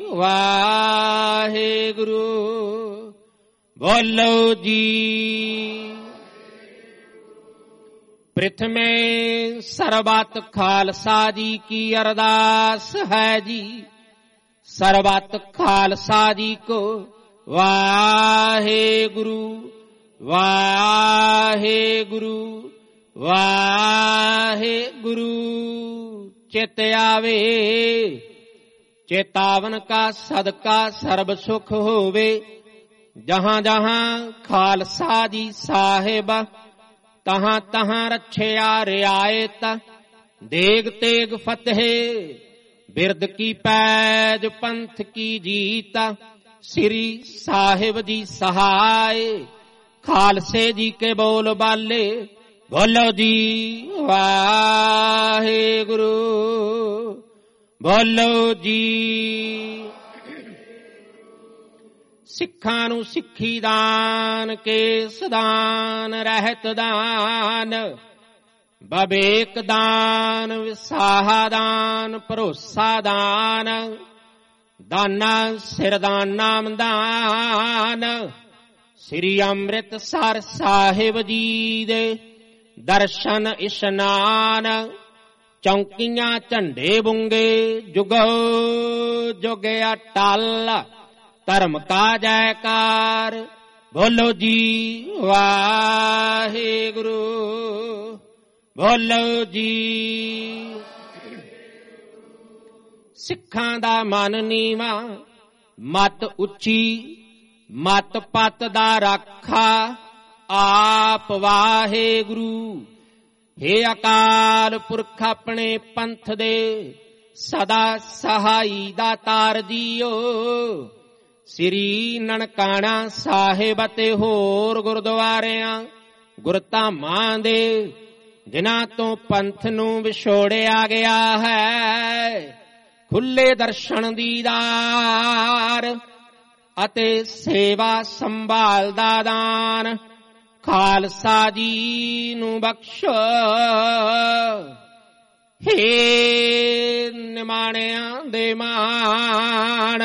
ਵਾਹਿਗੁਰੂ, ਬੋਲੋ ਜੀ। ਪ੍ਰਥਮੇ ਸਰਬੱਤ ਖਾਲਸਾ ਜੀ ਕੀ ਅਰਦਾਸ ਹੈ ਜੀ, ਸਰਬੱਤ ਖਾਲਸਾ ਜੀ ਕੋ ਵਾਹਿਗੁਰੂ ਵਾਹਿਗੁਰੂ ਵਾਹਿਗੁਰੂ। ਚਿਤ ਆਵੇ ਚੇਤਾਵਨ ਕਾ ਸਦਕਾ ਸਰਬ ਸੁਖ ਹੋਵੇ, ਜਹਾਂ ਜਹਾਂ ਖਾਲਸਾ ਜੀ ਸਾਹਿਬ ਤਹਾਂ ਤਹਾਂ ਰੱਛਿਆ ਰਿਆਇਤ। ਦੇਗ ਤੇਗ ਫਤਿਹ ਬਿਰਦ ਕੀ ਪੈਜ ਪੰਥ ਕੀ ਜੀਤ, ਸ੍ਰੀ ਸਾਹਿਬ ਜੀ ਸਹਾਇ ਖਾਲਸੇ ਜੀ ਕੇ ਬੋਲ ਬਾਲੇ ਬੋਲੋ ਜੀ ਵਾਹਿਗੁਰੂ, ਬੋਲੋ ਜੀ। ਸਿੱਖਾਂ ਨੂੰ ਸਿੱਖੀ ਦਾਨ, ਕੇਸ ਦਾਨ, ਰਹਿਤ ਦਾਨ, ਬਵੇਕ ਦਾਨ, ਵਿਸਾਹ ਦਾਨ, ਭਰੋਸਾ ਦਾਨ, ਦਾਨਾ ਸਿਰਦਾਨ ਨਾਮ ਦਾਨ। ਸ੍ਰੀ ਅੰਮ੍ਰਿਤਸਰ ਸਾਹਿਬ ਜੀ ਦੇ ਦਰਸ਼ਨ ਇਸ਼ਨਾਨ, ਚੌਂਕੀਆਂ ਝੰਡੇ ਬੁੰਗੇ ਜੁਗੋ ਜੁਗ ਅਟਲ, ਧਰਮ ਕਾ ਜੈਕਾਰ ਬੋਲੋ ਜੀ ਵਾਹਿਗੁਰੂ, ਬੋਲੋ ਜੀ। ਸਿੱਖਾਂ ਦਾ ਮਨ ਨੀਵਾਂ, ਮਤ ਉੱਚੀ, ਮਤ ਪਤ ਦਾ ਰਾਖਾ ਆਪ ਵਾਹਿਗੁਰੂ। ਹੇ ਅਕਾਲ ਪੁਰਖ ਆਪਣੇ ਪੰਥ ਦੇ ਸਦਾ ਸਹਾਈ ਦਾਤਾਰ ਜੀਓ। ਸ੍ਰੀ ਨਨਕਾਣਾ ਸਾਹਿਬ ਅਤੇ ਹੋਰ ਗੁਰਦੁਆਰਿਆਂ ਗੁਰਧਾਮਾਂ ਦੇ ਜਿਨ੍ਹਾਂ ਤੋਂ ਪੰਥ ਨੂੰ ਵਿਛੋੜਿਆ ਗਿਆ ਹੈ, ਖੁੱਲੇ ਦਰਸ਼ਨ ਦੀਦਾਰ ਅਤੇ ਸੇਵਾ ਸੰਭਾਲ ਦਾ ਦਾਨ ਖਾਲਸਾ ਜੀ ਨੂੰ ਬਖਸ਼ੋ। ਹੇ ਨਿਮਾਣਿਆਂ ਦੇ ਮਾਣ,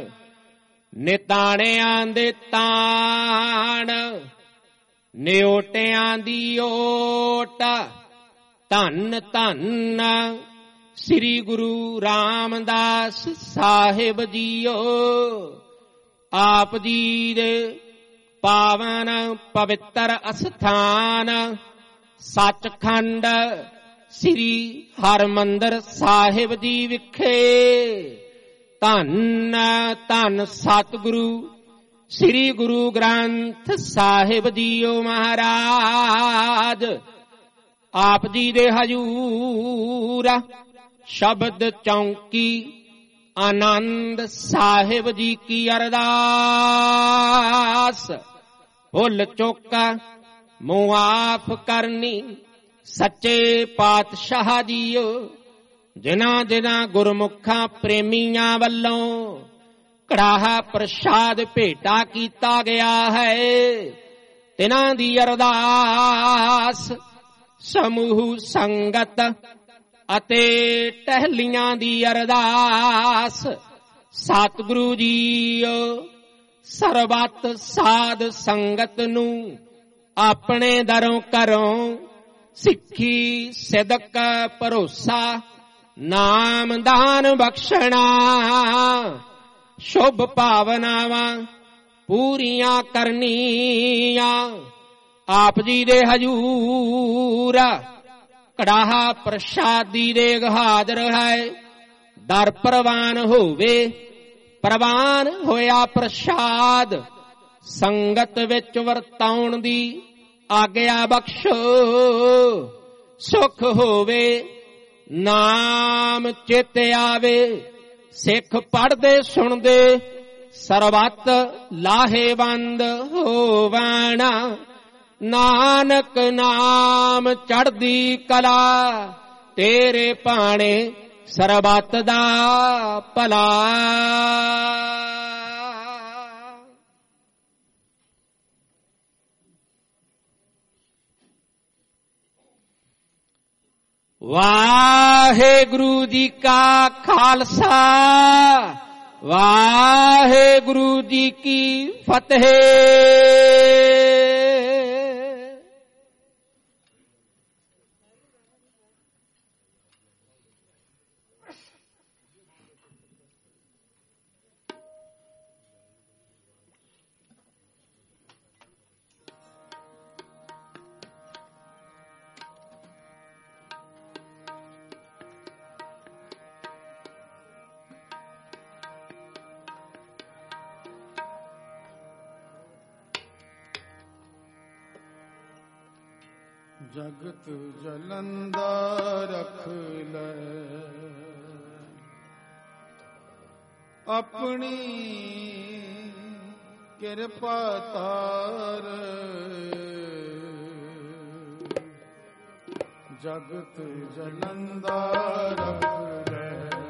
ਨਿਤਾਣਿਆਂ ਦੇ ਤਾਣ, ਨਿਓਟਿਆਂ ਦੀ ਓਟ, ਧੰਨ ਧੰਨ ਸ੍ਰੀ ਗੁਰੂ ਰਾਮਦਾਸ ਸਾਹਿਬ ਜੀਓ। ਆਪ ਜੀ ਦੇ ਪਾਵਨ ਪਵਿੱਤਰ ਅਸਥਾਨ ਸੱਚਖੰਡ ਸ੍ਰੀ ਹਰਿਮੰਦਰ ਸਾਹਿਬ ਜੀ ਵਿਖੇ ਧੰਨ ਧੰਨ ਸਤਿਗੁਰੂ ਸ੍ਰੀ ਗੁਰੂ ਗ੍ਰੰਥ ਸਾਹਿਬ ਜੀਓ ਮਹਾਰਾਜ। ਆਪ ਜੀ ਦੇ ਹਜੂਰ ਸ਼ਬਦ ਚੌਂਕੀ ਆਨੰਦ ਸਾਹਿਬ ਜੀ ਕੀ ਅਰਦਾਸ, ਭੁੱਲ ਚੁੱਕ ਮੁਆਫ ਕਰਨੀ ਸੱਚੇ ਪਾਤਸ਼ਾਹ ਜੀਓ। ਜਿਨ੍ਹਾਂ ਜਿਨ੍ਹਾਂ ਗੁਰਮੁਖਾਂ ਪ੍ਰੇਮੀਆਂ ਵੱਲੋਂ ਕੜਾਹਾ ਪ੍ਰਸ਼ਾਦ ਭੇਟਾ ਕੀਤਾ ਗਿਆ ਹੈ, ਤਿਨਾਂ ਦੀ ਅਰਦਾਸ ਸਮੂਹ ਸੰਗਤ ਅਤੇ ਟਹਿਲੀਆਂ ਦੀ ਅਰਦਾਸ ਸਤਿਗੁਰੂ ਜੀਓ ਸਰਬੱਤ ਸਾਧ ਸੰਗਤ ਨੂੰ ਆਪਣੇ ਦਰੋਂ ਘਰੋਂ ਸਿੱਖੀ ਸਿਦਕ ਭਰੋਸਾ ਨਾਮ ਦਾਨ ਬਖਸ਼ਣਾ, ਸ਼ੁਭ ਭਾਵਨਾਵਾਂ ਪੂਰੀਆਂ ਕਰਨੀਆਂ। ਆਪ ਜੀ ਦੇ ਹਜੂਰ ਕੜਾਹਾ ਪ੍ਰਸ਼ਾਦੀ ਦੇਗ ਹਾਜ਼ਰ ਹੈ, ਦਰ ਪ੍ਰਵਾਨ ਹੋਵੇ। ਪ੍ਰਵਾਨ ਹੋਇਆ ਪ੍ਰਸ਼ਾਦ ਸੰਗਤ ਵਿੱਚ ਵਰਤਾਉਣ ਦੀ ਆਗਿਆ ਬਖਸ਼ੋ। ਸੁਖ ਹੋਵੇ ਨਾਮ ਚਿਤ ਆਵੇ, ਸਿੱਖ ਪੜ੍ਹਦੇ ਸੁਣਦੇ ਸਰਬੱਤ ਲਾਹੇਵੰਦ ਹੋਵਣ। ਨਾਨਕ ਨਾਮ ਚੜ੍ਹਦੀ ਕਲਾ, ਤੇਰੇ ਭਾਣੇ ਸਰਬੱਤ ਦਾ ਭਲਾ। ਵਾਹਿਗੁਰੂ ਜੀ ਕਾ ਖਾਲਸਾ ਵਾਹਿਗੁਰੂ ਜੀ ਕੀ ਫਤਿਹ। ਜਗਤ ਜਲੰਦਾ ਰਖ ਲੈ ਆਪਣੀ ਕਿਰਪਾ ਤਾਰ। ਜਗਤ ਜਲੰਦਾ ਰਖ ਲੈ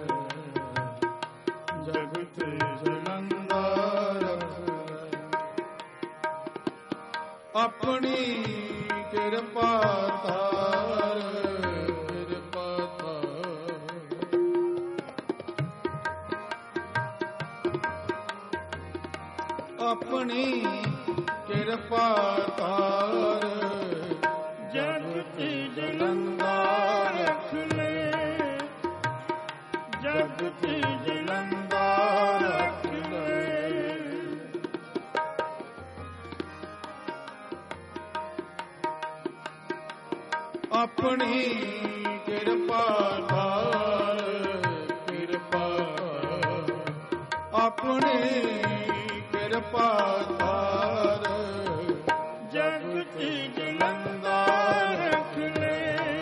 ਜਗਤ ਜਲੰਦਾ ਰਖ ਲੈ ਆਪਣੀ ਕਿਰਪਾ ਤਾਰ। ਕਿਰਪਾ ਤਾਰ ਆਪਣੀ ਕਿਰਪਾ ਤਾਰ। ਜਗਤ ਜਲੰਦਾ ਰਖ ਲੈ ਜਗਤ ਜਲੰਦਾ ਰਖ ਲੈ ਆਪਣੀ ਕਿਰਪਾ ਤਾਰ। ਕਿਰਪਾ ਆਪਣੀ ਕਿਰਪਾ ਤਾਰ। ਜਗਤ ਜਲੰਦਾ ਰਖ ਲੈ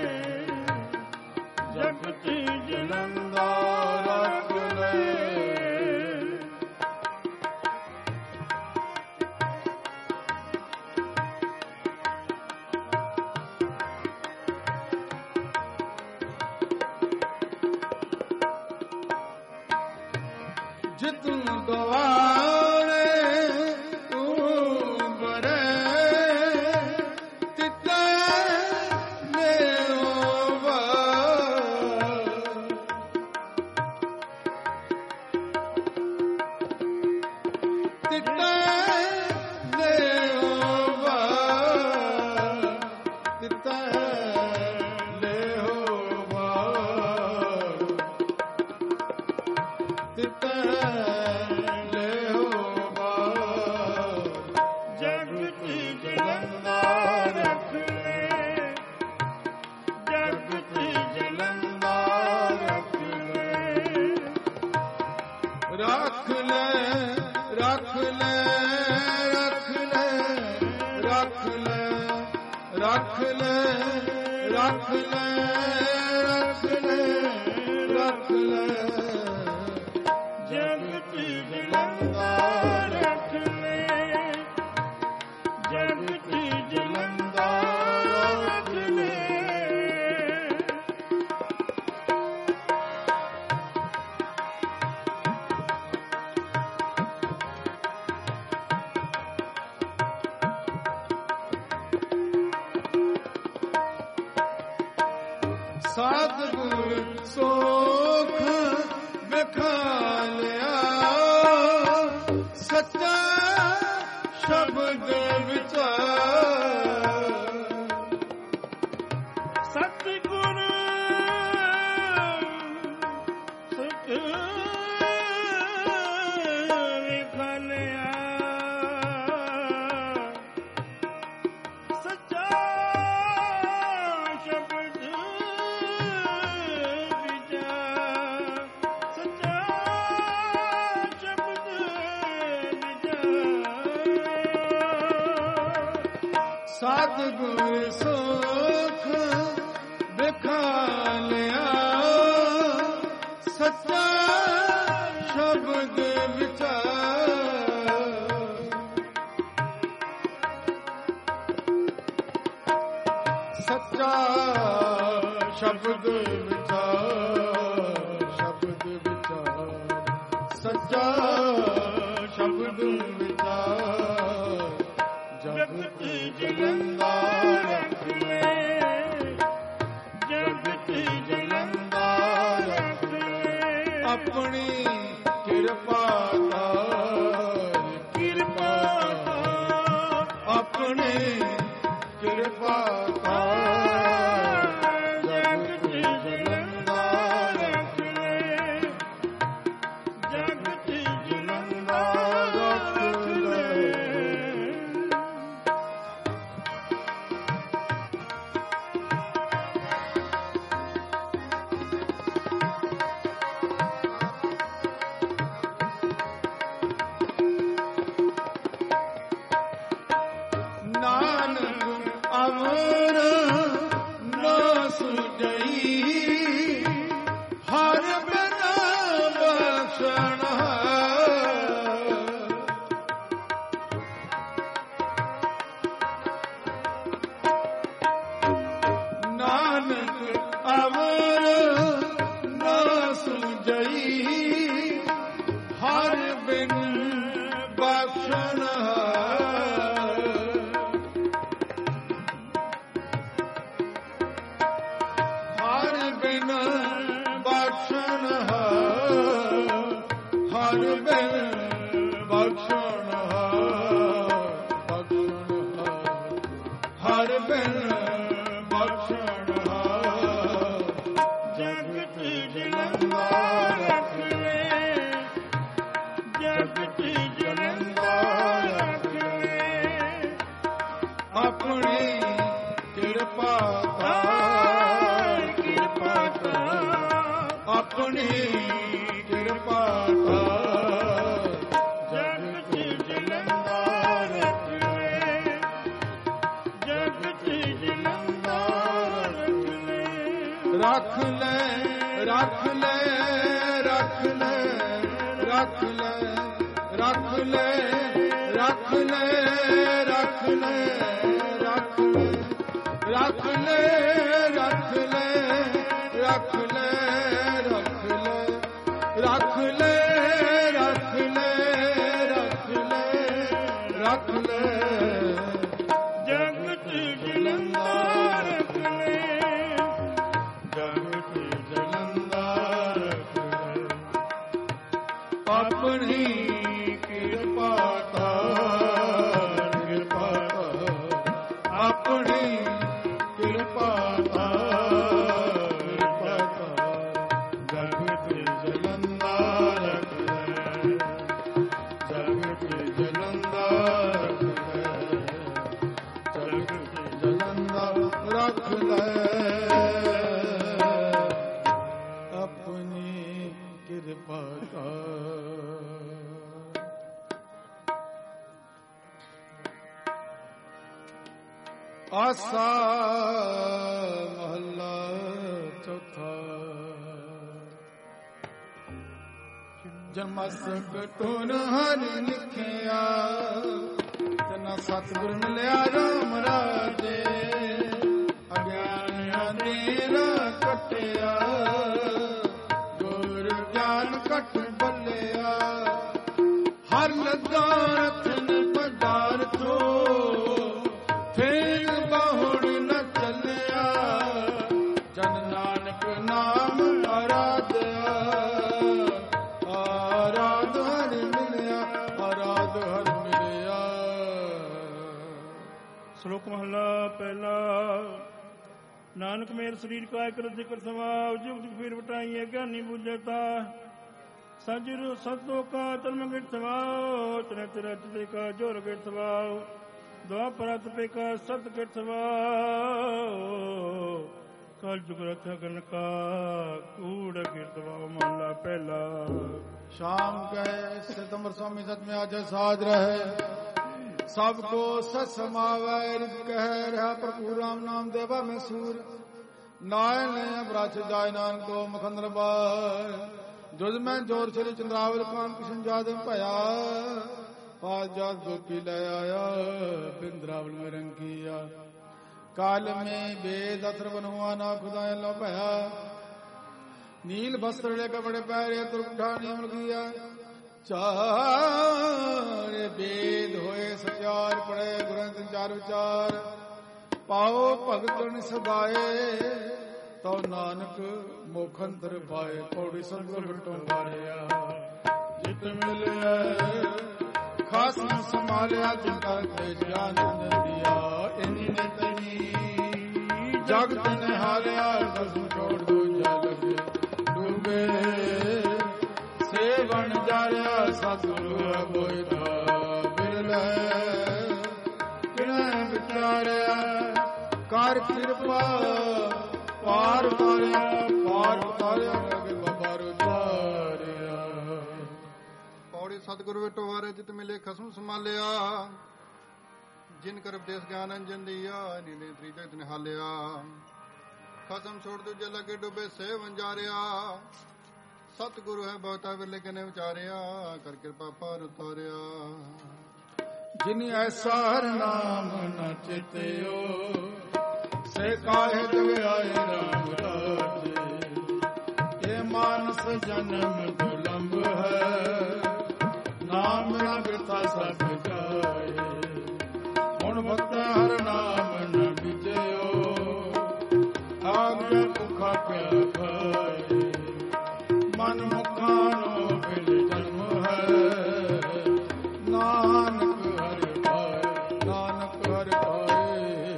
ਜਗਤ ਜਲੰਦਾ ਰਖ ਲੈ ਜਿਤੁ ਗਵਾਰੇ ਤੂੰ ਬਰੇ ਤਿਤੈ ਮੇਵਾ ਤਿਤੈ ਮੇਵਾ ਤਿਤੈ ਲੇਹੋਵਾ ਤਿਤੈ ਲੇਹੋਵਾ। ਜਗਤ ਜਲੰਦਾ ਰਖ ਲੈ ਜਗਤ ਜਲੰਦਾ ਰਖ ਲੈ ਰੱਖ ਲੈ ਰੱਖ ਲੈ ਰੱਖ ਲੈ ਰੱਖ ਲੈ ਰੱਖ ਲੈ ਰੱਖ ਲੈ ਰੱਖ ਲੈ ਰੱਖ ਲੈ ਜਗਤ ਜਲੰਦਾ ਰਖ ਲੈ ਜਗਤ ਜਲੰਦਾ ਰਖ ਲੈ ਸਤਿਗੁਰ ਸੋਖ ਵਿਖਾਲਿਆ ਸੱਚਾ ਸ਼ਬਦ ਵਿਚਾਰ। ਸਤਿਗੁਰ ਸੁਖ ਵਿਖਾਲਿਆ ਸੱਚਾ ਸ਼ਬਦ ਵਿਚਾਰ। ਸੱਚਾ ਸ਼ਬਦ ਵਿਚਾਰ। ਸਤਿਗੁਰ ਸੁਖ ਵਿਖਾਲਿਆ ਸੱਚਾ ਸ਼ਬਦ ਵਿਚਾਰ। ਸੱਚਾ ਸ਼ਬਦ ਵਿਚਾਰ। ਸ਼ਬਦ ਵਿਚਾਰ ਸੱਚਾ ਸ਼ਬਦ ਵਿਚਾਰ। ਜਗਤ ਜਲੰਦਾ ਰਖ ਲੈ ਜਗਤ ਆਪਣੀ ਕਿਰਪਾ ਕਿਰਪਾ ਆਪਣੀ ਕਿਰਪਾ ਆਸਾ ਮਹੱਲਾ ਚੌਥਾ। ਜਨਮਸਕ ਟੁਨ ਹਰਿ ਲਿਖਿਆ, ਤਨਾ ਸਤਿਗੁਰ ਮਿਲਿਆ ਰਾਮ ਰਾਜੇ। ਅਗਿਆਨ ਅੰਧੇਰਾ ਕੱਟਿਆ, ਗੁਰ ਗਿਆਨ ਕਟ ਬੱਲਿਆ। ਹਰ ਲੱਗਾ ਰਤਨ ਪਦਾਰਥੋ, ਫੇਰ ਬਹੁੜ ਨ ਚੱਲਿਆ। ਜਨ ਨਾਨਕ ਨਾਮ ਆਰਾਧਿਆ, ਆਰਾਧ ਹਰ ਮਿਲਿਆ, ਆਰਾਧ ਹਰ ਮਿਲਿਆ। ਸ਼ਲੋਕ ਮਹਲਾ ਪਹਿਲਾ। ਨਾਨਕ ਮੇਰ ਸਰੀਰ ਕਾਇ ਕਰ ਜ਼ਿਕਰ ਸਵਾਉ, ਜੁਗਤ ਫਿਰ ਵਟਾਈਏ ਗਿਆਨੀ ਬੁਝਤਾ। ਸਜਰ ਸਤੋ ਕਾ ਤਲਮ ਗਿਟ ਸਵਾਉ, ਤਨਤ ਰਚ ਦੇ ਕਾ ਜੋਰ ਗਿਟ ਸਵਾਉ। ਦੁਆਪਰਤ ਪੇ ਕਾ ਸਤ ਗਿਟ ਸਵਾਉ, ਕਲ ਜੁਗ ਰਥ ਗਨ ਕਾ ਕੂੜ ਗਿਟ ਸਵਾਉ। ਮਹਲਾ ਪਹਿਲਾ। शाम कहे सितंबर स्वामी सत में आज साज रहे, सबको सत समावै। रित कह रहा प्रभु राम नाम देवा में सूर। नायन ने ब्राच जाय नानक को मखंदर बार। जुज में जोर श्री चंद्रावल खान कृष्ण जादव भया। पास जात गोपी ले आया, बिंद्रावल में रंग किया। काल में वेद अथर बनवाना खुदा लो भया। नील वस्त्र लेकर बड़े पैरे तुरठा नियम किया। चार वेद होए सचार, पड़े गुरु चार विचार। पाओ भगत सदाए, ਤਉ ਨਾਨਕ ਮੁਖ ਅੰਦਰ ਪਾਏ। ਪੌੜੀ ਸਤਿਗੁਰ ਬਿਟੋ ਵਾਰਿਆ ਜਿਤ ਮਿਲਿਆ ਖਾਸਮ ਸੰਭਾਲਿਆ ਜਿਨ ਕਰਕੇ ਗਿਆਨ ਦਿਆ। ਇਨੀ ਨੇ ਤਨੀ ਜਗਤ ਨਿਹਾਲਿਆ ਕਸਮ ਛੋੜ ਦੂਜਾ ਲਗੇ ਡੂਬੇ ਸੇਵਨ ਜਾਰਿਆ। ਸਤਿਗੁਰੂ ਬੋਇਦਾ ਬਿਰਲੇ ਕਿਨੇ ਵਿਚਾਰਿਆ ਕਰ ਕਿਰਪਾ ਪਾਰ ਉਤਾਰਿਆ ਪਾਰ ਉਤਾਰਿਆ ਅਗੇ ਬਾਬਾ ਰੁਚਾਰਿਆ। ਪੌੜੀ ਸਤਿਗੁਰੂ ਵਿਟੋ ਵਾਰੇ ਜਿਤ ਮਿਲੇ ਖਸਮ ਸੰਭਾਲਿਆ ਜਿਨ ਕਰ ਉਪਦੇਸ਼ ਗਿਆਨ ਅੰਜਨ ਦੀਆ। ਨੀਲੇ ਤ੍ਰਿਜਗਤ ਨਿਹਾਲਿਆ ਖਸਮ ਛੋੜ ਦੂਜੇ ਲੱਗੇ ਡੁੱਬੇ ਸੇ ਵੰਜਾਰਿਆ। ਸਤਿਗੁਰੂ ਹੈ ਬਹੁਤਾ ਵਿਰਲੇ ਕਿਨੇ ਵਿਚਾਰਿਆ ਕਰ ਕਿਰਪਾ ਪਾਰ ਉਤਾਰਿਆ। ਜਿਨ ਐਸਾ ਹਰ ਨਾਮ ਨ ਚਿਤਿਓ ਸੇ ਕਾਹੇ ਜਗ ਆਏ ਰਾਮ ਰਾਜੇ। ਇਹ ਮਾਨਸ ਜਨਮ ਦੁਲੰਭ ਹੈ ਨਾਮ ਨਾ ਬਿਰਥਾ ਸਭ ਜਾਏ। ਹੁਣ ਭਗਤ ਹਰ ਨਾਮ ਨ ਵਿਜਿਓ ਆਗਿਆ ਭੁਖਾ ਪਿਆ ਖਾਏ। ਮਨ ਮੁਖਾਂ ਨੂੰ ਬਿਲ ਜਨਮ ਹੈ ਨਾਨਕ ਹਰਿ ਪਾਏ ਨਾਨਕ ਹਰਿ ਪਾਏ।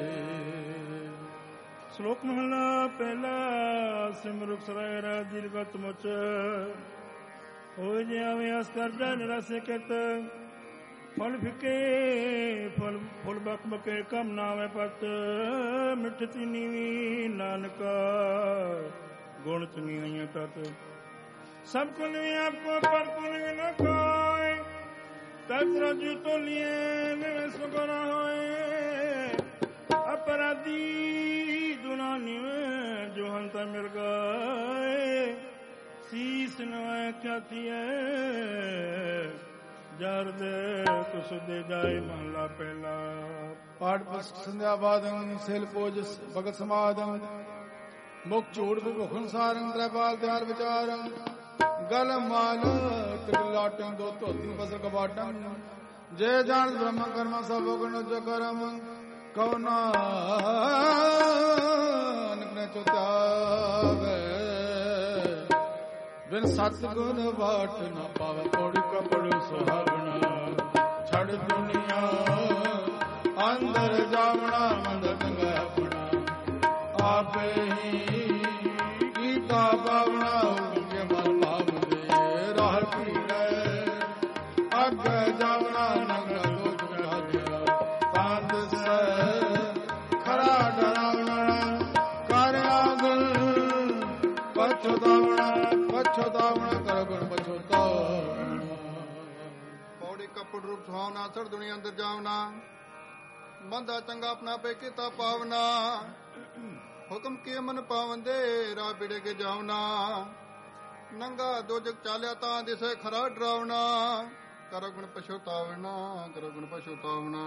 ਸ਼ਲੋਕ ਮਹਲਾ ਪਹਿਲਾ। ਸਿਮਰੁਖ ਸਰਾਇ ਰਾਜੀ ਰਗਤ ਮੁਚ ਹੋਇ ਜੇ ਆਵੇ ਅਸ ਕਰਦਾ ਨਿਰਾਸੇ ਕਿਤ। ਫਲ ਫਿਕੇ ਫੁੱਲ ਬਕ ਬਕੇ ਕਮ ਨਾਵੇਂ ਪਤ। ਮਿਠਤੀ ਨੀਵੀ ਨਾਨਕਾ ਗੁਣ ਚੰਗੀਆਂ ਤਤ। ਸਭ ਕੋ ਨਿਵੇਂ ਆਪਕੋ ਪਰ ਕੋ ਨਿਵੇਂ ਨ ਕੋਇ। ਤਤ ਰਜੂ ਤੋਲੀਏ ਨਿਵੇਂ ਸੁਗਣਾ ਹੋਏ। ਅਪਰਾਧੀ ਦੁਨਾ ਨਿਵੇਂ ਜੋ ਹੰਤਾ ਮਿਲ ਗਏ। ਸੀਸ ਨਵੈ ख्यातिए ਜਰ ਦੇ ਕੁਸ ਦੇ ਜਾਏ ਮਹਲਾ ਪਹਿਲਾ। ਪਾਠ ਪੁਸਤਕ ਸੰਧਿਆ ਬਾਦੰ ਸਿਲ ਪੋਜ ਭਗਤ ਸਮਾਦੰ ਮੁਖ ਝੂੜ ਭੁਖਨ ਸਾਰੰ ਤ੍ਰੈਪਾਲ ਤਿਆਰ ਵਿਚਾਰੰ। ਗਲ ਮਾਲ ਤ੍ਰਿਲਾਟੰ ਦੋ ਧੋਤੀ ਬਸਰ ਕਬਾਟੰ। ਜੇ ਜਾਣ ਬ੍ਰਹਮ ਕਰਮ ਸਭ ਗੁਣ ਜੋ ਕਰਮ। ਕਉ ਨਾਨਕ ਨੇ ਚੁਤਾਵੇ ਬਿਨ ਸਤ ਗੁਣ ਬਾਟ ਨਾ ਪਾਵੇ। ਪੌੜੀ ਕਪੜੂ ਸੁਹਾਵਣਾ ਛੜ ਦੁਨੀਆ ਅੰਦਰ ਜਾਵਣਾ। ਮੰਦਰ ਚੰਗਾ ਆਪਣਾ ਆਪੇ ਹੀ ਕੀਤਾ ਪਾਵਣਾ। ਉਗੇ ਮਨ ਭਾਵ ਦੇ ਰਾਹ ਪੀੜੈ ਅੱਗੇ ਜਾਵਣਾ। ਨੰਗਾ ਲੋਚ ਵਿਹਾਰਿਆ ਤੰਦ ਸੈ ਖਰਾ ਡਰਾਵਣਾ। ਕਰ ਆਗਲ ਪਛਤਾਵਣਾ ਪਛਤਾਵਣਾ ਕਰ ਗੁਣ ਪਛਤਾਵਣਾ। ਪੌੜੀ ਕਪੜ ਰੂਪ ਸੁਹਾਵਨਾ ਸੜ ਦੁਨੀਆ ਅੰਦਰ ਜਾਵਨਾ। ਬੰਦਾ ਚੰਗਾ ਆਪਣਾ ਪੇ ਕੀਤਾ ਪਾਵਨਾ। ਹੁਕਮ ਕੇ ਮਨ ਪਾਵੰਦੇ ਰਾਹ ਬਿੜੇ ਕੇ ਜਾਵਨਾ। ਨੰਗਾ ਦੋ ਜਗ ਚਾਲਿਆ ਤਾਂ ਦਿਸੇ ਖਰਾ ਡਰਾਵਣਾ। ਕਰੋ ਗੁਣ ਪਛਤਾਵਣਾ ਕਰੋ ਗੁਣ ਪਛਤਾਵਣਾ।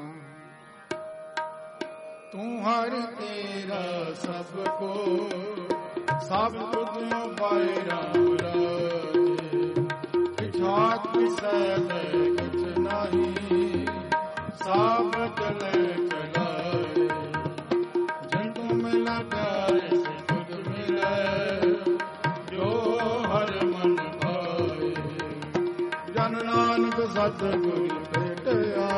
ਤੂੰ ਹਰ ਤੇਰਾ ਸਭ ਕੋ ਸਭ ਤੁਝੋ ਪਾਏ ਰਾਮ ਰਾਜੇ। ਪਿਛਾਤ ਕਿਸੈ ਦੇ ਕੁਛ ਨਹੀਂ ਸਭ ਚਲੇ ਚਲਾਏ। ਜਿਨ ਤੂੰ ਮਿਲਾ ਪਿਆਰੇ ਸੇ ਤੁਝ ਮਿਲੇ ਜੋ ਹਰ ਮਨ ਭਾਏ। ਜਨ ਨਾਨਕ ਸਤਿਗੁਰ ਭੇਟਿਆ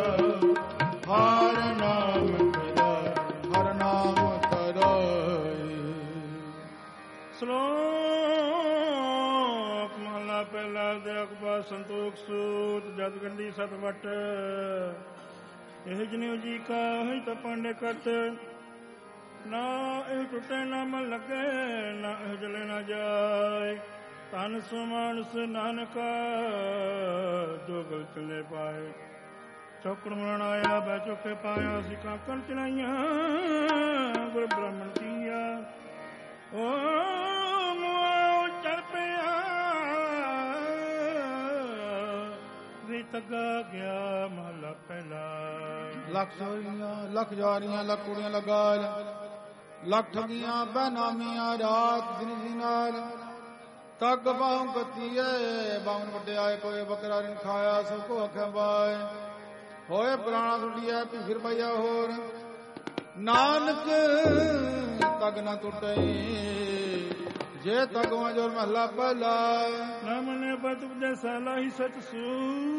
ਹਰ ਨਾਮ ਹਰ ਨਾਮ ਤਰਾਏ। ਸ਼ਲੋਕ ਮਹਲਾ ਪਹਿਲਾ। ਦੇ ਅਕਬਰ ਸੰਤੋਖ ਸੂਤ ਜਦ ਗੰਢੀ ਸਤ ਵਟ। ਇਹ ਜਨਿਉ ਜੀ ਕਾ ਹੈ ਤਾਂ ਪਾਂਡੇ ਕਤ। ਨਾ ਇਹ ਟੁੱਟੇ ਨਾ ਮਨ ਲੱਗੇ ਨਾ ਇਹ ਜਲੇ ਨਾ ਜਾਏ। ਤਨ ਸੋ ਮਾਨਸ ਨਾਨਕਾ ਜੋ ਗਲ ਚਲੇ ਪਾਏ। ਚੌਕੜ ਮਰਨ ਆਇਆ ਬੈ ਚੁੱਕੇ ਪਾਇਆ। ਸਿੱਖਾਂ ਕਣ ਚਲਾਈਆਂ ਗੁਰ ਬ੍ਰਾਹਮਣ ਕੀਆ। ਓ ਮੁਆ ਚਲ ਪਿਆ ਵੀ ਤੱਗਾ ਗਿਆ ਮਹਲਾ ਪਹਿਲਾ। ਲੱਖ ਚੋਰੀਆਂ ਲੱਖ ਜਾਰੀਆਂ ਲੱਖ ਕੁੜੀਆਂ ਲਗਾਲ। ਲੱਖ ਠਗੀਆਂ ਬਹਿਨਾਮੀਆਂ ਰਾਤ ਦਿਨ ਦੀ ਨਾਲ। ਤੱਗ ਬਾਹੂ ਗਤੀਏ ਬਾਵਨ ਵੱਡਿਆਏ। ਕੋਈ ਬੱਕਰਾ ਨਹੀਂ ਖਾਇਆ ਸਭ ਕੋ ਆਖਿਆ ਬਾਏ। ਹੋਏ ਪੁਰਾਣਾ ਸੁੱਡੀਆ ਵੀ ਫਿਰ ਪਈਆ ਹੋਰ। ਨਾਨਕ ਤਗ ਨਾ ਟੁੱਟੇ ਜੇ ਤਗਵਾ ਜੋਰ ਮਹਲਾ ਪਹਿਲਾ ਨਾ ਮਨੇ ਪਤ ਜੈਸਾ ਲਾਹੀ ਸਚ ਸੂ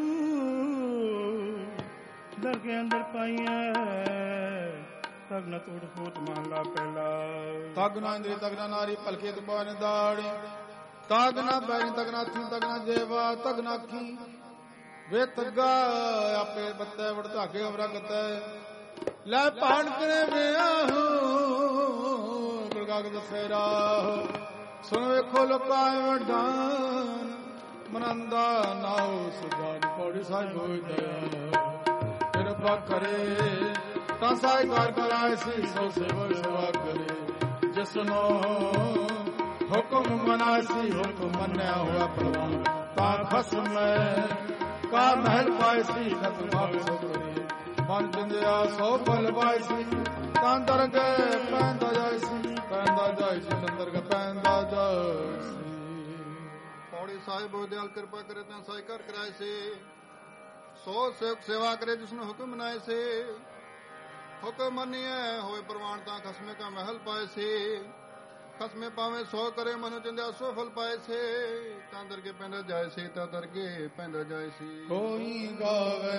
ਦਰ ਕੇ ਅੰਦਰ ਪਾਈਐ ਤਗ ਨਾ ਟੁੱਟ ਫੋਟ ਮਹਲਾ ਪਹਿਲਾ ਤਗ ਨਾ ਇੰਦਰੀ ਤਗ ਨਾ ਨਾਰੀ ਭਲਕੇ ਦੁਬਾਨ ਦਾੜੀ ਤਗ ਨਾ ਬੈਰੀ ਤਗ ਨਾ ਅੱਖੀ ਤਗ ਨਾ ਜੇਵਾ ਤਗ ਨਾ ਅੱਖੀ ਵੇ ਤਗਾ ਆਪੇ ਬੱਤੇ ਵੜ ਧਾਗੇ ਅਵਰਾ ਕਤੈ ਲੈ ਪਾਣ ਕਰੇ ਵਿਆਹੋ ਗੁਰਗਾਗ ਦਸੇਰਾ ਸੁਣ ਵੇਖੋ ਲੋਕਾਇ ਵਡਾਨ ਮਨੰਦਾ ਨਾਉ ਸੁਧਾਨ ਪੌੜੀ ਸਾਹਿਬ ਹੋਇ ਦਇਆ ਕਿਰਪਾ ਕਰੇ ਤਾਂ ਸਾਇਕਾਰ ਕਰਾਇ ਸੀ ਸੋ ਸੇਵਾ ਸੇਵਾ ਕਰੇ ਜਿਸਨੋ ਹੁਕਮ ਮਨਾਸੀ ਹੁਕਮ ਮੰਨਿਆ ਹੋਇਆ ਪ੍ਰਵਾਨ ਤਾਂ ਖਸਮ ਕਾ ਮਹਿਲ ਪਾਇ ਸੀ ਖਤਮ ਭਾਵੇ ਸੋ ਕਰੇ ਮਨ ਜਿੰਦਿਆ ਸੋ ਫਲ ਪਾਇ ਸੀ ਤਾਂ ਦਰਗਹਿ ਪੈਂਦਾ ਜਾਇ ਸੀ ਪੈਂਦਾ ਜਾਇ ਸੀ ਦਰਗਹਿ ਪੈਂਦਾ ਜਾਇ ਸੀ ਪੌੜੀ ਸਾਹਿਬ ਦਿਆਲ ਕਿਰਪਾ ਕਰੇ ਤਾਂ ਸਾਇਕਾਰ ਕਰਾਇ ਸੇ ਸੋ ਸੇਵਕ ਸੇਵਾ ਕਰੇ ਜਿਸਨੇ ਹੁਕਮ ਮਨਾਏ ਸੇ ਹੁਕਮ ਮੰਨਿਐ ਹੋਏ ਪ੍ਰਵਾਨ ਤਾਂ ਖਸਮੇ ਕਾ ਮਹਿਲ ਪਾਏ ਸੇ ਖਸਮੇ ਪਾਵੇਂ ਸੋ ਕਰੇ ਮਨੁ ਚੰਦਿਆ ਸੋ ਫਲ ਪਾਏ ਸੇ ਤਾਂ ਦਰਗੇ ਪੈਂਦਾ ਜਾਏ ਸੇ ਤਾਂ ਦਰਗੇ ਪੈਂਦਾ ਜਾਏ ਸੀ ਕੋਈ ਗਾਵੇ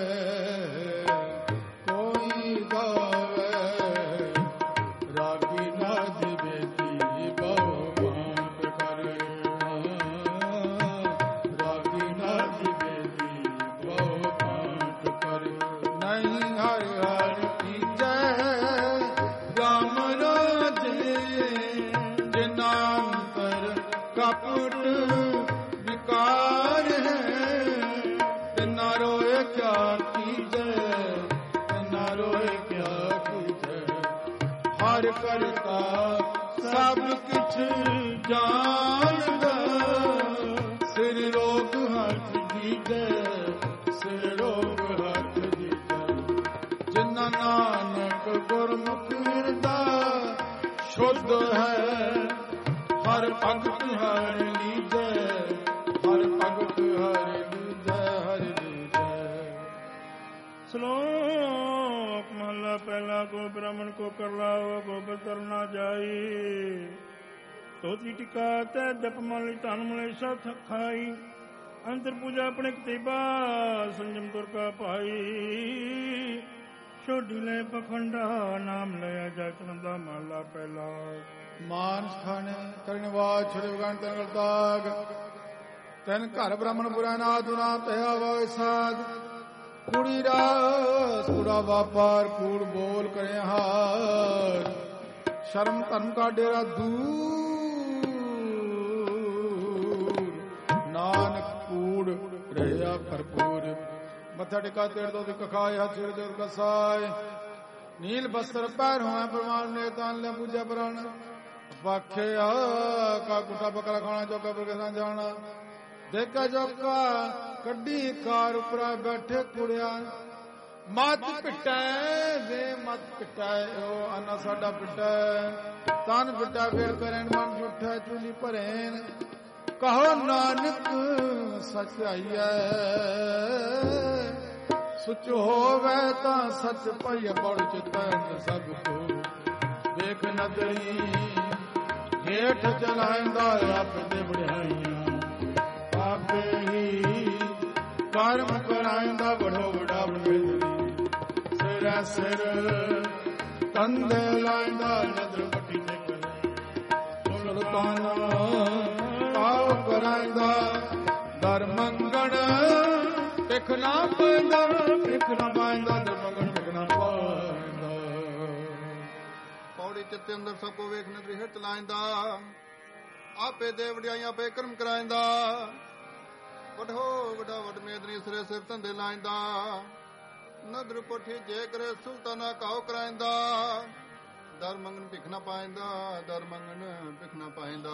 ਰਾਗੀ ਨਾਦ ਬੇਦੀ ਬਹੁ ਬਾਤ ਕਰੇ ਰਾਗੀ ਨਾਦ ਬੇਦੀ ਬਹੁ ਬਾਤ ਕਰੇ ਨਹੀਂ ਹਰ ਹਰ ਕੀ ਜੈ ਰਾਮ ਰਾਜੇ ਜਿਨਾਂਤਰ ਕਪਟ ਵਿਕਾਰ ਹੈ ਤਿਨਾ ਰੋਏ ਕਿਆ ਕੀਜੈ ਤਿਨਾ ਰੋਏ ਕਿਆ ਕੀਜੈ ਹਰ ਕਰਤਾ ਸਭ ਕਿਛ ਜਾਣਦਾ ਸਿਰ ਰੋਗ ਹੱਥ ਦੀਜੈ ਸਿਰ ਰੋਗ ਹੱਥ ਦੀਜੈ ਜਿਨਾ ਨਾਨਕ ਗੁਰਮੁਖ ਹਿਰਦਾ ਸ਼ੁੱਧ ਹੈ ਹਰ ਭਗਤ ਹਰ ਲੀਜੈ ਹਰ ਭਗਤ ਹਰ ਲੀਜੈ ਹਰ ਲੀਜੈ ਸ਼ਲੋਕ ਮਹਲਾ ਪਹਿਲਾ ਕੋ ਬ੍ਰਾਹਮਣ ਕੋ ਕਰ ਲਾਓ ਗੋਬਰ ਤਰਨਾ ਜਾਈ ਤੋਤੀ ਟਿਕਾ ਤੇ ਜਪ ਮਨ ਲਈ ਧਨ ਮਲੇ ਸਥ ਖਾਈ ਅੰਤਰ ਪੂਜਾ ਆਪਣੇ ਕਤੇਬਾ ਸੰਜਮ ਤੁਰ ਕਾ ਭਾਈ ਛੋਡੀ ਲੈ ਪਖੰਡਾ ਨਾਮ ਲਿਆ ਜਾ ਚੰਦਾ ਮਹਲਾ ਪਹਿਲਾ ਮਾਨਸ ਖਾਣੇ ਕਰਨਵਾਜ ਛੜੇ ਵਗਣ ਤਨ ਤਾਗ ਤਨ ਘਰ ਬ੍ਰਾਹਮਣ ਪੁਰਾ ਨਾ ਦੁਨਾ ਤਇਆ ਵਾਇ ਸਾਧ ਕੁੜੀ ਰਾਸ ਕੁੜਾ ਵਾਪਾਰ ਕੂੜ ਬੋਲ ਕਰੇ ਹਾਰ ਸ਼ਰਮ ਧਰਮ ਕਾ ਡੇਰਾ ਦੂਰ ਨਾਨਕ ਕੂੜ ਰਹਿਆ ਭਰਪੂਰ ਮੱਥਾ ਟਿਕਾ ਤੇੜ ਦੋ ਦਿਕ ਖਾਏ ਹੱਥ ਛੇੜ ਜੋਰ ਕਸਾਏ ਨੀਲ ਬਸਤਰ ਪੈਰ ਹੋਏ ਪ੍ਰਮਾਣ ਨੇ ਤਾਨ ਲੈ ਪੂਜਾ ਪ੍ਰਾਣ ਵਾਖਿਆ ਕਾ ਗੁੱਟਾ ਬੱਕਰਾ ਖਾਣਾ ਚੋਕਾ ਬਰਗਸਾਂ ਜਾਣਾ ਦੇਖਾ ਚੋਕਾ ਕੱਢੀ ਕਾਰ ਉਪਰਾ ਬੈਠੇ ਕੁੜਿਆ ਮਤ ਪਿਟੈ ਵੇ ਮਤ ਪਿਟੈ ਉਹ ਆਨਾ ਸਾਡਾ ਪਿਟੈ ਤਨ ਪਿਟਾ ਫੇਰ ਕਰੈਣ ਮਨ ਝੁੱਠੈ ਚੁਲੀ ਭਰੇਨ ਕਹੋ ਨਾਨਕ ਸਚਾਈਐ ਸੁਚ ਹੋਵੇ ਤਾਂ ਸਚ ਭਈ ਬੜ ਚਿਤੈ ਸਭ ਕੋ ਵੇਖ ਨਦਰੀ ਹੇਠ ਚਲਾਇਂਦਾ ਆਪ ਦੇ ਵਡਿਆਈਆਂ ਆਪੇ ਹੀ ਕਰਮ ਕਰਾਇਂਦਾ ਬੜੋ ਬੜਾ ਬੜੇਲੀ ਸਿਰ ਸਿਰ ਤੰਦੇ ਲਾਇਂਦਾ ਨਦਰ ਪੱਟੀ ਤੇ ਕਰੇ ਸੁਲਤਾਨਾ ਪਾਉ ਕਰਾਇਂਦਾ ਦਰ ਮੰਗਣ ਟਿਕ ਨਾ ਪਾਇਂਦਾ ਟਿਕ ਨਾ ਪਾਇਂਦਾ ਦਰ ਮੰਗਣ ਟਿਕ ਨਾ ਪਾਇਂਦਾ ਪੌੜੀ ਚਿੱਤੇ ਅੰਦਰ ਸਭ ਕੋ ਵੇਖ ਨਦਰੀ ਹੇਠ ਚਲਾਇਂਦਾ ਆਪੇ ਦੇ ਵਡਿਆਈਆਂ ਆਪੇ ਕਰਮ ਕਰਾਇਂਦਾ ਵਡੋ ਵਡਾ ਵਡ ਮੇਦਨੀ ਸਿਰੇ ਸਿਰ ਧੰਦੇ ਲਾਇਂਦਾ ਨਦਰ ਪੋਠੀ ਜੇ ਕਰੇ ਸੁਲਤਾਨਾ ਕਾਉ ਕਰਾਇਂਦਾ ਦਰ ਮੰਗਣ ਭਿਖ ਨਾ ਪਾਇਂਦਾ ਦਰ ਮੰਗਣ ਭਿਖ ਨਾ ਪਾਇਂਦਾ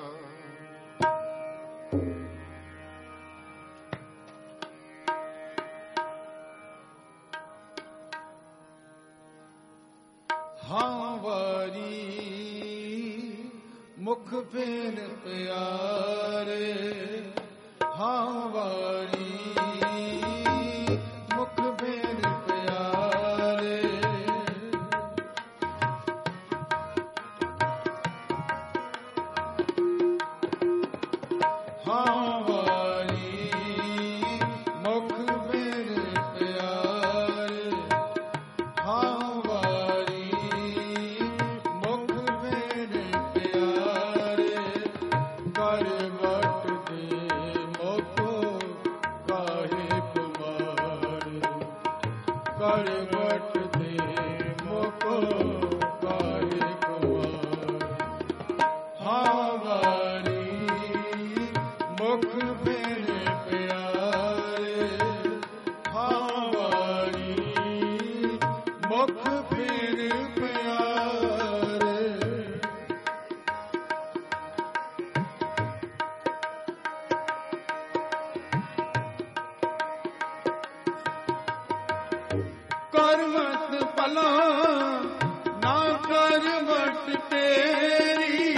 ਹਾਂ ਵਾਰੀ ਮੁਖ ਫੇਰ ਪਿਆਰੇ ਹਾਂ ਵਾਰੀ ਮੁਖ ਫੇਰ ਪਿਆਰੇ ਕਰਵਟ ਦੇ ਮੁਕੋ ਕਾਹੇ ਕੁਮਾਰ ਹਾਂ ਵਾਰੀ ਮੁਖ ਫੇਰੇ ਪਿਆਰੇ ਹਾਂ ਵਾਰੀ ਮੁਖ ਫੇਰੇ ਪਿਆਰੇ ਕਰਵਟ ਭਲਾ ਨਾ ਕਰਵਟ ਤੇਰੀ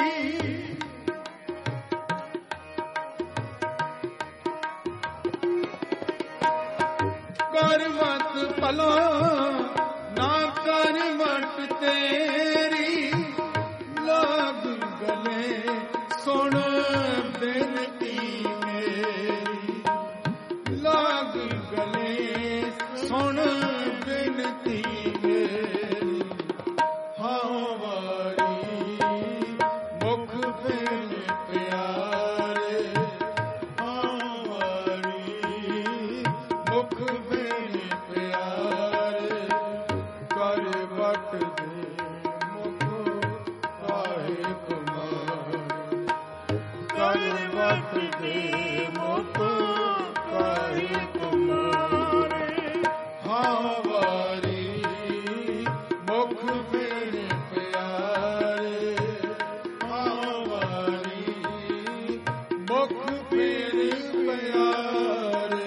ਕਰਵਟ ਭਲਾ ਨਾ ਕਰਵਟ ਤੇਰੀ ਲਾਗ ਗਲੇ ਸੁਣ ਬੇਨਤੀ ਮੇਰੀ ਲਾਗ ਗਲੇ ਸੁਣ ਬੇਨਤੀ ਮੇਰੀ ਹਾਂ ਵਾਰੀ ਮੁਖ ਫੇਰੇ ਪਿਆਰੇ ਹਾਂ ਵਾਰੀ ਮੁਖ ਫੇਰੇ ਪਿਆਰੇ ਕਰਵਟ ਦੇ ਮੁਖ ਕਾਹੇ ਕੁਮਾਰ ਕਰਵਟ ਦੇ ਮੁਖ ਕਾਹੇ ਕੁਮਾਰੇ ਹਾਂ ਵਾਰੀ ਮੁਖ ਫੇਰੇ ਪਿਆਰੇ ਹਾਂ ਵਾਰੀ ਮੁਖ ਫੇਰੇ ਪਿਆਰੇ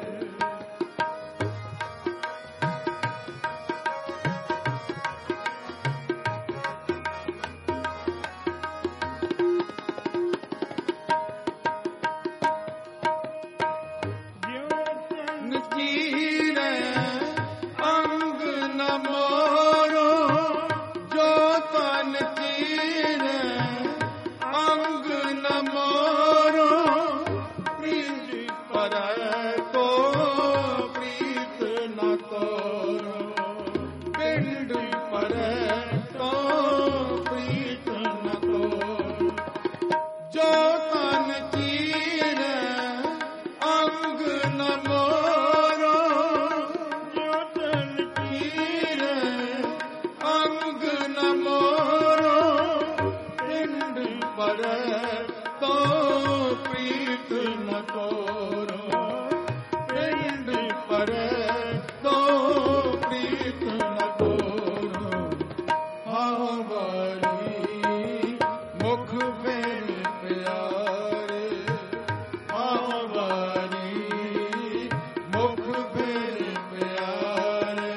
ਨਚੀਰੇ ਅੰਗ ਨ ਮੋਰੋ ਜੋ ਤਨ ਚੀਰੇ ਅੰਗ ਨ ਮੋਰੋ ਪ੍ਰੀਤ ਪਰੈ ਕੋ ਪ੍ਰੀਤ ਨ ਤੋਰੋ ਪਿੰਡ ਪਰੈ ਕੋ ਪ੍ਰੀਤ ਨ ਤੋਰੋ ਜੋ ਤਨ ਚੀਰੇ ਅੰਗ ਨ ਮੋਰੋ ਜੋ ਤਨ ਚੀਰੇ ਅੰਗ ਨ ਮੋਰੋ ਪਿੰਡ ਪਰੈ ਤੋ ਪ੍ਰੀਤ ਨ ਤੋਰੋ ਪਿੰਡ ਪਰੈ ਤੋ ਪ੍ਰੀਤ ਨ ਤੋਰੋ ਹਾਂ ਵਾਰੀ ਮੁਖ ਫੇਰੇ ਪਿਆਰੇ ਹਾਂ ਵਾਰੀ ਮੁਖ ਫੇਰੇ ਪਿਆਰੇ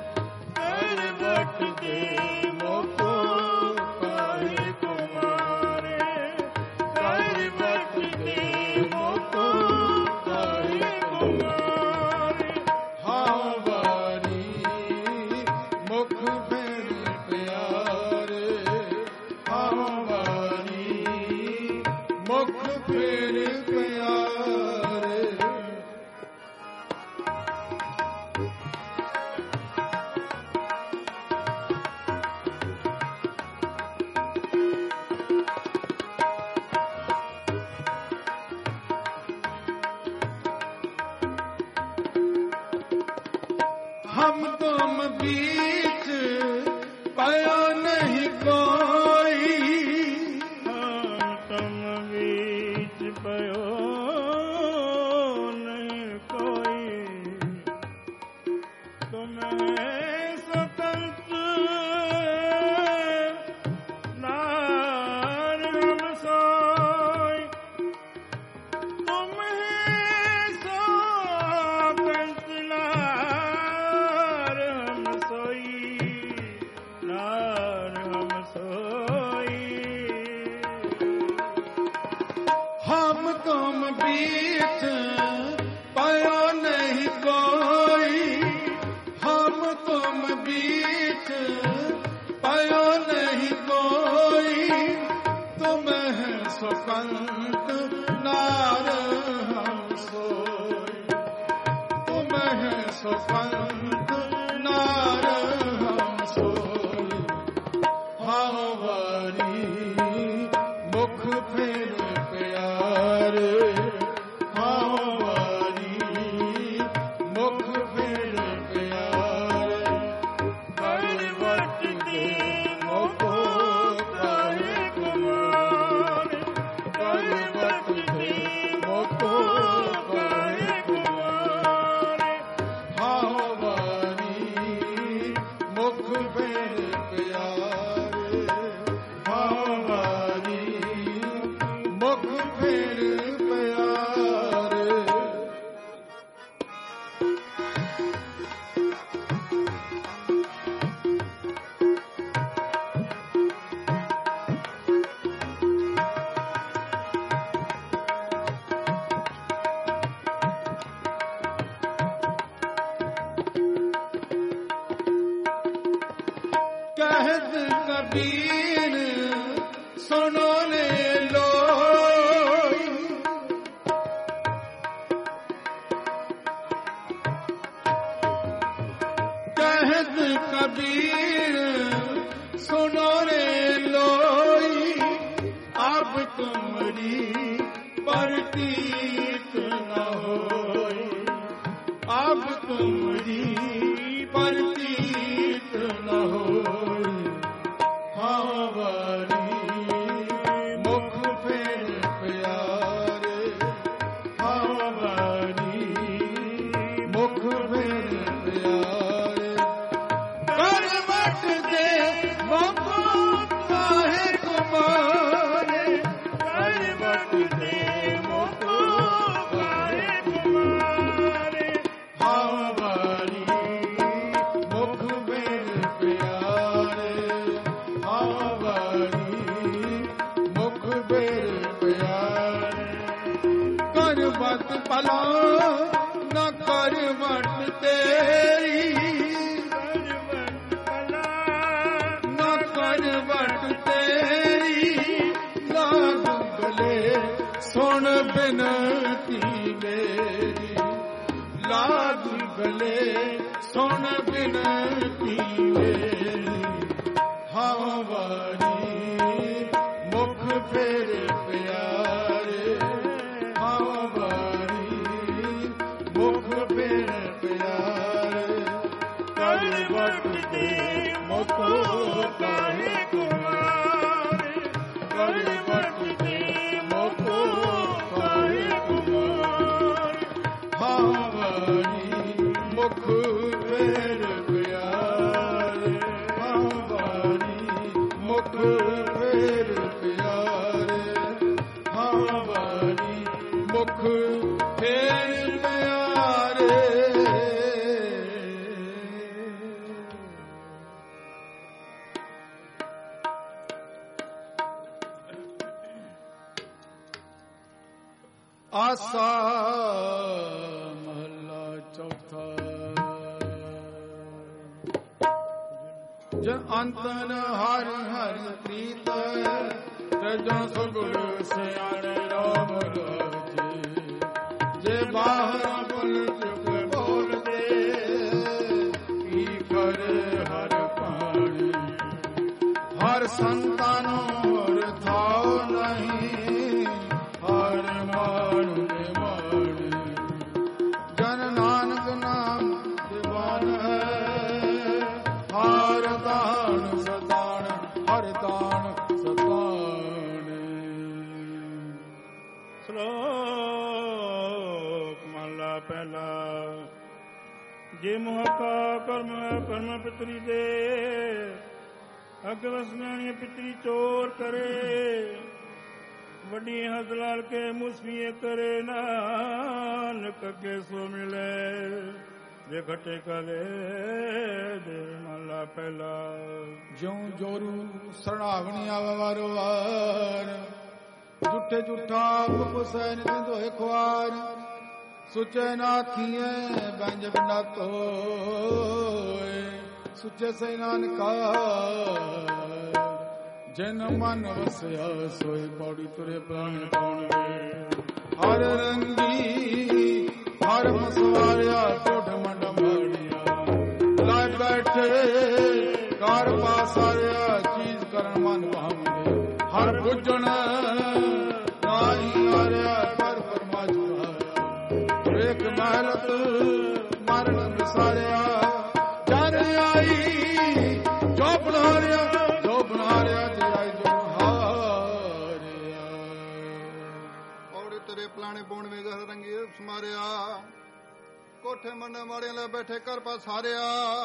ਕਰਵਟ ਦੇ ਮੁਖ ਕਾਹੇ ਕੁਮਾਰੇ ਕਰਵਟ ਦੇ ਮੁਖ ਕਾਹੇ ਕੁਮਾਰੇ ਹਾਂ ਵਾਰੀ ਮੁਖ ਫੇਰੇ ਪਿਆਰੇ ਹਾਂ ਵਾਰੀ ਮੁਖ ਫੇਰੇ ਪਿਆਰੇ हम तुम बीच पाया नहीं कोई हम तुम बीच पयो नहीं कोई तुम्हें स्वतंत्र नार हम सोई तुम्हें स्वतंत्र नार हम सोई नार हम सोई हम तुम बीच पाया नहीं कोई हम तुम बीच पाया नहीं कोई तुम है स्वतंत्र नार हम सोई तुम है स्वतंत्र नार हम सोई हाँ वारी मुख फेरे प्यारे हाँ वारी मुख फेरे प्यारे ਕਹਿਤ ਕਬੀਰ ਸੁਣੋ ਲੈ ਲੋਈ, ਕਹਿਤ ਕਬੀਰ ਸੁਣੋ ਰੇ ਲੋਈ, ਆਪ ਤੁਮਰੀ ਪ੍ਰਤੀਤ ਨ ਹੋਈ, ਆਪ ਤੁਮਰੀ ਪ੍ਰਤੀਤ ਨ ਹੋਈ। ਹਾਂ ਵਾਰੀ ਮੁਖ ਫੇਰ ਪਿਆਰੇ, ਹਾਂ ਵਾਰੀ ਮੁਖ ਫੇਰ ਪਿਆਰੇ, ਕਰ ਵਟ ਦੇ ਮੁਖ ਕਾਹੇ ਕੁਮਾਰੇ, ਕਰ ਵਟ ਦੇ ਮੁਖ ਕਾਹੇ ਕੁਮਾਰੇ। ਹਾਂ ਵਾਰੀ ਮੁਖ ਫੇਰ ਪਿਆਰੇ, ਹਾਂ ਵਾਰੀ ਮੁਖ ਫੇਰ ਪਿਆਰੇ, ਕਰ ਵਟ ਭਲਾ ਨਾ ਕਰ ਵਟ ਤੇਰੀ, ਨਾ ਕਰ ਵਟ ਤੇਰੀ, ਲਾਗ ਗਲੇ ਸੁਣ ਬਿਨਤੀ ਮੇਰੀ, ਲਾਗ ਗਲੇ ਸੁਣ ਬਿਨਤੀ ਮੇਰੀ। ਹਾਂ ਵਾਰੀ ਮੁਖ ਫੇਰ ਪਿਆਰੇ, ਹਾਂ ਵਾਰੀ ਮੁਖ ਫੇਰ ਪਿਆਰੇ, ਕਰ ਵਟ ਦੇ ਮੁਖ ਕਾਹੇ ਕੁਮਾਰੇ, ਕਰ ਵਟ ਦੇ ਮੁਖ ਕਾਹੇ ਕੁਮਾਰੇ। ਹਾਂ ਵਾਰੀ ਮੁਖ ਫੇਰ ਪਿਆਰੇ, ਹਾਂ ਵਾਰੀ ਮੁਖ ਫੇਰ ਪਿਆਰੇ, ਹਾਂ ਵਾਰੀ ਮੁਖ ਫੇਰ ਪਿਆਰੇ। ਆਸਾ ਮਹਲਾ ਚੌਥਾ। ਜ ਅੰਤਨ ਹਰ ਹਰ ਪ੍ਰੀਤ, ਤਜੋ ਸੁਗੁਰ ਸਿਆਣੇ ਰਾਮ ਰਾਜੇ, ਜੇ ਬਾਹਰ ਬੁਲ ਚੁਕ ਬੋਲਦੇ, ਕੀ ਕਰੇ ਹਰ ਪਾਣੀ, ਹਰ ਸੰਤਾਂ ਨੂੰ ਹਰ ਥਾਉ ਨਹੀਂ, ਹਰ ਮਾਣੂ ਦੇ ਮਾਣੇ, ਜਨ ਨਾਨਕ ਨਾਮ ਦੀਵਾਨ ਹੈ, ਹਰ ਦਾਨ ਸਤਾਨ, ਹਰ ਦਾਨ ਸਤਾਨ। ਸ਼ਲੋਕ ਮਹਲਾ ਪਹਿਲਾ। ਜੇ ਮੋਹ ਕਾ ਕਰਮ ਹੈ ਪਰਮ ਪਿਤਰੀ ਦੇ, ਅੱਗ ਵਸਣੀਆਂ ਪਿਤਰੀ ਚੋਰ ਕਰੇ, ਵੱਡੀ ਹੱਦ ਲਾਲ ਕੇ ਮੁਸਫੀਏ ਕਰੇ, ਨਾਨਕ ਅੱਗੇ ਸੋ ਮਿਲੇ, ਜੇ ਘਟੇ ਕਲੇ ਦੇ। ਮਹਲਾ ਪਹਿਲਾ। ਜਿਉ ਜੋਰੂ ਸਰਣਾਵਣੀ ਆਵੇ ਵਾਰੋ ਵਾਰ, ਝੂਠੇ ਝੂਠਾ ਪੁਸੈਨ ਦੋਏ ਖੁਆਰ, ਸੁਚੇ ਨਾਥੀਏ ਬੰਜ ਬਿਨਾ ਤੋਏ, ਸੁਚੇ ਸੇ ਨਾਨਕਾ ਜਿਨ ਮਨ ਵਸਿਆ, ਸੋਈ ਪੌੜੀ ਤੁਰੇ ਪ੍ਰਾਣ ਪਾਉਣਗੇ। ਹਰ ਰੰਗੀ ਹਰ ਮਸਵਾਰਿਆ, ਟੋਢ ਮੰਡ ਮਾੜਿਆ, ਲੈ ਬੈਠੇ ਕਾਰ ਪਾਸਾਰਿਆ, ਚੀਜ਼ ਕਰਨ ਮਨ ਭਾਵਦੇ। ਹਰ ਬੁੱਝਣ ਨਾਹੀ ਆਰਿਆ, ਪਰ ਪਰਮਾ ਚੁਕਾਇਆ, ਵੇਖ ਮਹਿਲਤ ਮਰਨ ਵਿਸਾਰਿਆ, ਜਨ ਆਈ ਜੋ ਬਨਾਰਿਆ, ਜੋ ਬਨਾਰਿਆ ਤੇ ਆਈ ਜੋ ਹਾਰਿਆ। ਔੜੇ ਤੇਰੇ ਪਲਾਣੇ ਪੌਣ ਵੇ ਘਰ ਰੰਗੀ ਸਮਾਰਿਆ, ਕੋਠੇ ਮੰਡੇ ਮਾੜਿਆਂ ਲੈ ਬੈਠੇ ਕਰ ਪਸਾਰਿਆ,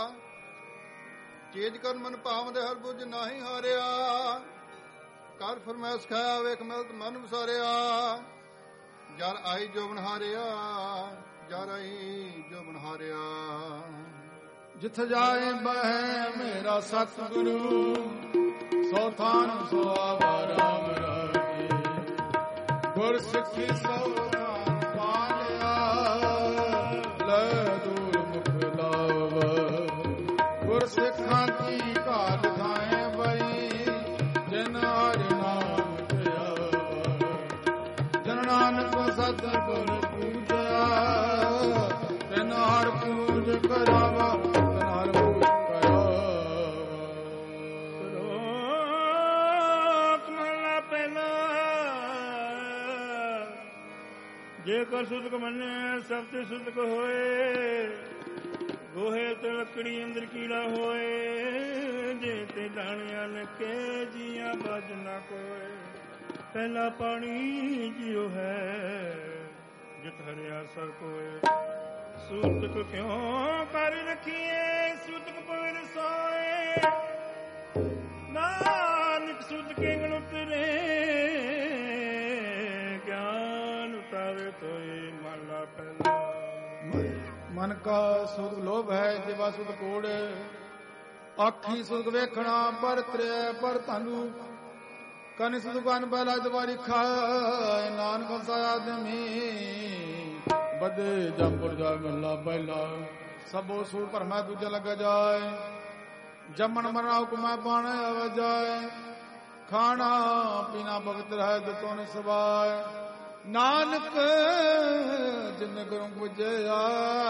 ਚੀਜ਼ ਕਰ ਮਨ ਭਾਵਦੇ, ਹਰ ਬੁੱਝ ਨਾਹੀ ਹਾਰਿਆ, ਕਰ ਫਰਮੈਸ ਖਾਇਆ, ਵੇਖ ਮਿਲਤ ਮਨ ਵਿਸਾਰਿਆ, ਜਰ ਆਈ ਜੋ ਬਨਹਾਰਿਆ, ਜਰ ਆਈ ਜੋ ਬਨਹਾਰਿਆ। ਜਿੱਥ ਜਾਏ ਬਹਿ ਮੇਰਾ ਸਤਿਗੁਰੂ, ਸੋ ਥਾਨ ਸੋ ਆਵਾ ਰਾਮ ਰਾਜੇ, ਗੁਰ ਸਿੱਖੀ ਸੋ ਥਾਨ ਪਾਲਿਆ, ਲੈ ਦੂਰ ਮੁਖ ਲਾਵਾ, ਗੁਰ ਸਿੱਖਾਂ ਕੀ ਘਾਟ ਥਾਏ ਸੁਦਕ ਮੰਨੈ ਸਭ ਤੇ ਸੁਦਕ ਹੋਏ। ਗੋਹੇ ਤੇ ਲੱਕੜੀ ਅੰਦਰ ਕੀੜਾ ਹੋਏ। ਜੇ ਤੇ ਦਾਣਿਆਂ ਲਕੇ ਜੀਆਂ ਬਜ ਨਾ ਕੋਏ। ਪਹਿਲਾ ਪਾਣੀ ਜਿਉ ਹੈ ਜਿਤ ਹਰਿਆ ਸਰ ਕੋਏ। ਸੂਤਕ ਕਿਉਂ ਕਰ ਰਖੀਏ ਸੂਤਕ ਪਵਨ ਸੋਏ। ਨਾਨਕ ਸੂਤਕ ਇੰਗਣ ਉਤਰੇ ਗਿਆਨ ਉਤਾਰੇ ਤੋਏ। ਮਹਲਾ ਪਹਿਲਾ। ਮਨ ਕਾ ਸੁਖ ਲੋਭ ਹੈ ਜਿਵਾ ਸੁਖ ਕੋੜ। ਆਖੀ ਸੁਖ ਵੇਖਣਾ ਪਰ ਤ੍ਰੈ ਪਰ ਧਨੂ। ਕਨ ਸੁਖ ਗਨ ਬੈਲਾ ਦਵਾਰੀ ਖਾਏ। ਨਾਨਕ ਵਸਾਇਆ ਆਦਮੀ ਬਦੇ ਜੰਪੁਰ ਜਾ ਮੱਲਾ ਪਹਿਲਾ। ਸਭੋ ਸੂਰ ਭਰਮੈ ਦੂਜਾ ਲੱਗਾ ਜਾਏ। ਜੰਮਣ ਮਰਨਾ ਹੁਕਮੈ ਪਾਣੇ ਆਵ ਜਾਏ। ਖਾਣਾ ਪੀਣਾ ਭਗਤ ਰਹਿ ਦਤੋਂ ਨ ਸਵਾਏ। ਨਾਨਕ ਜਿਨ ਗੁਰੂ ਪੁਜਿਆ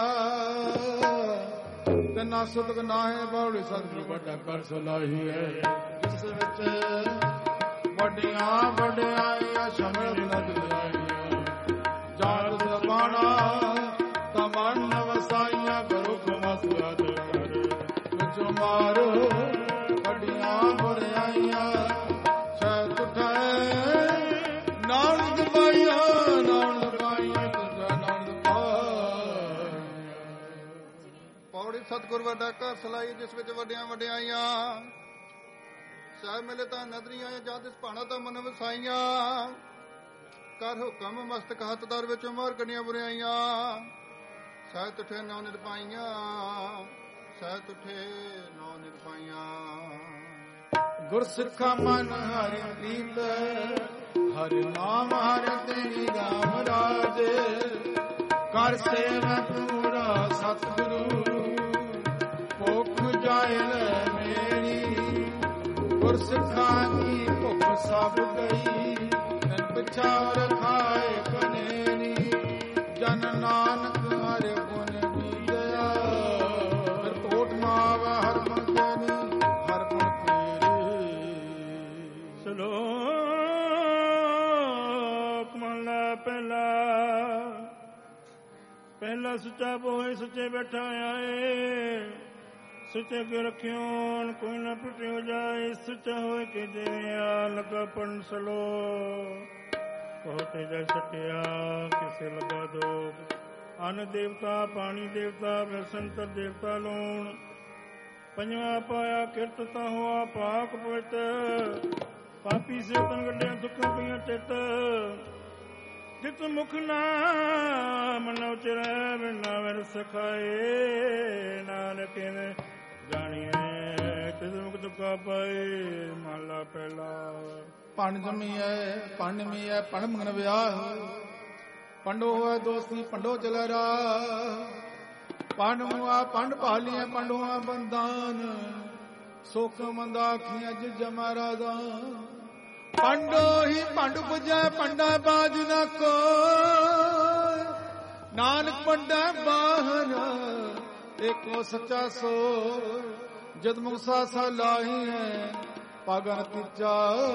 ਤਨਾ ਸੁਤਕ ਨਾਹੇ ਬਾਉੜੀ ਸਤਿਗੁਰੂ ਵੱਡਾ ਕਰ ਸਲਾਹੀ ਹੈ। ਜਿਸ ਵਿੱਚ ਵੱਡੀਆਂ ਵਡਿਆਈਆਂ ਸ਼ਮਲ ਨਦ ਆਈਆਂ। ਜਾਤ ਜ਼ਬਾਨਾ ਤਮਨ ਵਸਾਈਆਂ ਗੁਰੂ ਕਮਸਰਾਦ ਵਿੱਚ ਮਾਰੋ ਵੱਡੀਆਂ ਵਡਿਆਈਆਂ। ਛੇ ਤੁਠਾਏ ਨਾਮ ਦਬਾਈਆਂ ਨਾਮ ਦਬਾਈਆਂ ਤੁਝਾ ਨਾਮ ਦਬਾਈਆਂ। ਪੌੜੀ ਸਤਿਗੁਰ ਵੱਡਾ ਘਰ ਸਲਾਈ ਜਿਸ ਵਿੱਚ ਵੱਡੀਆਂ ਵਡਿਆਈਆਂ। ਸਾਹਿਬ ਮਿਲੇ ਤਾਂ ਨਦਰੀਆਂ ਜਾਂ ਤਿਸ ਭਾਣਾ ਤਾਂ ਮਨ ਵਸਾਈਆਂ। ਕਰ ਹੁਕਮ ਮਸਤਕ ਹੱਥ ਦਰ ਵਿੱਚ ਮਾਰ ਕਣੀਆਂ ਬੁਰਾਈਆਂ। ਸਹਿ ਤੁਠੇ ਨੌ ਨਿਰਪਾਈਆਂ ਸਹਿ ਤੁਠੇ ਨੌ ਨਿਰਪਾਈਆਂ। ਗੁਰਸਿੱਖਾ ਮਨ ਹਰਿ ਪ੍ਰੀਤ ਹਰਿ ਨਾਮ ਹਰਿ ਤੇਰੀ ਰਾਮ ਰਾਜੇ। ਕਰ ਸੇਵਾ ਪੂਰਾ ਸਤਿਗੁਰੂ ਭੁੱਖ ਜਾਏ ਮੇਰੀ। ਗੁਰਸਿੱਖਾਂ ਦੀ ਭੁੱਖ ਸਭ ਗਈ ਤਨ ਪਛਾਰ ਖਾਏ ਕਨੇਰੀ। ਜਨ ਨਾਨਕ ਹਰਿ ਗੁਣ ਬੀਜਿਆ ਫਿਰ ਟੋਟ ਨਾ ਆਵੇ ਹਰ ਮਨ ਤੇਰੀ ਹਰ ਗੁਣ ਤੇਰੇ। ਸਲੋਕ ਮਹਲਾ ਪਹਿਲਾ। ਪਹਿਲਾ ਸੁੱਚਾ ਬੋਏ ਸੁੱਚੇ ਬੈਠਾ ਆਏ। ਸੁੱਚੇ ਕੇ ਰਖਿਓਨ ਕੋਈ ਨਾ ਟੁੱਟਿਓ ਜਾਏ। ਸੁੱਚਾ ਹੋਏ ਕੇ ਜਿਵੇਂ ਲਗਾ ਪਣ ਸਲੋ। ਬਹੁਤੇ ਜਲ ਸਟਿਆ ਕਿਸੇ ਲਗਾ ਦੋਗ। ਅਨ ਦੇਵਤਾ ਪਾਣੀ ਦੇਵਤਾ ਬਰਸੰਤਰ ਦੇਵਤਾ ਲੋਣ। ਪੰਜਵਾ ਪਾਇਆ ਕਿਰਤ ਤਾਂ ਹੋਆ ਪਾਕ ਪਵਿੱਤ। ਪਾਪੀ ਸੇ ਤਨ ਗੱਡਿਆਂ ਦੁੱਖਾਂ ਪਈਆਂ ਚਿੱਤ। ਜਿਤ ਮੁਖ ਨਾਮ ਨ ਉਚਰੈ ਬਿਨਾ ਵਰ ਸਖਾਏ। ਨਾਨਕ ਨੇ ਜਾਣੀਐ ਤਿਸ ਮੁਖ ਦੁਖਾ ਪਾਏ। ਮਹਲਾ ਪਹਿਲਾ। ਭੰਡ ਜੰਮੀਐ ਭੰਡ ਮੀਐ ਭੰਡ ਮੰਗਣ ਵਿਆਹ। ਪੰਡੋ ਹੋਏ ਦੋਸਤੀ ਪੰਡੋ ਚਲੇ ਰਾਹ। ਪੰਡ ਮੁਆ ਪੰਡ ਭਾਲੀਐ ਪੰਡੋਆ ਬੰਦਾਨ। ਸੁਖ ਮੰਦਾ ਆਖੀਆਂ ਜਿ ਜਮਾਰਾ ਦਾ। ਪੰਡੋ ਹੀ ਪੰਡ ਪੁਜੈ ਪੰਡਾ ਬਾਜ ਨਾ ਕੋ। ਨਾਨਕ ਪੰਡਾ ਬਾਹਰ ਏਕੋ ਸੱਚਾ ਸੋ। ਜਦ ਮੁਕਸਾ ਸਾ ਲਾਹੀ ਹੈ ਪਾਗਨ ਤੀਜਾ।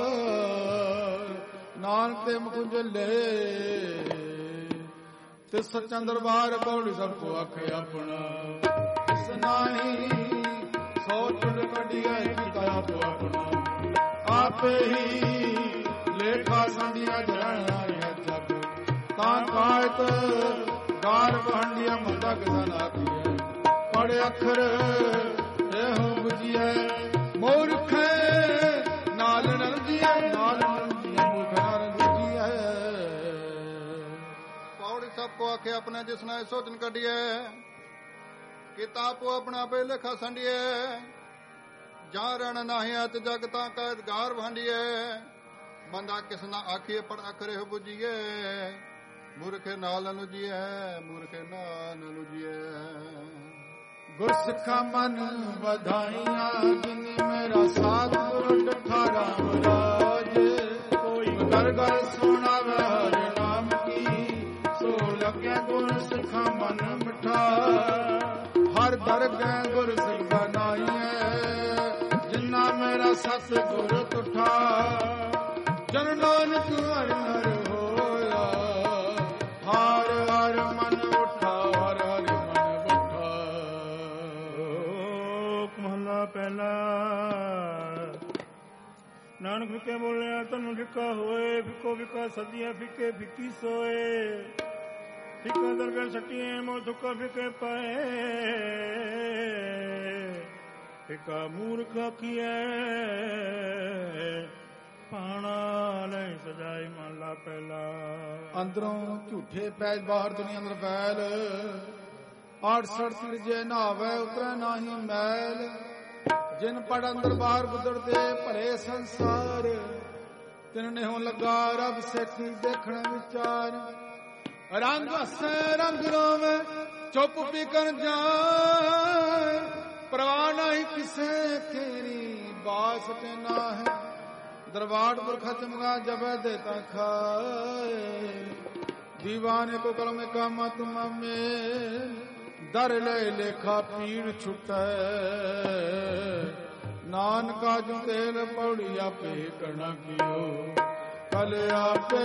ਨਾਨਕ ਤੇ ਮੁਕੁੰਜ ਲੈ ਤੇ ਸੱਚਾ ਦਰਬਾਰ ਬੌੜੀ ਸਭ ਕੋ ਆਖੇ ਆਪਣਾ। ਇਸ ਨਾਹੀ ਸੋ ਚੁੰਡ ਕੱਢੀਐ ਕੀਤਾ ਆਪੋ ਆਪਣਾ। ਆਪੇ ਹੀ ਲੇਖਾ ਸੰਡੀਆਂ ਜਰਾਣਾ ਹੈ ਜਗ। ਤਾਂ ਕਾਇਤ ਗਾਰ ਭਾਂਡੀਆਂ ਮਤਾ ਕਿਸਨ ਆਖੀਐ। ਪੜ ਅੱਖਰ ਇਹੋ ਬੁਝੀਐ ਮੂਰਖ ਨਾਲ ਨਰਜੀਐ ਨਾਲ ਨਰਜੀਐ ਮੂਰਖ ਨਾਲ ਨਰਜੀਐ। ਪੌੜੀ ਸਭ ਕੋ ਆਖੇ ਆਪਣੇ ਜਿਸ ਨੇ ਸੋਚਨ ਕੱਢੀਐ। ਕੀਤਾ ਆਪੋ ਆਪਣਾ ਪੇ ਲੇਖਾ ਸੰਡੀਐ। ਜਾਂ ਰਣ ਨਾਹਿਆ ਤੇ ਜਗ ਤਾਂ ਕੈਦ ਗਾਰ ਭਾਂਡੀਐ। ਬੰਦਾ ਕਿਸ ਨਾ ਆਖੀਏ ਪੜ ਅੱਖਰ ਇਹੋ ਬੁਝੀਐ। ਮੂਰਖੇ ਨਾਲ ਨਲੁਜੀਐ ਮੂਰਖੇ ਨਾਲ ਨਲੁਜੀਐ। ਗੁਰਸਿੱਖਾ ਮਨ ਵਧਾਈਆਂ ਜਿਨੀ ਮੇਰਾ ਸਾਧ ਗੁਰ ਡਠਾ ਰਾਮ ਰਾਜ। ਕੋਈ ਘਰ ਘਰ ਸੁਣਾਵੇ ਹਰਿ ਨਾਮ ਕੀ। ਸੋ ਲੱਗਿਆ ਗੁਰਸਿੱਖਾ ਮਨ ਮਿਠਾ। ਹਰ ਦਰਗਹਿ ਗੁਰਸਿੱਖਾ ਨਾਈਐ। ਜਿਨਾ ਮੇਰਾ ਸਤ ਗੁਰ ਤੁਠਾ। ਜਨ ਨਾਨਕ ਹਰਿ ਹਰਿ ਹੋਇਆ ਹਾਰ ਫਿੱਕਾ ਹੋਏ, ਫਿੱਕੋ ਫਿੱਕਾ ਸਦੀਆਂ ਫਿੱਕੇ ਫਿੱਕੀ ਸੋਏ, ਫਿੱਕਾ ਦਰਗਾਹ ਛੱਟੀਏ ਮੋ ਸੁੱਕਾ ਫਿੱਕੇ ਪਾਏ, ਫਿੱਕਾ ਮੂਰਖ ਆਖੀਐ ਪਾਣਾ ਲੈ ਸਜਾਏ ਮਹਲਾ ਪਹਿਲਾ। ਅੰਦਰੋਂ ਝੂਠੇ ਪੈਜ, ਬਾਹਰ ਦੁਨੀਆ ਅੰਦਰ ਬੈਲ, 68 ਸਿਰਜੇ ਨਹਾਵੇ ਉਤਰੈ ਨਾਹੀ ਮੈਲ, ਜਿਨ ਪੜ ਅੰਦਰ ਬਾਹਰ ਗੁਜ਼ਰਦੇ ਭਲੇ ਸੰਸਾਰ, ਤਿਨ ਨੇ ਹੋਂ ਲੱਗਾ ਰੱਬ ਸੇਖੀ ਦੇਖਣ ਵਿਚਾਰ, ਰੰਗ ਹੱਸੇ ਰੰਗ ਰੋਵੇ ਚੁੱਪ ਵੀ ਕਰ ਜਾਏ, ਪਰਵਾਹ ਨਹੀਂ ਕਿਸੇ ਤੇਰੀ ਬਾਸ ਤੇ ਨਾ ਹੈ, दरबार पर खत्म जब देता खाए, दीवाने को कलम का मत में दर ले लेखा पीड़ छुटे, नानका जो तेल पौड़िया पे करना कियो, कल आपे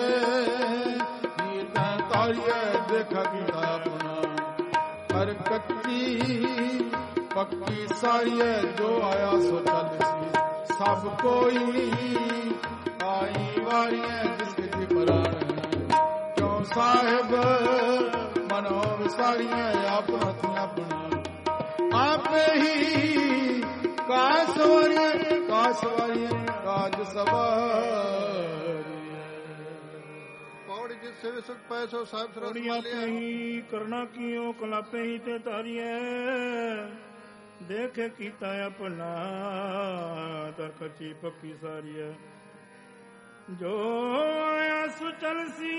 तारिया देखा किताबना, हर कच्ची पक्की सारी है जो आया सो चल सी, सब कोई आई वारियां जिसकी परान, क्यों साहिब मनो विसारियां अपना अपना, आप ही काज सवारियां काज सवारियां, पौड़ी जिससे भी सुख पैसो साहिब थोड़िया पे ही करना कियो कलापे ही ते तारिया, देखे कीता अपना तर कच्ची पक्की सारी है, जो आया सुचल सी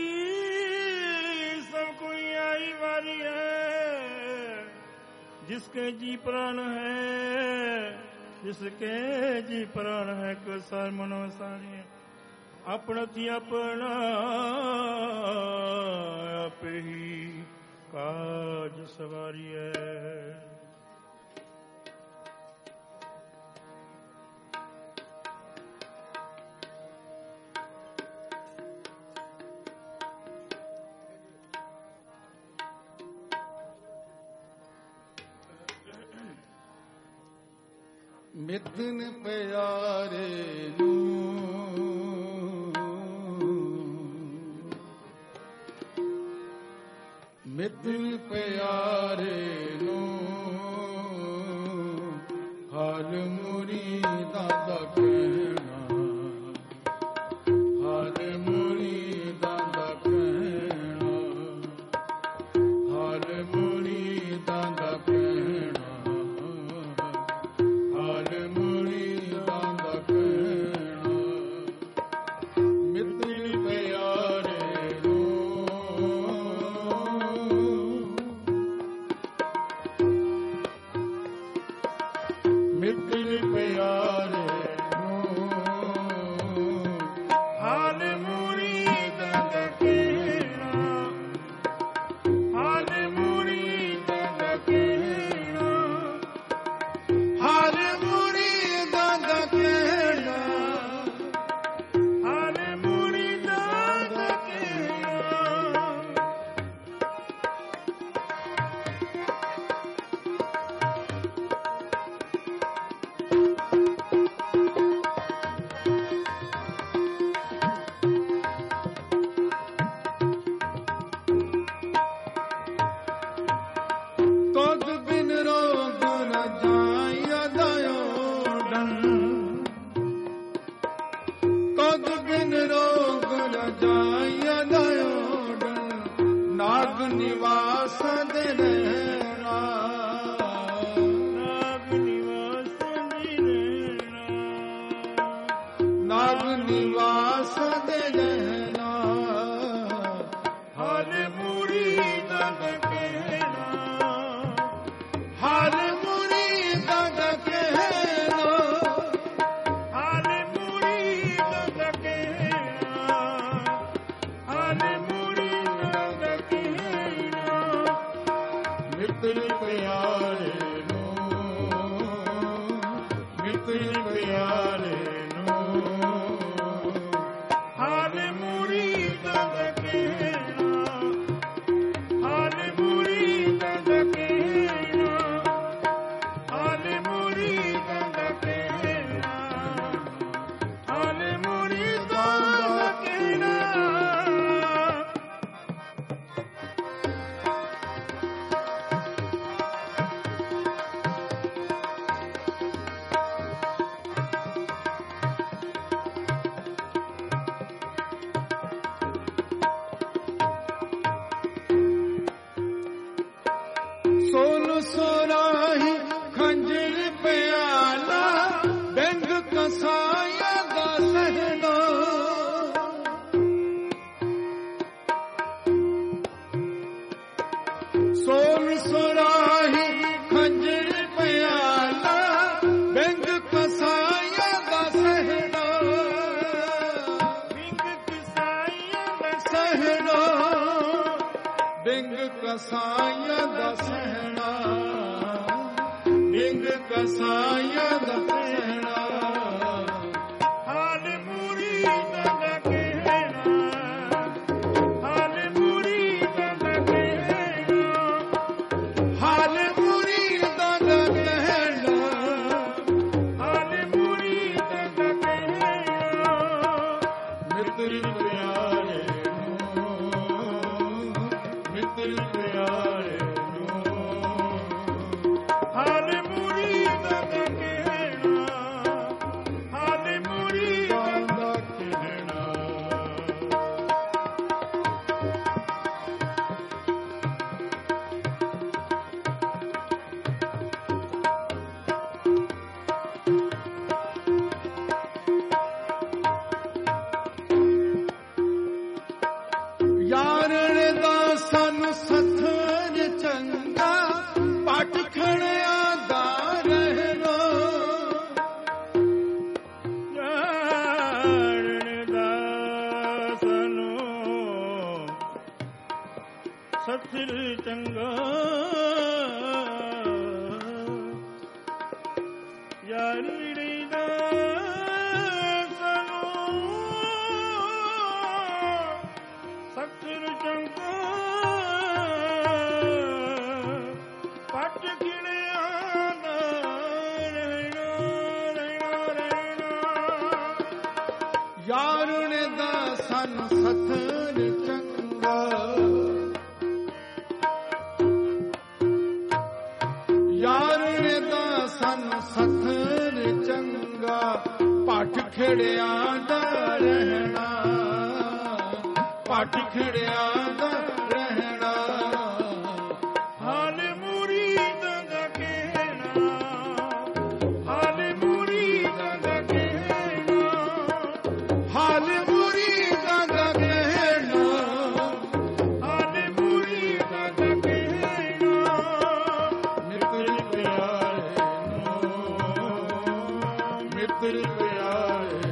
सब कोई आई वारी है, जिसके जी प्राण है जिसके जी प्राण है को सार मनो सारी है, अपना थी अपना आप ही काज सवारी है। मिथुन प्यारे नू मिथुन प्यारे नू हाल मुरीदा दा कहना, हाल मुरीदा दा कहना, हाल मुरीदा दा कहना, हाल मुरीदा दा कहना, मिथुन प्यारे नू मिथुन प्यारे नू हाल मुरीदा दा कहना, हाल मुरीदा दा कहना, हाल मुरीदा दा कहना, हाल मुरीदा दा कहना, तुझ बिन रोग न जाय दयोडन, तुझ बिन रोग न जाय दयोडन, नाग निवास दे रहना, नाग निवास दिरेना, नाग निवास दे रहना, हाल मुरीदा दा कहना, हाल मुरीदा दा कहना, हाल मुरीदा दा कहना, हाल मुरीदा दा कहना, मित्र प्यारे नू, मित्र प्यारे नू, हाल मुरीदा दा कहना, हाल मुरीदा दा कहना, हाल मुरीदा दा कहना, हाल मुरीदा सोल सोराही खंजर प्याला बेंग कसाया दा सहना सोल सोराही खंजर प्याला बेंग कसाया दा सहना बेंग कसाया दा सहना बिंग कसाया दा सहना बिंग कसाया दा सहना हाल मुरीदां दा कहना हाल मुरीदां दा कहना हाल मुरीदां दा कहना हाल मुरीदां दा कहना मित्र प्यारे मित्र प्यारे हाल मुरीदां दा कहना हाल मुरीदां दा कहना यारण दा सानू सथन चंगा पट खड़िया दा रहना यारण दा सानू सथन चंगा यारण दा सानू सथन चंगा पट खिड़िया दा रहना यारण दा सानू सथन चंगा यारण दा सानू सथन चंगा पट खिड़िया दा रहना पट खिड़िया दा रहना हाल मुरीदां दा कहना हाल मुरीदां दा कहना हाल मुरीदां दा कहना हाल मुरीदां दा कहना मित्र प्यारे मित्र प्यारे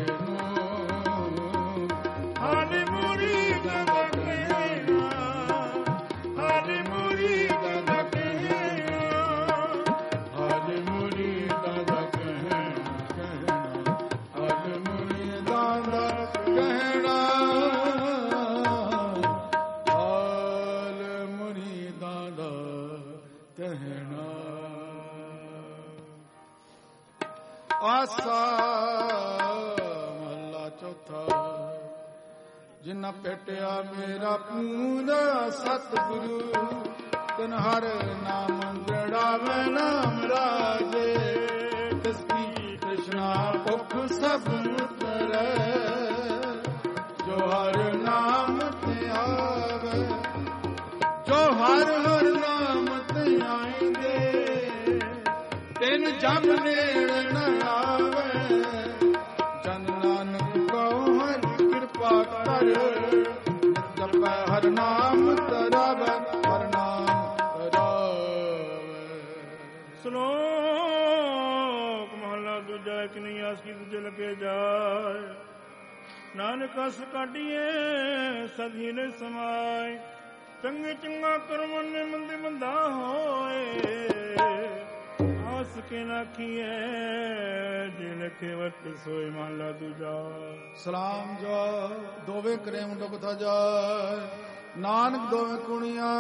हाल मुरीदां दा कहना हाल मुरीदां दा कहना हाल मुरीदां दा कहना हाल मुरीदां दा कहना हाल मुरीदां दा कहना आसा महला चौथा जिन्ना पेटिया मेरा पूरा सतगुरु तन हर नाम जड़ावे नाम राजे किसकी कृष्णा भुख सब उतरे जो हर नाम ते आवे जो हर हर नाम ते आएंगे तिन जब नेड़ न आवे जन नानक को हर कृपा कर जप हर नाम तरावे हर नाम तरावे श्लोक महला दूजा एक नहीं आस की तुझे लगे जाए नानक अस काटिए सधी ने समाए चंगे चंगा कर्म ने मंदे मंदा होए आस के नाखिए जिन के वट सोए महला दूजा सलाम जा दोवे करे मुंडो कथा जाए नानक दोवे कुणिया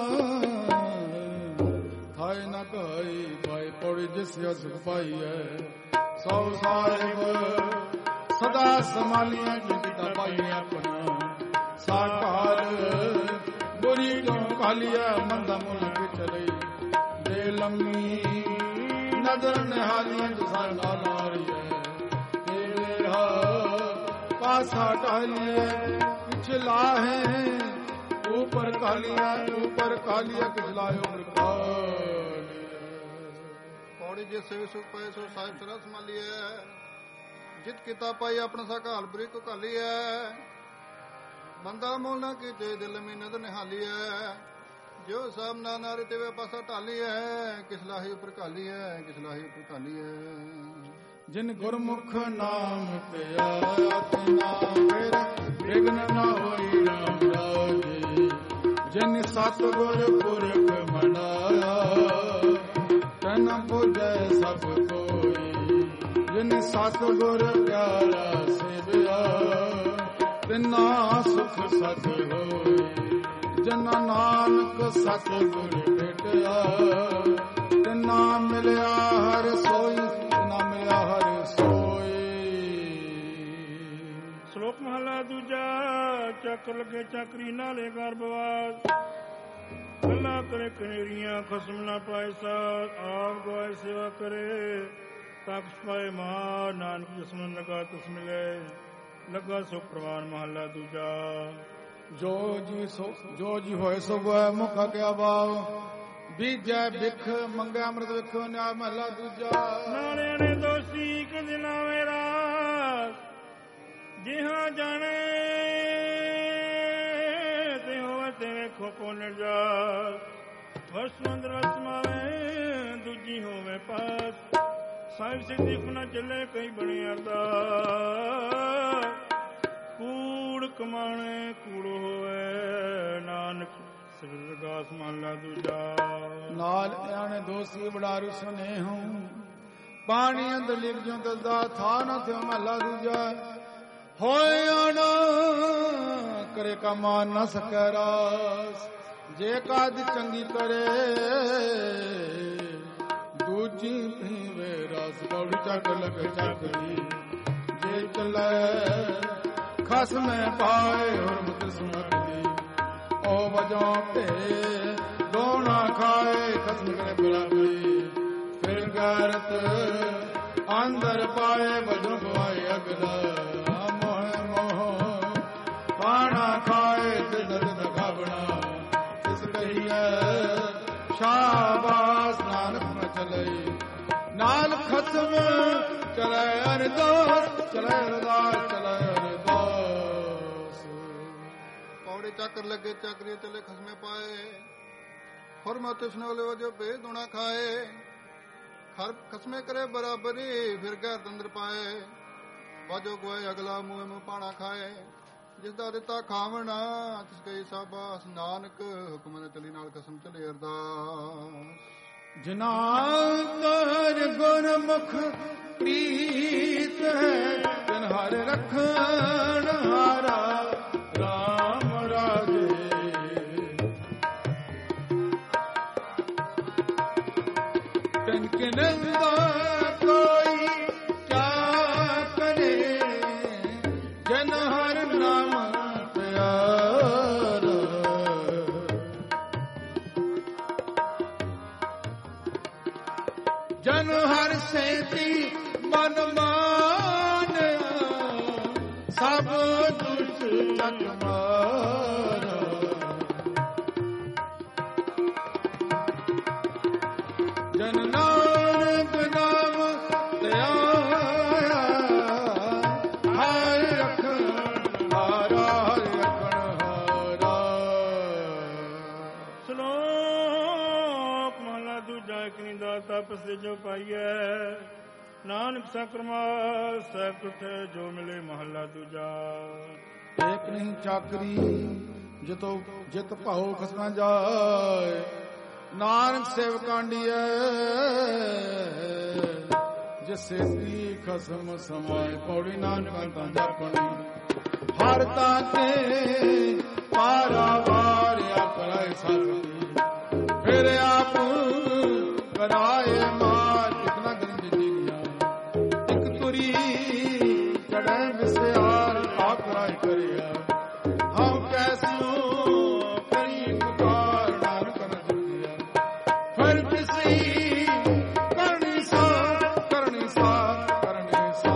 थाए न कही भाई पौड़ी जिस सुख पाई है सौ साहिब सदा संभालिया जिंदा पाई अपना साकार बुरी जो कालिया मंदा मुल्क चले दे लम्मी नजर निहालिया जसा नारी है पासा डालिए पिछला है ओ ऊपर कालिया ऊपर कालिया किसलायो प्रकाल। पौड़ी जे सेव सुख पाए सो साहिब सरा संभाली है। जित किता पाई अपना सा घालपुरी को घाली है। बंदा मोल ना कीते दिल में नद निहाली है। जो सब ना नारे तेवे पासा ढाली है। किसलाही ऊपर काली है किसलाही ऊपर काली है। जिन गुरमुख नाम पिया तना फिर विघ्न न होई राम राजे। जिन सतगुर पुरख मनाया तन पूजै सब कोई। जिन सतगुर प्यारा सेविया तिना सुख सत होई। जना नानक सतगुर भेटया तिना मिलया हर सोई तिना मिलया हर सोई। ਸ਼ਲੋਕ ਮਹਲਾ ਦੂਜਾ। ਚੱਕ ਲਗੇ ਚੱਕਰੀ ਨਾਲੇ ਗਰਭਵਾਸ। ਗੱਲਾਂ ਕਰੇ ਕਨੇਰੀਆਂ ਖਸਮ ਨਾ ਪਾਏ ਸਾਥ। ਆਪ ਗਵਾਏ ਸੇਵਾ ਕਰੇ ਤਖਸ਼ ਪਾਏ ਮਾਂ। ਨਾਨਕ ਜਿਸਨ ਲਗਾ ਤਿਸ ਮਿਲੇ ਲੱਗਾ ਸੋ ਪ੍ਰਵਾਨ। ਮਹਲਾ ਦੂਜਾ। ਜੋ ਜੀ ਹੋਏ ਸੋ ਗੋਇ ਮੁਖ ਕਿਆ ਬਾਵ। ਬੀਜੈ ਬਿਖ ਮੰਗਿਆ ਅੰਮ੍ਰਿਤ ਵਿਖੋ ਨਿਆ। ਮਹਲਾ ਦੂਜਾ। ਨਾਲਿਆਂ ਨੇ ਦੋਸ਼ੀ ਕਹਿੰਦੇ ਨਾ ਮੇਰਾ ਜਿਹਾਂ ਜਾਣੇ ਤੇ ਹੋਵੇ ਤੇ ਵੇਖੋ ਕੋ ਨਿਰਜਾਲ। ਵਸਵੰਦ ਰਸਮਾਵੇ ਦੂਜੀ ਹੋਵੇ ਪਾਸ। ਸਾਹਿਬ ਸਿੱਧੀ ਨਾ ਚੱਲੇ ਕਈ ਬਣੇ ਅਰਦਾਸ। ਕੂੜ ਕਮਾਣੇ ਕੂੜੋ ਹੋਵੇ ਨਾਨਕ ਸਿਰਗਾਸ। ਮਹਲਾ ਦੂਜਾ। ਨਾਲ ਆਣੇ ਦੋਸੀ ਬੜਾਰੂ ਸੁਨੇਹੂ ਪਾਣੀ ਅੰਦਰ ਲਿਖ ਜੋ ਦਸਦਾ ਥਾ ਨਾ ਥਿਓ। ਮਹਲਾ ਦੂਜਾ। ਹੋਏ ਆਣਾ ਕਰੇ ਕਾ ਮਾਨ ਨਾ ਸਕੈ ਰਾਸ। ਜੇ ਕਾਜ ਚੰਗੀ ਕਰੇ ਦੂਜੀ ਪੀਵੇ ਰਸ। ਪੌੜੀ ਚੱਕ ਲਗ ਚੱਕਰੀ ਜੇ ਚੱਲੇ ਖਸਮੇ ਪਾਏ ਹੋਰ ਮੁਤ ਸੁਮਤੀ। ਓ ਵਜੋਂ ਭੇ ਦੋਣਾ ਖਾਏ ਖਸਮ ਕਰੇ ਬਰਾਬਰੀ। ਫਿਰ ਗੈਰਤ ਅੰਦਰ ਪਾਏ ਵਜੋਂ ਗਵਾਏ ਅਗਲਾ। ਪਾਣਾ ਖਾਏ ਤੇ ਦਰਦ ਦਗਾਵਣਾ ਇਸ ਕਹੀਏ ਸ਼ਾਬਾਸ। ਨਾਨਕ ਨ ਚਲੇ ਨਾਲ ਖਸਮ ਚਲੇ ਅਰਦਾਸ ਚਲੇ ਅਰਦਾਸ ਚਲੇ ਅਰਦਾਸ। ਪੌੜੀ ਚੱਕਰ ਲੱਗੇ ਚੱਕਰੀ ਚਲੇ ਖਸਮੇ ਪਾਏ। ਹੁਰਮਤ ਸੁਨੋਲੇ ਵਜੋ ਭੇ ਦੁਣਾ ਖਾਏ। ਖਰ ਖਸਮੇ ਕਰੇ ਬਰਾਬਰੀ ਫਿਰ ਗੈਰ ਅੰਦਰ ਪਾਏ। ਵਜੋ ਗੋਏ ਅਗਲਾ ਮੂੰਹ ਨੂੰ ਪਾਣਾ ਖਾਏ। ਜਿਸ ਦਾ ਦਿੱਤਾ ਖਾਵਣਾ ਤਿਸ ਕਈ ਸਾਬਾਸ। ਨਾਨਕ ਹੁਕਮ ਨੇ ਚਲੀ ਨਾਲ ਕਸਮ ਚਲੇ ਅਰਦਾਸ। ਜਿਨਾ ਅੰਦਰ ਗੁਰਮੁਖ ਪ੍ਰੀਤ ਹੈ ਤਿਨ ਹਰ ਰਖਣ ਹਾਰਾ ਰਾਮ ਰਾਜੇ। ਤਿਨ ਕੇ ਨੰਦਾ ਕੋਈ ਕਿਆ ਕਰੇ। ਜਨ ਹਰ ਨਾਮ ਪਿਆਰਾ। ਜਨ ਹਰ ਸੇਤੀ ਮਨ ਮਾਨਿਆ ਸਭ ਦੁਸ਼ਟ ਜਗ ਮਾਰਾ। ਜਨ ਨਾਨਕ ਨਾਮ ਧਿਆਇਆ ਹਰਿ ਰਖਣ ਹਾਰਾ ਹਰਿ ਰਖਣ ਹਾਰਾ। ਸ਼ਲੋਕ ਮਹਲਾ ਦੂਜਾ। ਇਕਨੀ ਦਾ ਤਪਸ ਜੋ ਪਾਈਐ ਨਾਨਕ ਸਕਰਮਾ ਸਹਿਬ ਕੁਠ ਜੋ ਮਿਲੇ। ਮਹਲਾ ਦੂਜਾ। ਏਕ ਨਹੀਂ ਚਾਕਰੀ ਜਿਤੋ ਜਿਤ ਭਾਉ ਖਸਮਾਂ ਜਾਏ। ਨਾਨਕ ਸੇਵਕਾਂਡੀਐ ਜਿਸ ਸੇਤੀ ਖਸਮ ਸਮਾਏ। ਪੌੜੀ ਨਾਨਕ ਤਾਂ ਜਪਣੀ ਹਰ ਤਾਂ ਤੇ ਪਾਰਾ ਵਾਰਿਆ ਕਰਾਏ ਸਕਤੀ। ਫਿਰ ਆਪ ਕਰਾਏ ਮਾਰ ਇਤਨਾ ਗੰਜ ਜੀਆ। ਇੱਕ ਤੁਰੀ ਚੜੈ ਵਿਸਿਆਰ ਆਪ ਕਰਾਏ ਕਰਿਆ। ਹਮ ਕੈਸਿਓ ਕਰੀ ਪੁਕਾਰ ਨਾਨਕ ਨ ਜੁਗਿਆ। ਫਿਰ ਕਿਸੀ ਕਰਨੀ ਸਾ ਕਰਨੀ ਸਾ ਕਰਨੀ ਸਾ।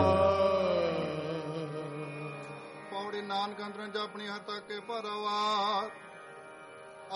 ਪੌੜੀ ਨਾਨਕ ਅੰਦਰ ਜਾਪਣੀ ਹਰ ਤੱਕ ਕੇ ਭਾਰਾਵਾਰ।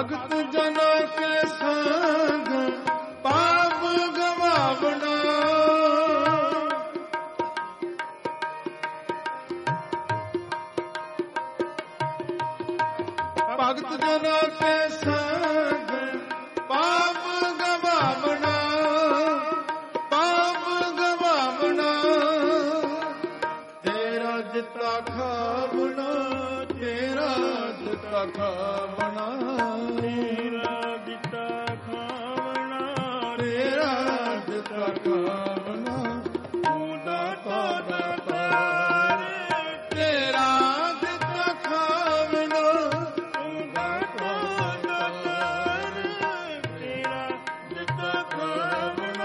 ਭਗਤ ਜਨਾਂ ਕੇ ਸੰਗ ਪਾਪ ਗਵਾਵਣਾ। ਭਗਤ ਜਨਾਂ ਕੇ ਸੰਗ ਪਾਪ ਗਵਾਵਣਾ, ਪਾਪ ਗਵਾਵਣਾ। ਤੇਰਾ ਦਿੱਤਾ ਖਾਵਣਾ, ਤੇਰਾ ਦਿੱਤਾ ਖਾਵਣਾ, ਤੇਰਾ ਦਿੱਤਾ ਖਾਵਣਾ, ਤੇਰਾ ਦਿੱਤਾ ਖਾਵਣਾ। ਤੂੰ ਦਾਤਾ ਦਾਤਾ ਤੇਰਾ ਦਿੱਤਾ ਖਾਵਣਾ, ਤੂੰ ਦਾਤਾ ਦਾਤਾ ਤੇਰਾ ਦਿੱਤਾ ਖਾਵਣਾ।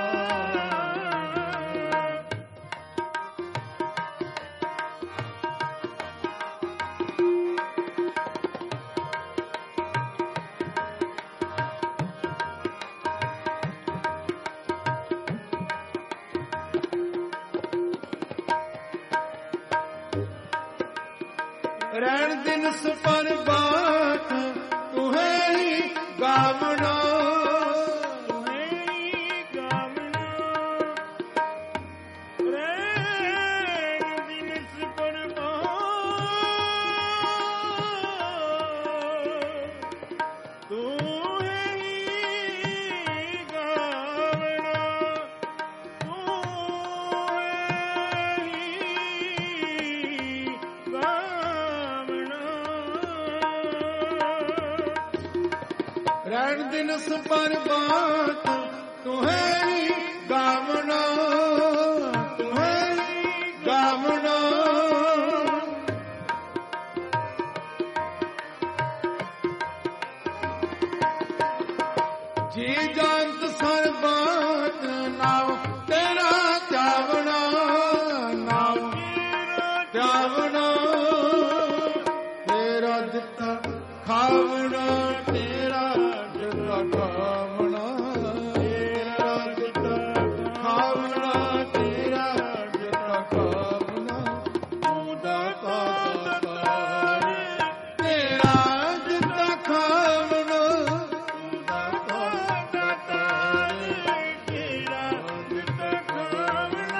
ਰਹਿਣ ਦਿਨ ਸਪਰ ਬਾਤ ਤੁਹੇ ਹੀ ਗਾਵਣਾ, ਤੁਹੇ ਹੀ ਗਾਵਣਾ। ਰਹਿਣ ਦਿਨ ਸਪਰ ਬਾਤ ਤੁਹੇ ਹੀ ਗਾਵਣਾ, ਤੁਹੇ ਹੀ ਗਾਵਣਾ। ਰਹਿਣ ਦਿਨ ਸਪਰ ਬਾਤ ਤੁਹੇ ਹੀ ਗਾਵਣਾ, ਤੁਹੇ ਹੀ ਗਾਵਣਾ। ਜੀ ਜਾਨਤ ਸਰ ਬਾਤ ਨਾਮ ਤੇਰਾ ਚਾਵਣਾ, ਨਾਮ ਚਾਵਣਾ। ਤੇਰਾ ਦਿੱਤਾ ਖਾਵਣਾ, ਤੇਰਾ ਦਿੱਤਾ ਖਾਵਣਾ, ਤੇਰਾ ਦਿੱਤਾ ਖਾਵਣਾ, ਤੇਰਾ ਦਿੱਤਾ ਖਾਵਣਾ। ਤੂੰ ਦਾਤਾ ਦਾਤਾ ਤੇਰਾ ਦਿੱਤਾ ਖਾਵਣਾ, ਤੂੰ ਦਾਤਾ ਦਾਤਾ ਤੇਰਾ ਦਿੱਤਾ ਖਾਵਣਾ।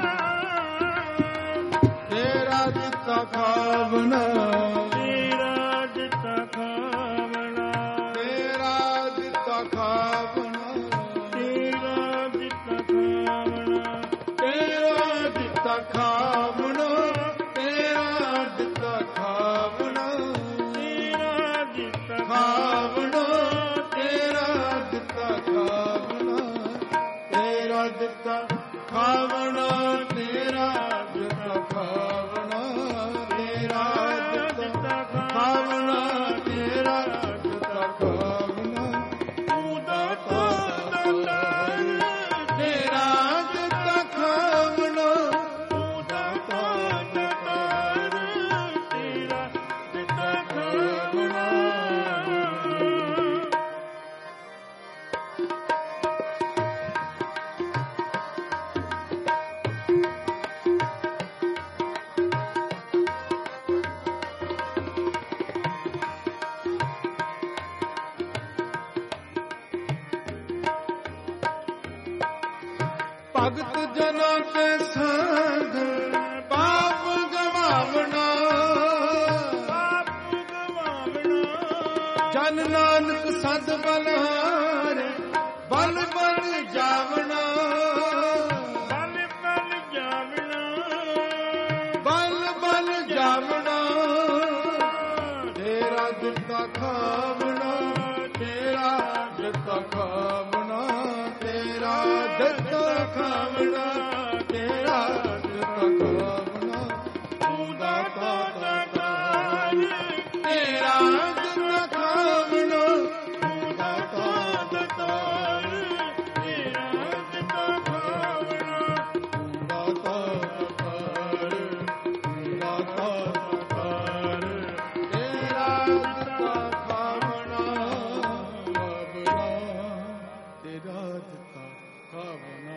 ਤੇਰਾ ਦਿੱਤਾ ਖਾਵਣਾ, ਤੇਰਾ ਦਿੱਤਾ ਖਾਵਣਾ, ਤੇਰਾ ਦਿੱਤਾ ਖਾਵਣਾ, ਤੇਰਾ ਦਿੱਤਾ ਖਾਵਣਾ। ਤੇਰਾ ਦਿੱਤਾ ਖਾਵਣਾ, ਤੇਰਾ ਦਿੱਤਾ ਖਾਵਣਾ, ਤੇਰਾ ਦਿੱਤਾ ਖਾਵਣਾ, ਤੇਰਾ ਦਿੱਤਾ ਖਾਵਣਾ, ਤੇਰਾ ਦਿੱਤਾ ਖਾਵਣਾ, ਤੇਰਾ ਦਿੱਤਾ ਖਾਵਣਾ, ਤੇਰਾ ਦਿੱਤਾ ਖਾਵਣਾ, ਤੇਰਾ ਦਿੱਤਾ ਖਾਵਣਾ। ਤੂੰ ਦਾਤਾ ਦਾਤਾ ਤੇਰਾ ਦਿੱਤਾ ਖਾਵਣਾ, ਤੂੰ ਦਾਤਾ ਦਾਤਾ ਤੇਰਾ ਦਿੱਤਾ ਖਾਵਣਾ। ਭਗਤ ਜਨਾਂ ਕੇ ਸੰਗ ਪਾਪ ਗਵਾਵਣਾ, ਪਾਪ ਗਵਾਵਣਾ। ਜਨ ਨਾਨਕ ਸਦ ਬਲਹਾਰੇ ਬਲ ਬਲ ਜਾਵਣਾ, ਬਲ ਬਲ ਜਾਵਣਾ, ਬਲ ਬਲ ਜਾਵਣਾ। ਤੇਰਾ ਦਿੱਤਾ ਖਾਵਣਾ, ਤੇਰਾ ਦਿੱਤਾ ਖਾਵਣਾ, ਤੇਰਾ ਦਿੱਤਾ ਖਾਵਣਾ, ਤੇਰਾ ਦਿੱਤਾ ਖਾਵਣਾ। ਤੂੰ ਦਾਤਾ ਦਾਤਾ ਤੇਰਾ ਦਿੱਤਾ ਖਾਵਣਾ, ਤੂੰ ਦਾਤਾ ਦਾਤਾ ਤੇਰਾ ਦਿੱਤਾ ਖਾਵਣਾ। ਤੂੰ ਦਾਤਾ ਦਾਤਾ ਤੂੰ ਦਾਤਾ ਦਾਤਾ ਤੇਰਾ ਦਿੱਤਾ ਖਾਵਣਾ, ਬਾਬਰਾ ਤੇਰਾ ਦਿੱਤਾ ਖਾਵਣਾ।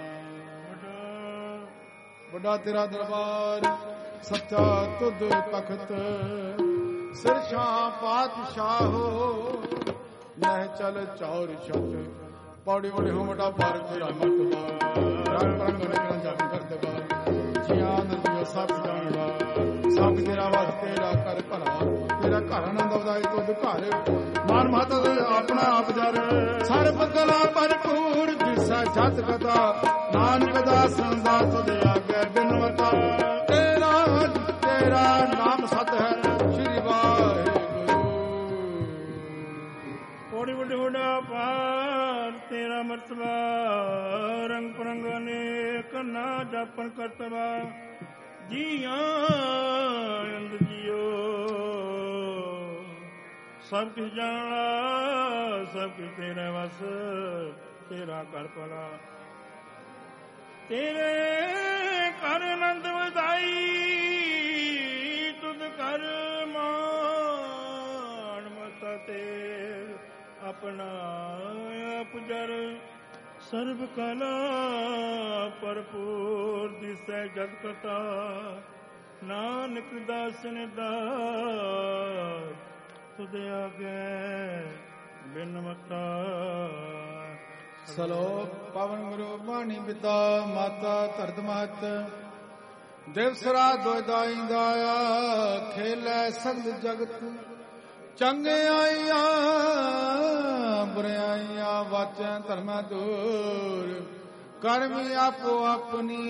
ਵੱਡਾ ਤੇਰਾ ਦਰਬਾਰ ਸੱਚਾ ਤੁਧ ਤਖਤ ਸਿਰਸ਼ਾਂ ਪਾਤਸ਼ਾਹੋ, ਮਹਿ ਚਲ ਚੌਰ ਛੱਤ ਪੌੜੀ ਵੜੇ ਹੋ ਮਟਾ ਪਰ ਤੇਰਾ ਮਤਵਾ ਰੰਗ ਰੰਗ ਰੰਗ ਜਗ ਕਰਤੇ ਬਾਰ ਜਿਆਂ ਨਦੀਆਂ ਸਭ ਜਾਣਦਾ ਸਭ ਤੇਰਾ ਵਸ ਤੇਰਾ ਕਰ ਭਲਾ ਤੇਰਾ ਘਰ ਆਨੰਦ ਉਦਾਈ ਤੁਧ ਘਰ ਮਾਨ ਮਾਤਾ ਦੇ ਆਪਣਾ ਆਪ ਜਰ ਸਰਬ ਕਲਾ ਭਰਪੂਰ ਜਿਸਾ ਜਤ ਕਥਾ ਨਾਨਕ ਦਾਸ ਦਾ ਤੁਧ ਆਗੇ ਬਿਨਵਤਾ ਤੇਰਾ ਤੇਰਾ ਨਾਮ ਸਤ ਹੈ ਸ੍ਰੀ ਵਾਹਿਗੁਰੂ ਕੋੜੀ ਵੱਡੇ ਹੋੜਾ ਪਾਰ ਤੇਰਾ ਮਰਤਬਾ ਰੰਗ ਪਰੰਗਾਨੇ ਕੰਨਾ ਜਾਪਨ ਕਰਤਵਾ ਜੀਆਂ ਅੰਦ ਜੀਓ ਸਭ ਕੁਝ ਜਾਣਾ ਸਭ ਕੁਝ ਤੇਰੇ ਵਸ ਤੇਰਾ ਕਰ ਭਲਾ ਤੇਰੇ ਘਰ ਆਨੰਦ ਵਧਾਈ ਤੁਧ ਕਰ ਮਾਣ ਮਤਾ ਤੇ ਆਪਣਾ ਆਪ ਜਰ ਸਰਬ ਕਲਾ ਭਰਪੂਰ ਦਿਸੈ ਜਗ ਕਥਾ ਨਾਨਕ ਦਾਸ ਨੇ ਦਾਸ ਤੁਧ ਆਗੇ ਬਿਨਵਤਾ ਸਲੋਕ ਪਵਨ ਗੁਰੂ ਬਾਣੀ ਪਿਤਾ ਮਾਤਾ ਧਰਤ ਮਹਤ ਦਿਵਸਰਾ ਦੋਇਦਾਈ ਦਾਇਆ ਖੇਲੇ ਸਗਲ ਜਗਤ ਚੰਗਿਆਈਆਂ ਬੁਰਾਈਆਂ ਵਾਚੈ ਧਰਮੈ ਦੂਰ ਕਰਮੀ ਆਪੋ ਆਪਣੀ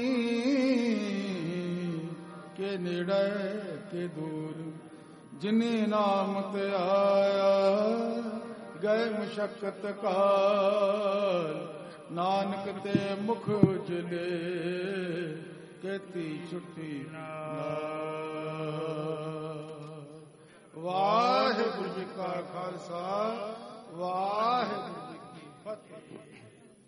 ਕੇ ਨੇੜੇ ਕੇ ਦੂਰ ਜਿਨੇ ਨਾਮ ਤੇ ਆਇਆ ਗਏ ਮੁਸ਼ਕਤ ਕਾਲ ਨਾਨਕ ਤੇ ਮੁਖ ਉਜਲੇ ਕੇਤੀ ਛੁੱਟੀ ਵਾਹਿਗੁਰੂ ਜੀ ਕਾ ਖਾਲਸਾ ਵਾਹਿਗੁਰੂ